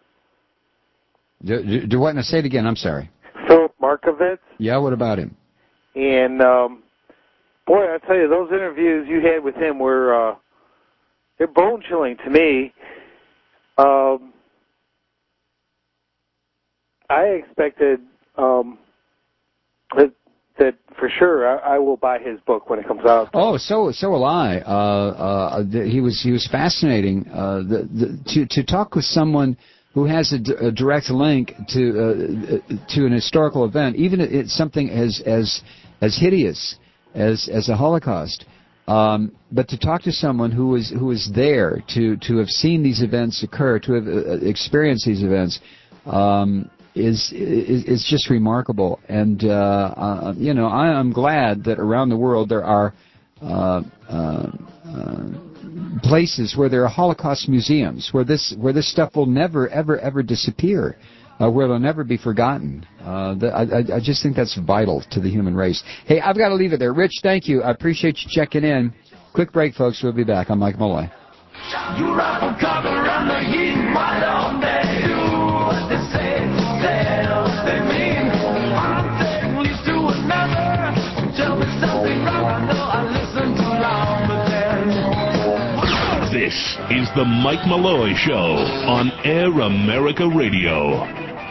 Do, do, do what? Now say it again. I'm sorry. Philip Markovitz. Yeah, what about him? And, um, boy, I tell you, those interviews you had with him were, uh, they're bone-chilling to me. Um, I expected um, that, that for sure. I, I will buy his book when it comes out. Oh, so so will I. Uh, uh, the, he was he was fascinating. Uh, the, the, to to talk with someone who has a, d- a direct link to uh, to an historical event, even if it's something as as as hideous as as the Holocaust. Um, but to talk to someone who was who was there, to to have seen these events occur, to have uh, experienced these events. Um, Is, is is just remarkable, and uh, uh, you know I am glad that around the world there are uh, uh, uh, places where there are Holocaust museums where this where this stuff will never ever ever disappear, uh, where it'll never be forgotten. Uh, the, I, I just think that's vital to the human race. Hey, I've got to leave it there. Rich, thank you. I appreciate you checking in. Quick break, folks. We'll be back. I'm Mike Malloy. You rifle cover around the heat white all day. Do what they say, say what they mean. One thing leads to another. Tell me something wrong. I know I listened too long, but then. This is the Mike Malloy Show on Air America Radio.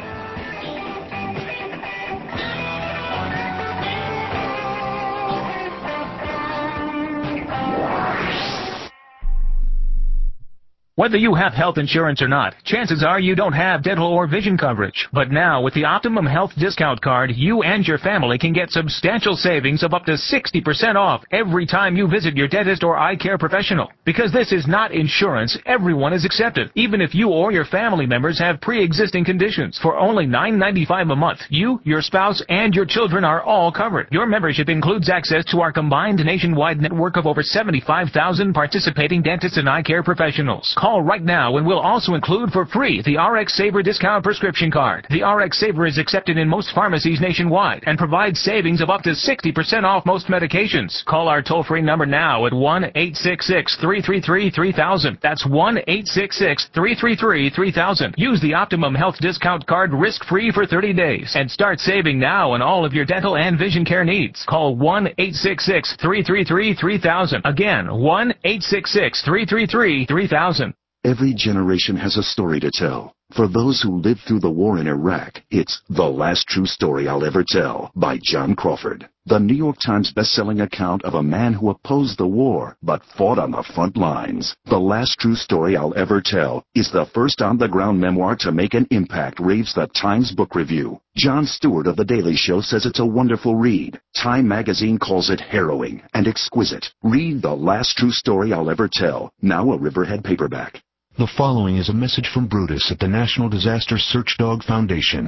Whether you have health insurance or not, chances are you don't have dental or vision coverage. But now, with the Optimum Health Discount Card, you and your family can get substantial savings of up to sixty percent off every time you visit your dentist or eye care professional. Because this is not insurance, everyone is accepted, even if you or your family members have pre-existing conditions. For only nine ninety-five a month, you, your spouse, and your children are all covered. Your membership includes access to our combined nationwide network of over seventy-five thousand participating dentists and eye care professionals. Call right now and we'll also include for free the R X Saver Discount Prescription Card. The R X Saver is accepted in most pharmacies nationwide and provides savings of up to sixty percent off most medications. Call our toll-free number now at one eight six six, three three three, three thousand. That's one eight six six, three three three, three thousand. Use the Optimum Health Discount Card risk-free for thirty days and start saving now on all of your dental and vision care needs. Call one eight six six, three three three, three thousand. Again, one eight six six, three three three, three thousand. Every generation has a story to tell. For those who lived through the war in Iraq, it's The Last True Story I'll Ever Tell by John Crawford. The New York Times bestselling account of a man who opposed the war but fought on the front lines. The Last True Story I'll Ever Tell is the first on-the-ground memoir to make an impact, raves the Times Book Review. Jon Stewart of The Daily Show says it's a wonderful read. Time magazine calls it harrowing and exquisite. Read The Last True Story I'll Ever Tell, now a Riverhead paperback. The following is a message from Brutus at the National Disaster Search Dog Foundation.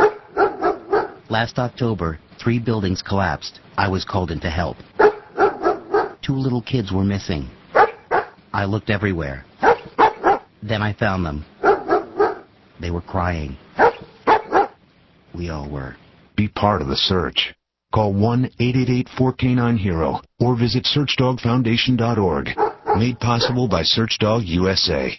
Last October, three buildings collapsed. I was called in to help. Two little kids were missing. I looked everywhere. Then I found them. They were crying. We all were. Be part of the search. Call one eight eight eight, four K nine, HERO or visit search dog foundation dot org. Made possible by Searchdog U S A.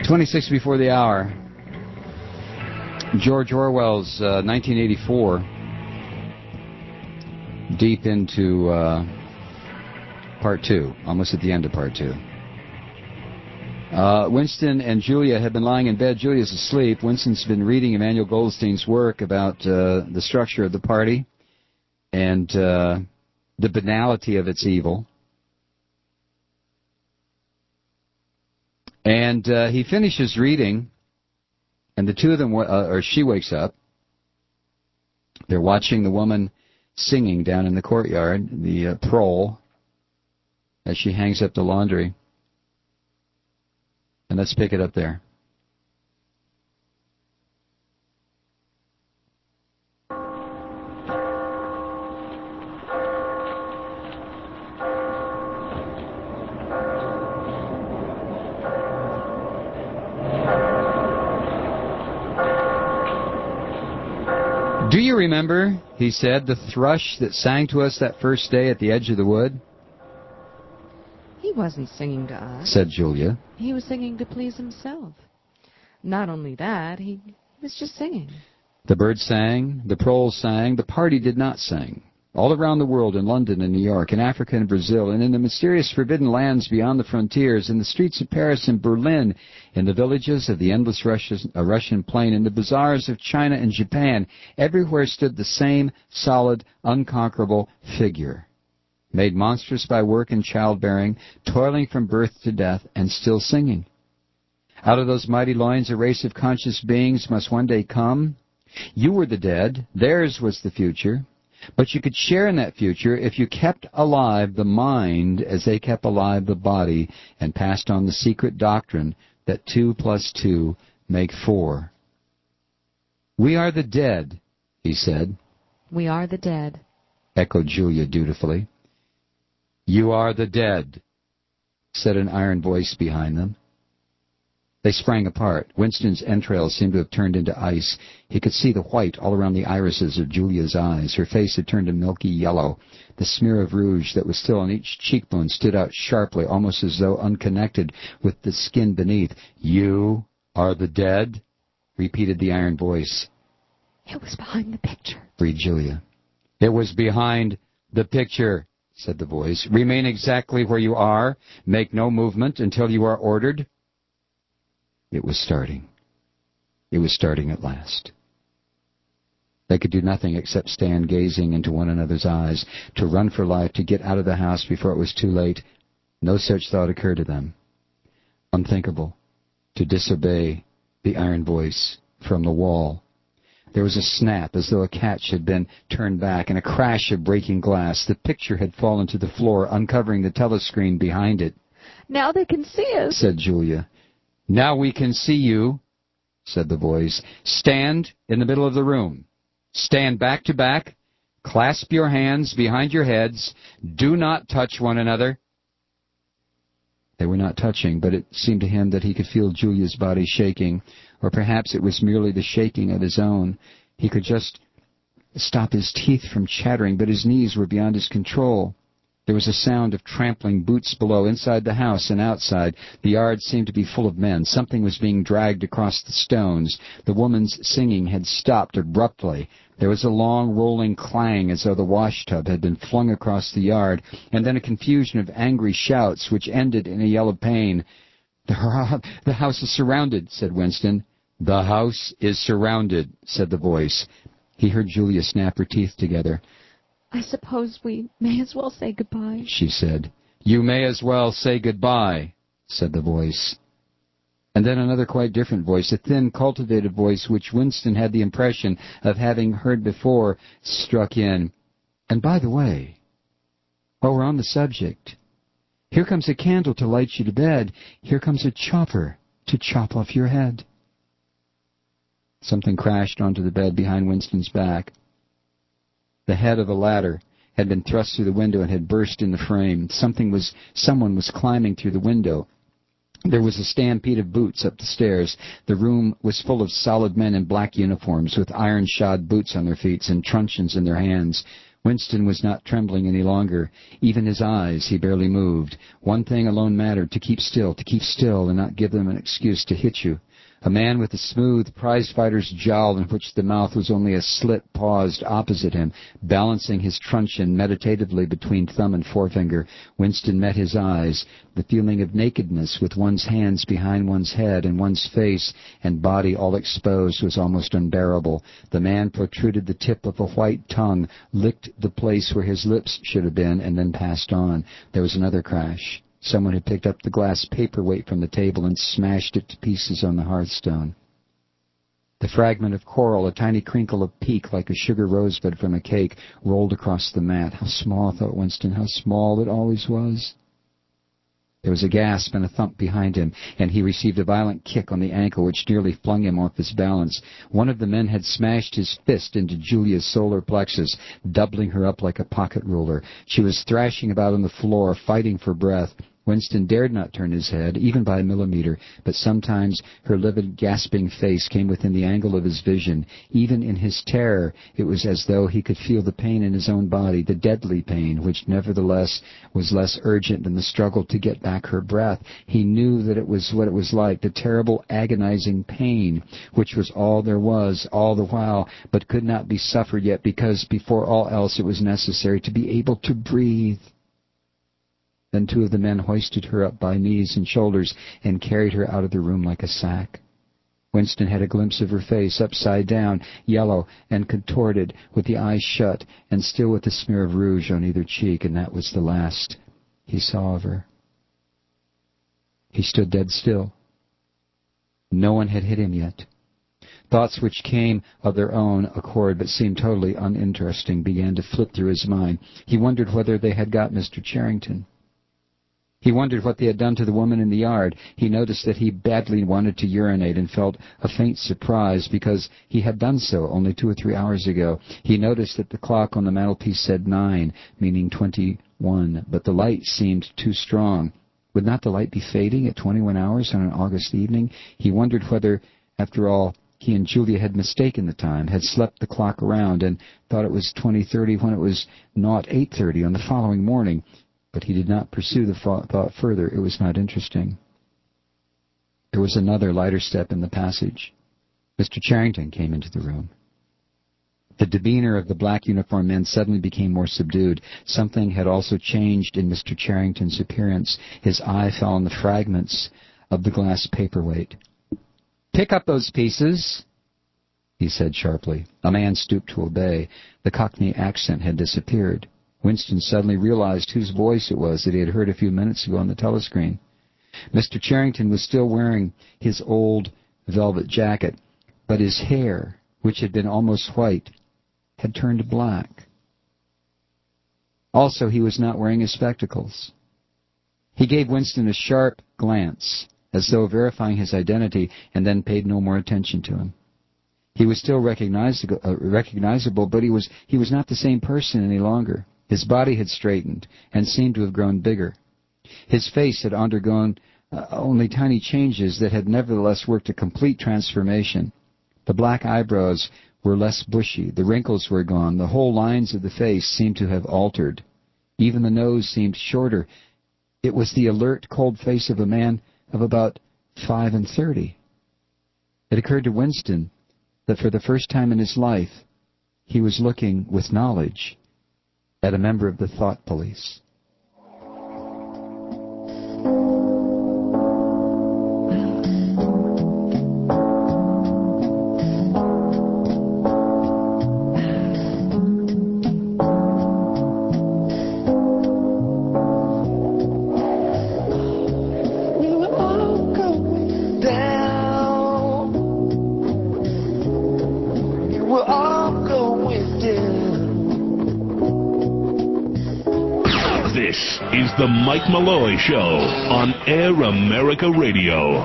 twenty-six before the hour. George Orwell's uh, nineteen eighty-four. Deep into uh, part two, almost at the end of part two. Uh, Winston and Julia have been lying in bed. Julia's asleep. Winston's been reading Emmanuel Goldstein's work about uh, the structure of the party and uh, the banality of its evil. And uh, he finishes reading, and the two of them, uh, or she wakes up. They're watching the woman singing down in the courtyard, the uh, prole, as she hangs up the laundry. And let's pick it up there. Do you remember, he said, the thrush that sang to us that first day at the edge of the wood? He wasn't singing to us, said Julia. He was singing to please himself. Not only that, he was just singing. The bird sang, the prole sang, the party did not sing. All around the world, in London and New York, in Africa and Brazil, and in the mysterious forbidden lands beyond the frontiers, in the streets of Paris and Berlin, in the villages of the endless Russian, uh, Russian plain, in the bazaars of China and Japan, everywhere stood the same solid, unconquerable figure, made monstrous by work and childbearing, toiling from birth to death, and still singing. Out of those mighty loins a race of conscious beings must one day come. You were the dead, theirs was the future. But you could share in that future if you kept alive the mind as they kept alive the body and passed on the secret doctrine that two plus two make four. We are the dead, he said. We are the dead, echoed Julia dutifully. You are the dead, said an iron voice behind them. They sprang apart. Winston's entrails seemed to have turned into ice. He could see the white all around the irises of Julia's eyes. Her face had turned a milky yellow. The smear of rouge that was still on each cheekbone stood out sharply, almost as though unconnected with the skin beneath. You are the dead, repeated the iron voice. It was behind the picture, breathed Julia. It was behind the picture, said the voice. Remain exactly where you are. Make no movement until you are ordered. It was starting. It was starting at last. They could do nothing except stand gazing into one another's eyes, to run for life, to get out of the house before it was too late. No such thought occurred to them. Unthinkable. To disobey the iron voice from the wall. There was a snap as though a catch had been turned back, and a crash of breaking glass. The picture had fallen to the floor, uncovering the telescreen behind it. Now they can see us, said Julia. Now we can see you, said the voice. Stand in the middle of the room. Stand back to back. Clasp your hands behind your heads. Do not touch one another. They were not touching, but it seemed to him that he could feel Julia's body shaking, or perhaps it was merely the shaking of his own. He could just stop his teeth from chattering, but his knees were beyond his control. There was a sound of trampling boots below, inside the house and outside. The yard seemed to be full of men. Something was being dragged across the stones. The woman's singing had stopped abruptly. There was a long, rolling clang as though the washtub had been flung across the yard, and then a confusion of angry shouts which ended in a yell of pain. The, the house is surrounded, said Winston. The house is surrounded, said the voice. He heard Julia snap her teeth together. I suppose we may as well say goodbye, she said. You may as well say goodbye, said the voice. And then another quite different voice, a thin, cultivated voice which Winston had the impression of having heard before, struck in. And by the way, while we're on the subject, here comes a candle to light you to bed. Here comes a chopper to chop off your head. Something crashed onto the bed behind Winston's back. The head of a ladder had been thrust through the window and had burst in the frame. Something was, someone was climbing through the window. There was a stampede of boots up the stairs. The room was full of solid men in black uniforms with iron-shod boots on their feet and truncheons in their hands. Winston was not trembling any longer. Even his eyes, he barely moved. One thing alone mattered, to keep still, to keep still and not give them an excuse to hit you. A man with a smooth prize-fighter's jowl in which the mouth was only a slit paused opposite him, balancing his truncheon meditatively between thumb and forefinger. Winston met his eyes. The feeling of nakedness with one's hands behind one's head and one's face and body all exposed was almost unbearable. The man protruded the tip of a white tongue, licked the place where his lips should have been, and then passed on. There was another crash. Someone had picked up the glass paperweight from the table and smashed it to pieces on the hearthstone. The fragment of coral, a tiny crinkle of peak like a sugar rosebud from a cake, rolled across the mat. How small, thought Winston, how small it always was. There was a gasp and a thump behind him, and he received a violent kick on the ankle which nearly flung him off his balance. One of the men had smashed his fist into Julia's solar plexus, doubling her up like a pocket ruler. She was thrashing about on the floor, fighting for breath. Winston dared not turn his head, even by a millimeter, but sometimes her livid, gasping face came within the angle of his vision. Even in his terror, it was as though he could feel the pain in his own body, the deadly pain, which nevertheless was less urgent than the struggle to get back her breath. He knew that it was what it was like, the terrible, agonizing pain, which was all there was, all the while, but could not be suffered yet, because before all else it was necessary to be able to breathe. Then two of the men hoisted her up by knees and shoulders and carried her out of the room like a sack. Winston had a glimpse of her face, upside down, yellow and contorted, with the eyes shut, and still with a smear of rouge on either cheek, and that was the last he saw of her. He stood dead still. No one had hit him yet. Thoughts which came of their own accord but seemed totally uninteresting began to flit through his mind. He wondered whether they had got Mister Charrington. He wondered what they had done to the woman in the yard. He noticed that he badly wanted to urinate and felt a faint surprise because he had done so only two or three hours ago. He noticed that the clock on the mantelpiece said nine, meaning twenty-one, but the light seemed too strong. Would not the light be fading at twenty-one hours on an August evening? He wondered whether, after all, he and Julia had mistaken the time, had slept the clock around and thought it was twenty thirty when it was not eight thirty on the following morning. But he did not pursue the thought further. It was not interesting. There was another lighter step in the passage. Mister Charrington came into the room. The demeanor of the black uniformed men suddenly became more subdued. Something had also changed in Mister Charrington's appearance. His eye fell on the fragments of the glass paperweight. "Pick up those pieces," he said sharply. A man stooped to obey. The Cockney accent had disappeared. Winston suddenly realized whose voice it was that he had heard a few minutes ago on the telescreen. Mister Charrington was still wearing his old velvet jacket, but his hair, which had been almost white, had turned black. Also, he was not wearing his spectacles. He gave Winston a sharp glance, as though verifying his identity, and then paid no more attention to him. He was still recognizable, uh, recognizable but he was, he was not the same person any longer. His body had straightened and seemed to have grown bigger. His face had undergone uh, only tiny changes that had nevertheless worked a complete transformation. The black eyebrows were less bushy, the wrinkles were gone, the whole lines of the face seemed to have altered. Even the nose seemed shorter. It was the alert, cold face of a man of about five and thirty. It occurred to Winston that for the first time in his life he was looking with knowledge at a member of the thought police. Is the Mike Malloy Show on Air America Radio.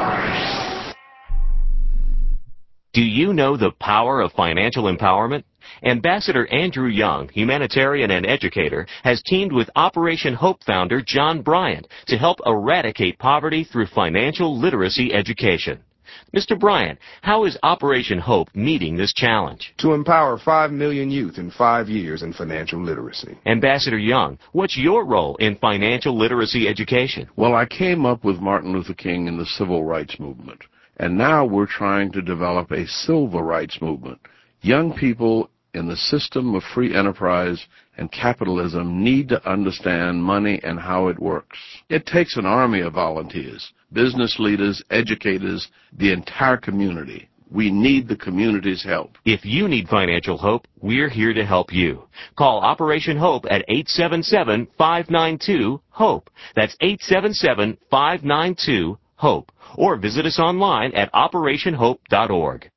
Do you know the power of financial empowerment? Ambassador Andrew Young, humanitarian and educator, has teamed with Operation Hope founder John Bryant to help eradicate poverty through financial literacy education. Mister Bryant, how is Operation Hope meeting this challenge? To empower five million youth in five years in financial literacy. Ambassador Young, what's your role in financial literacy education? Well, I came up with Martin Luther King in the civil rights movement, and now we're trying to develop a civil rights movement. Young people in the system of free enterprise and capitalism need to understand money and how it works. It takes an army of volunteers, business leaders, educators, the entire community. We need the community's help. If you need financial hope, we're here to help you. Call Operation Hope at eight seven seven, five nine two, HOPE. That's eight seven seven, five nine two, HOPE. Or visit us online at operation hope dot org.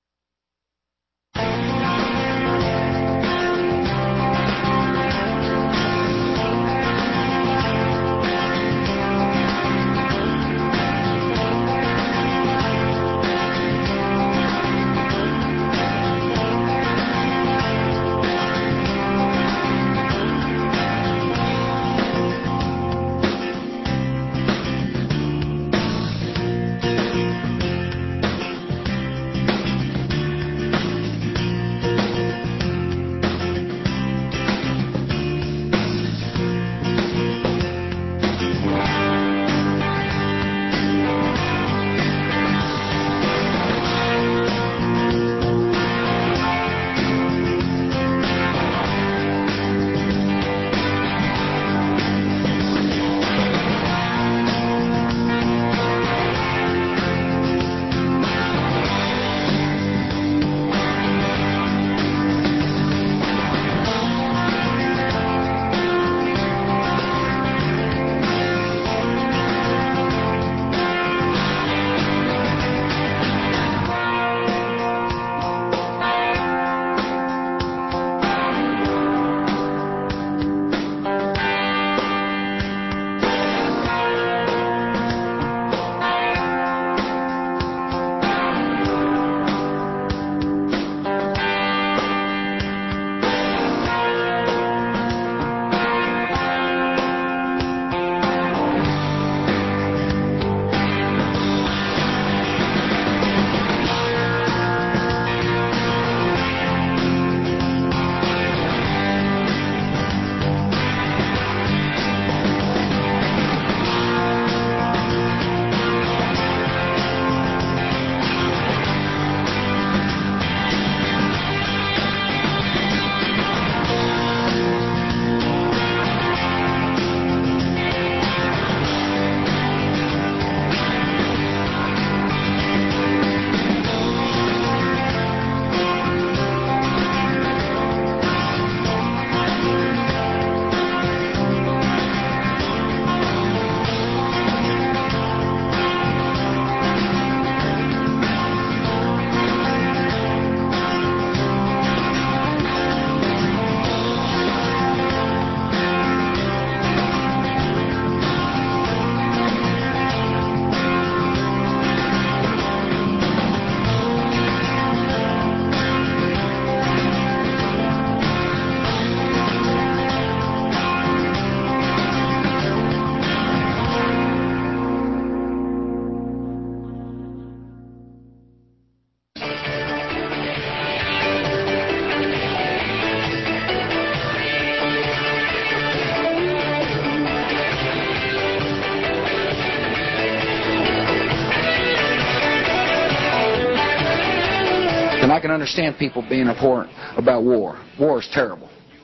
And I can understand people being abhorrent about war. War is terrible.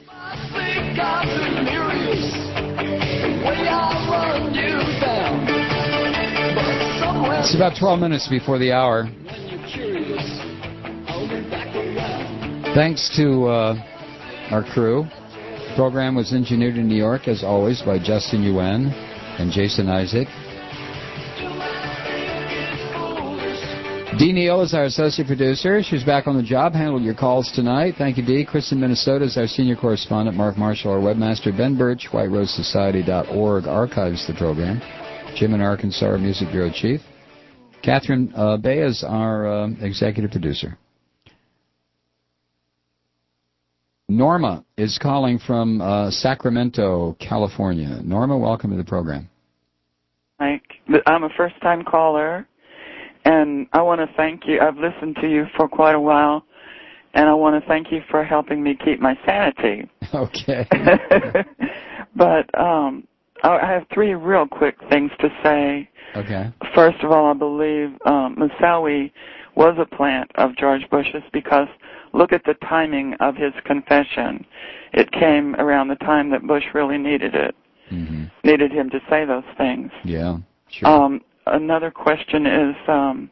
It's about twelve minutes before the hour. Thanks to uh, our crew. The program was engineered in New York, as always, by Justin Yuan and Jason Isaac. Dee Neal is our associate producer. She's back on the job, handled your calls tonight. Thank you, Dee. Kristen, Minnesota is our senior correspondent. Mark Marshall, our webmaster. Ben Birch, white rose society dot org, archives the program. Jim in Arkansas, our music bureau chief. Catherine uh, Bay is our uh, executive producer. Norma is calling from uh, Sacramento, California. Norma, welcome to the program. Mike, I'm a first-time caller, and I want to thank you. I've listened to you for quite a while, and I want to thank you for helping me keep my sanity. Okay. But um, I have three real quick things to say. Okay. First of all, I believe um, Moussaoui was a plant of George Bush's because look at the timing of his confession. It came around the time that Bush really needed it, mm-hmm. needed him to say those things. Yeah, sure. Um, another question is, um,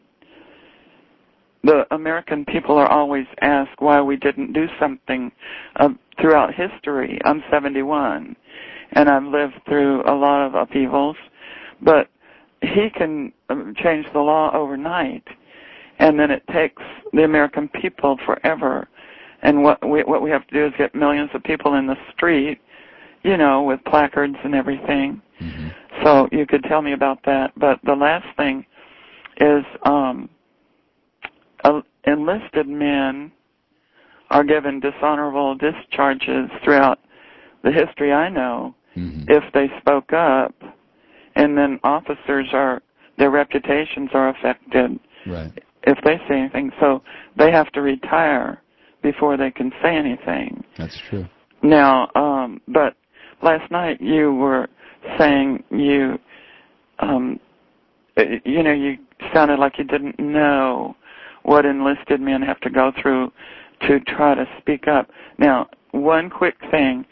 the American people are always asked why we didn't do something uh, throughout history. I'm seventy-one, and I've lived through a lot of upheavals, but he can um, change the law overnight, and then it takes the American people forever. And what we, what we have to do is get millions of people in the street, you know, with placards and everything. Mm-hmm. So you could tell me about that. But the last thing is um, uh, enlisted men are given dishonorable discharges throughout the history I know mm-hmm. if they spoke up, and then officers are, their reputations are affected right. if they say anything. So they have to retire before they can say anything. That's true. Now, um, but last night you were saying you, um, you know, you sounded like you didn't know what enlisted men have to go through to try to speak up. Now, one quick thing.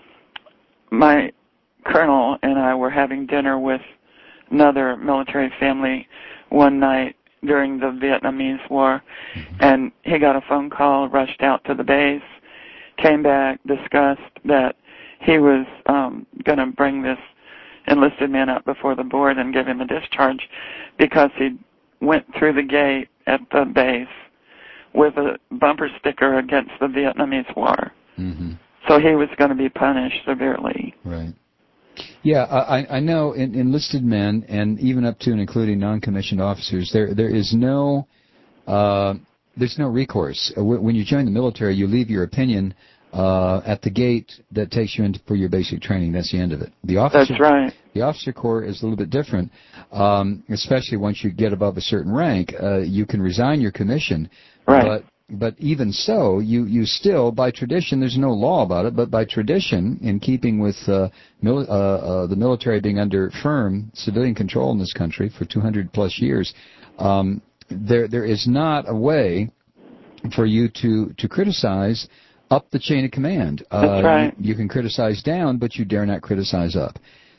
My colonel and I were having dinner with another military family one night during the Vietnamese War, mm-hmm. and he got a phone call, rushed out to the base, came back, discussed that he was um, going to bring this enlisted man up before the board and give him a discharge because he went through the gate at the base with a bumper sticker against the Vietnamese War. Mm-hmm. So he was going to be punished severely. Right. Yeah, I, I know in, enlisted men, and even up to and including non-commissioned officers, there there is no uh, there's no recourse. When you join the military, you leave your opinion uh, at the gate that takes you in for your basic training. That's the end of it. The officer, That's right. The officer corps is a little bit different, um, especially once you get above a certain rank. Uh, you can resign your commission, right. but But even so, you, you still, by tradition, there's no law about it, but by tradition, in keeping with uh, mil- uh, uh, the military being under firm civilian control in this country for two hundred plus years, um, there there is not a way for you to, to criticize up the chain of command. Uh, That's right. You, you can criticize down, but you dare not criticize up.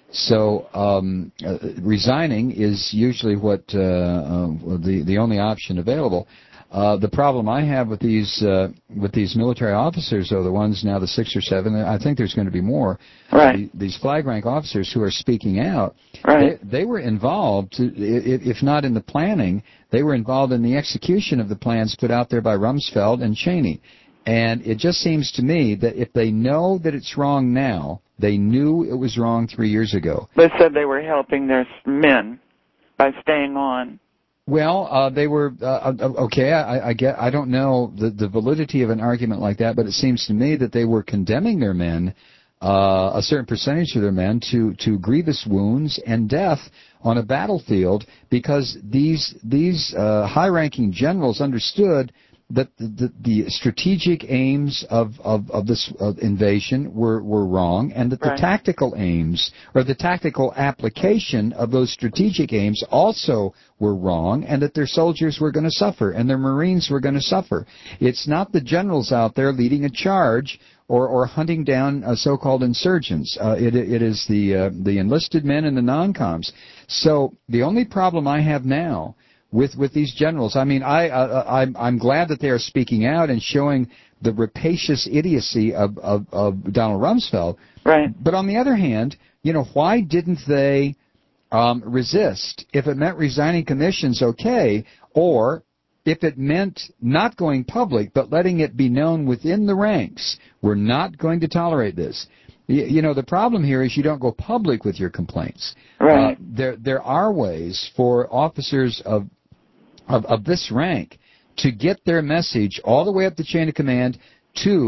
So um, uh, resigning is usually what uh, uh, the the only option available. Uh, the problem I have with these uh, with these military officers, though, the ones now, the six or seven, I think there's going to be more. Right. The, these flag rank officers who are speaking out, right. they, they were involved, to, if, if not in the planning, they were involved in the execution of the plans put out there by Rumsfeld and Cheney. And it just seems to me that if they know that it's wrong now, they knew it was wrong three years ago. They said they were helping their men by staying on. Well, uh, they were uh, okay. I, I get. I don't know the, the validity of an argument like that, but it seems to me that they were condemning their men, uh, a certain percentage of their men, to to grievous wounds and death on a battlefield because these these uh, high-ranking generals understood that the, the, the strategic aims of, of, of this uh, invasion were, were wrong, and that right. the tactical aims, or the tactical application of those strategic aims also were wrong, and that their soldiers were going to suffer, and their Marines were going to suffer. It's not the generals out there leading a charge or, or hunting down uh, so-called insurgents. Uh, it, it is the, uh, the enlisted men and the non-coms. So the only problem I have now With with these generals, I mean, I, I I'm I'm glad that they are speaking out and showing the rapacious idiocy of, of of Donald Rumsfeld. Right. But on the other hand, you know, why didn't they um, resist? If it meant resigning commissions, okay, or if it meant not going public but letting it be known within the ranks, we're not going to tolerate this. You, you know, the problem here is you don't go public with your complaints. Right. Uh, there there are ways for officers of Of, of this rank to get their message all the way up the chain of command to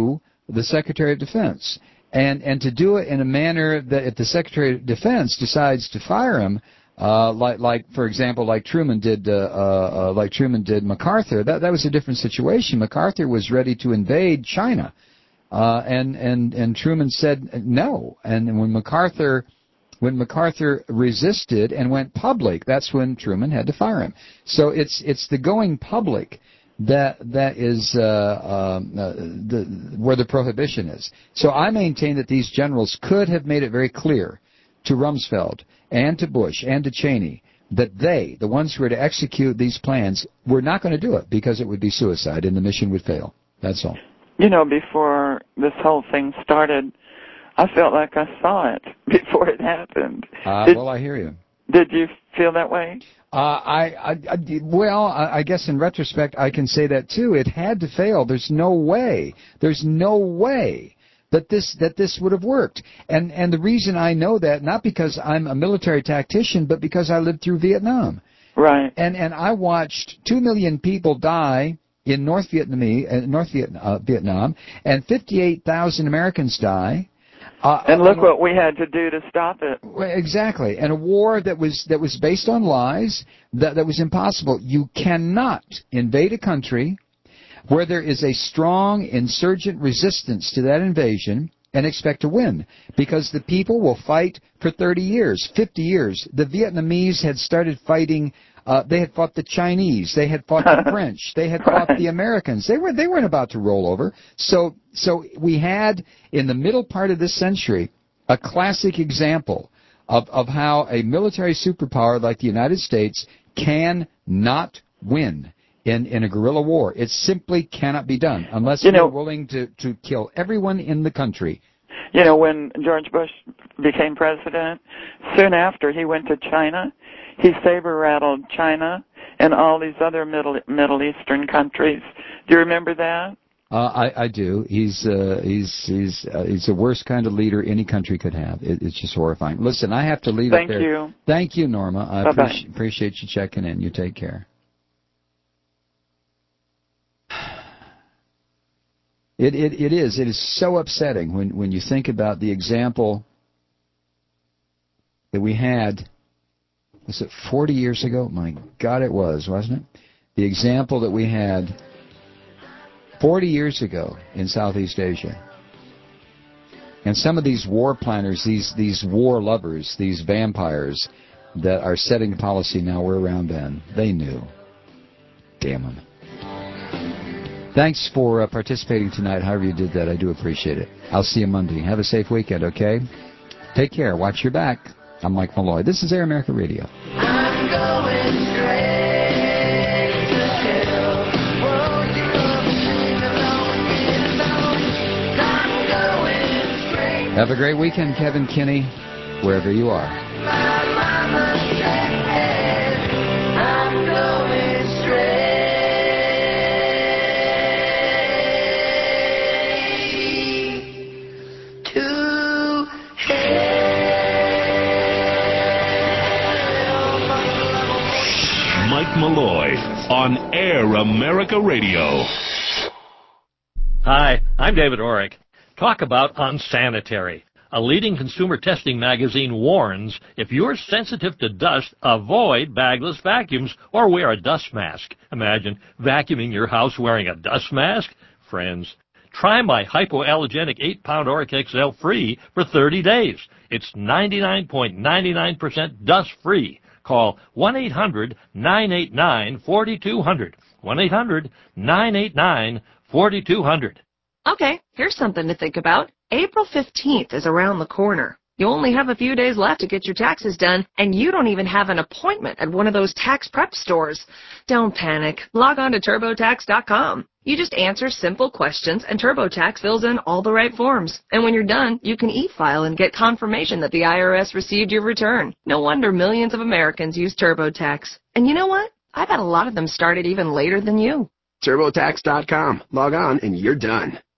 the Secretary of Defense. And and to do it in a manner that if the Secretary of Defense decides to fire him, uh, like like for example, like Truman did, uh, uh, like Truman did MacArthur, that that was a different situation. MacArthur was ready to invade China, uh, and and and Truman said no. And when MacArthur when MacArthur resisted and went public, that's when Truman had to fire him. So it's it's the going public that that is uh, um, uh, the, where the prohibition is. So I maintain that these generals could have made it very clear to Rumsfeld and to Bush and to Cheney that they, the ones who were to execute these plans, were not going to do it because it would be suicide and the mission would fail. That's all. You know, before this whole thing started, I felt like I saw it before it happened. Uh, did, well, I hear you. Did you feel that way? Uh, I, I, I, well, I, I guess in retrospect, I can say that too. It had to fail. There's no way. There's no way that this that this would have worked. And and the reason I know that, not because I'm a military tactician, but because I lived through Vietnam. Right. And and I watched two million people die in North Vietnamese, uh, North Viet, uh, Vietnam, and fifty-eight thousand Americans die. Uh, and look what we had to do to stop it. Exactly. And a war that was that was based on lies, that, that was impossible. You cannot invade a country where there is a strong insurgent resistance to that invasion and expect to win, because the people will fight for thirty years, fifty years. The Vietnamese had started fighting. Uh, they had fought the Chinese. They had fought the French. They had fought the Americans. They were they weren't about to roll over. So so we had in the middle part of this century a classic example of of how a military superpower like the United States can not win in in a guerrilla war. It simply cannot be done unless you know, we're willing to to kill everyone in the country. You know, when George Bush became president, soon after he went to China. He saber-rattled China and all these other Middle Middle Eastern countries. Do you remember that? Uh, I, I do. He's uh, he's he's uh, he's the worst kind of leader any country could have. It, it's just horrifying. Listen, I have to leave Thank it there. you. Thank you, Norma. I Bye-bye. appreciate, appreciate you checking in. You take care. It it it is. It is so upsetting when when you think about the example that we had. Was it forty years ago? My God, it was, wasn't it? The example that we had forty years ago in Southeast Asia. And some of these war planners, these these war lovers, these vampires that are setting the policy now, we're around then. They knew. Damn them. Thanks for uh, participating tonight, however you did that. I do appreciate it. I'll see you Monday. Have a safe weekend, okay? Take care. Watch your back. I'm Mike Malloy. This is Air America Radio. I'm going straight to hell. Won't you sing along, sing along? I'm going straight. Have a great weekend, Kevin Kinney, wherever you are. My mama said I'm going straight to hell. Mike Malloy on Air America Radio. Hi, I'm David Orrick. Talk about unsanitary. A leading consumer testing magazine warns if you're sensitive to dust, avoid bagless vacuums or wear a dust mask. Imagine vacuuming your house wearing a dust mask. Friends, try my hypoallergenic eight pound Orrick X L free for thirty days. It's ninety-nine point nine nine percent dust-free. Call one eight hundred nine eight nine four two zero zero. one eight hundred nine eight nine four two zero zero. Okay, here's something to think about. April fifteenth is around the corner. You only have a few days left to get your taxes done, and you don't even have an appointment at one of those tax prep stores. Don't panic. Log on to turbo tax dot com. You just answer simple questions, and TurboTax fills in all the right forms. And when you're done, you can e-file and get confirmation that the I R S received your return. No wonder millions of Americans use TurboTax. And you know what? I bet a lot of them started even later than you. turbo tax dot com. Log on and you're done.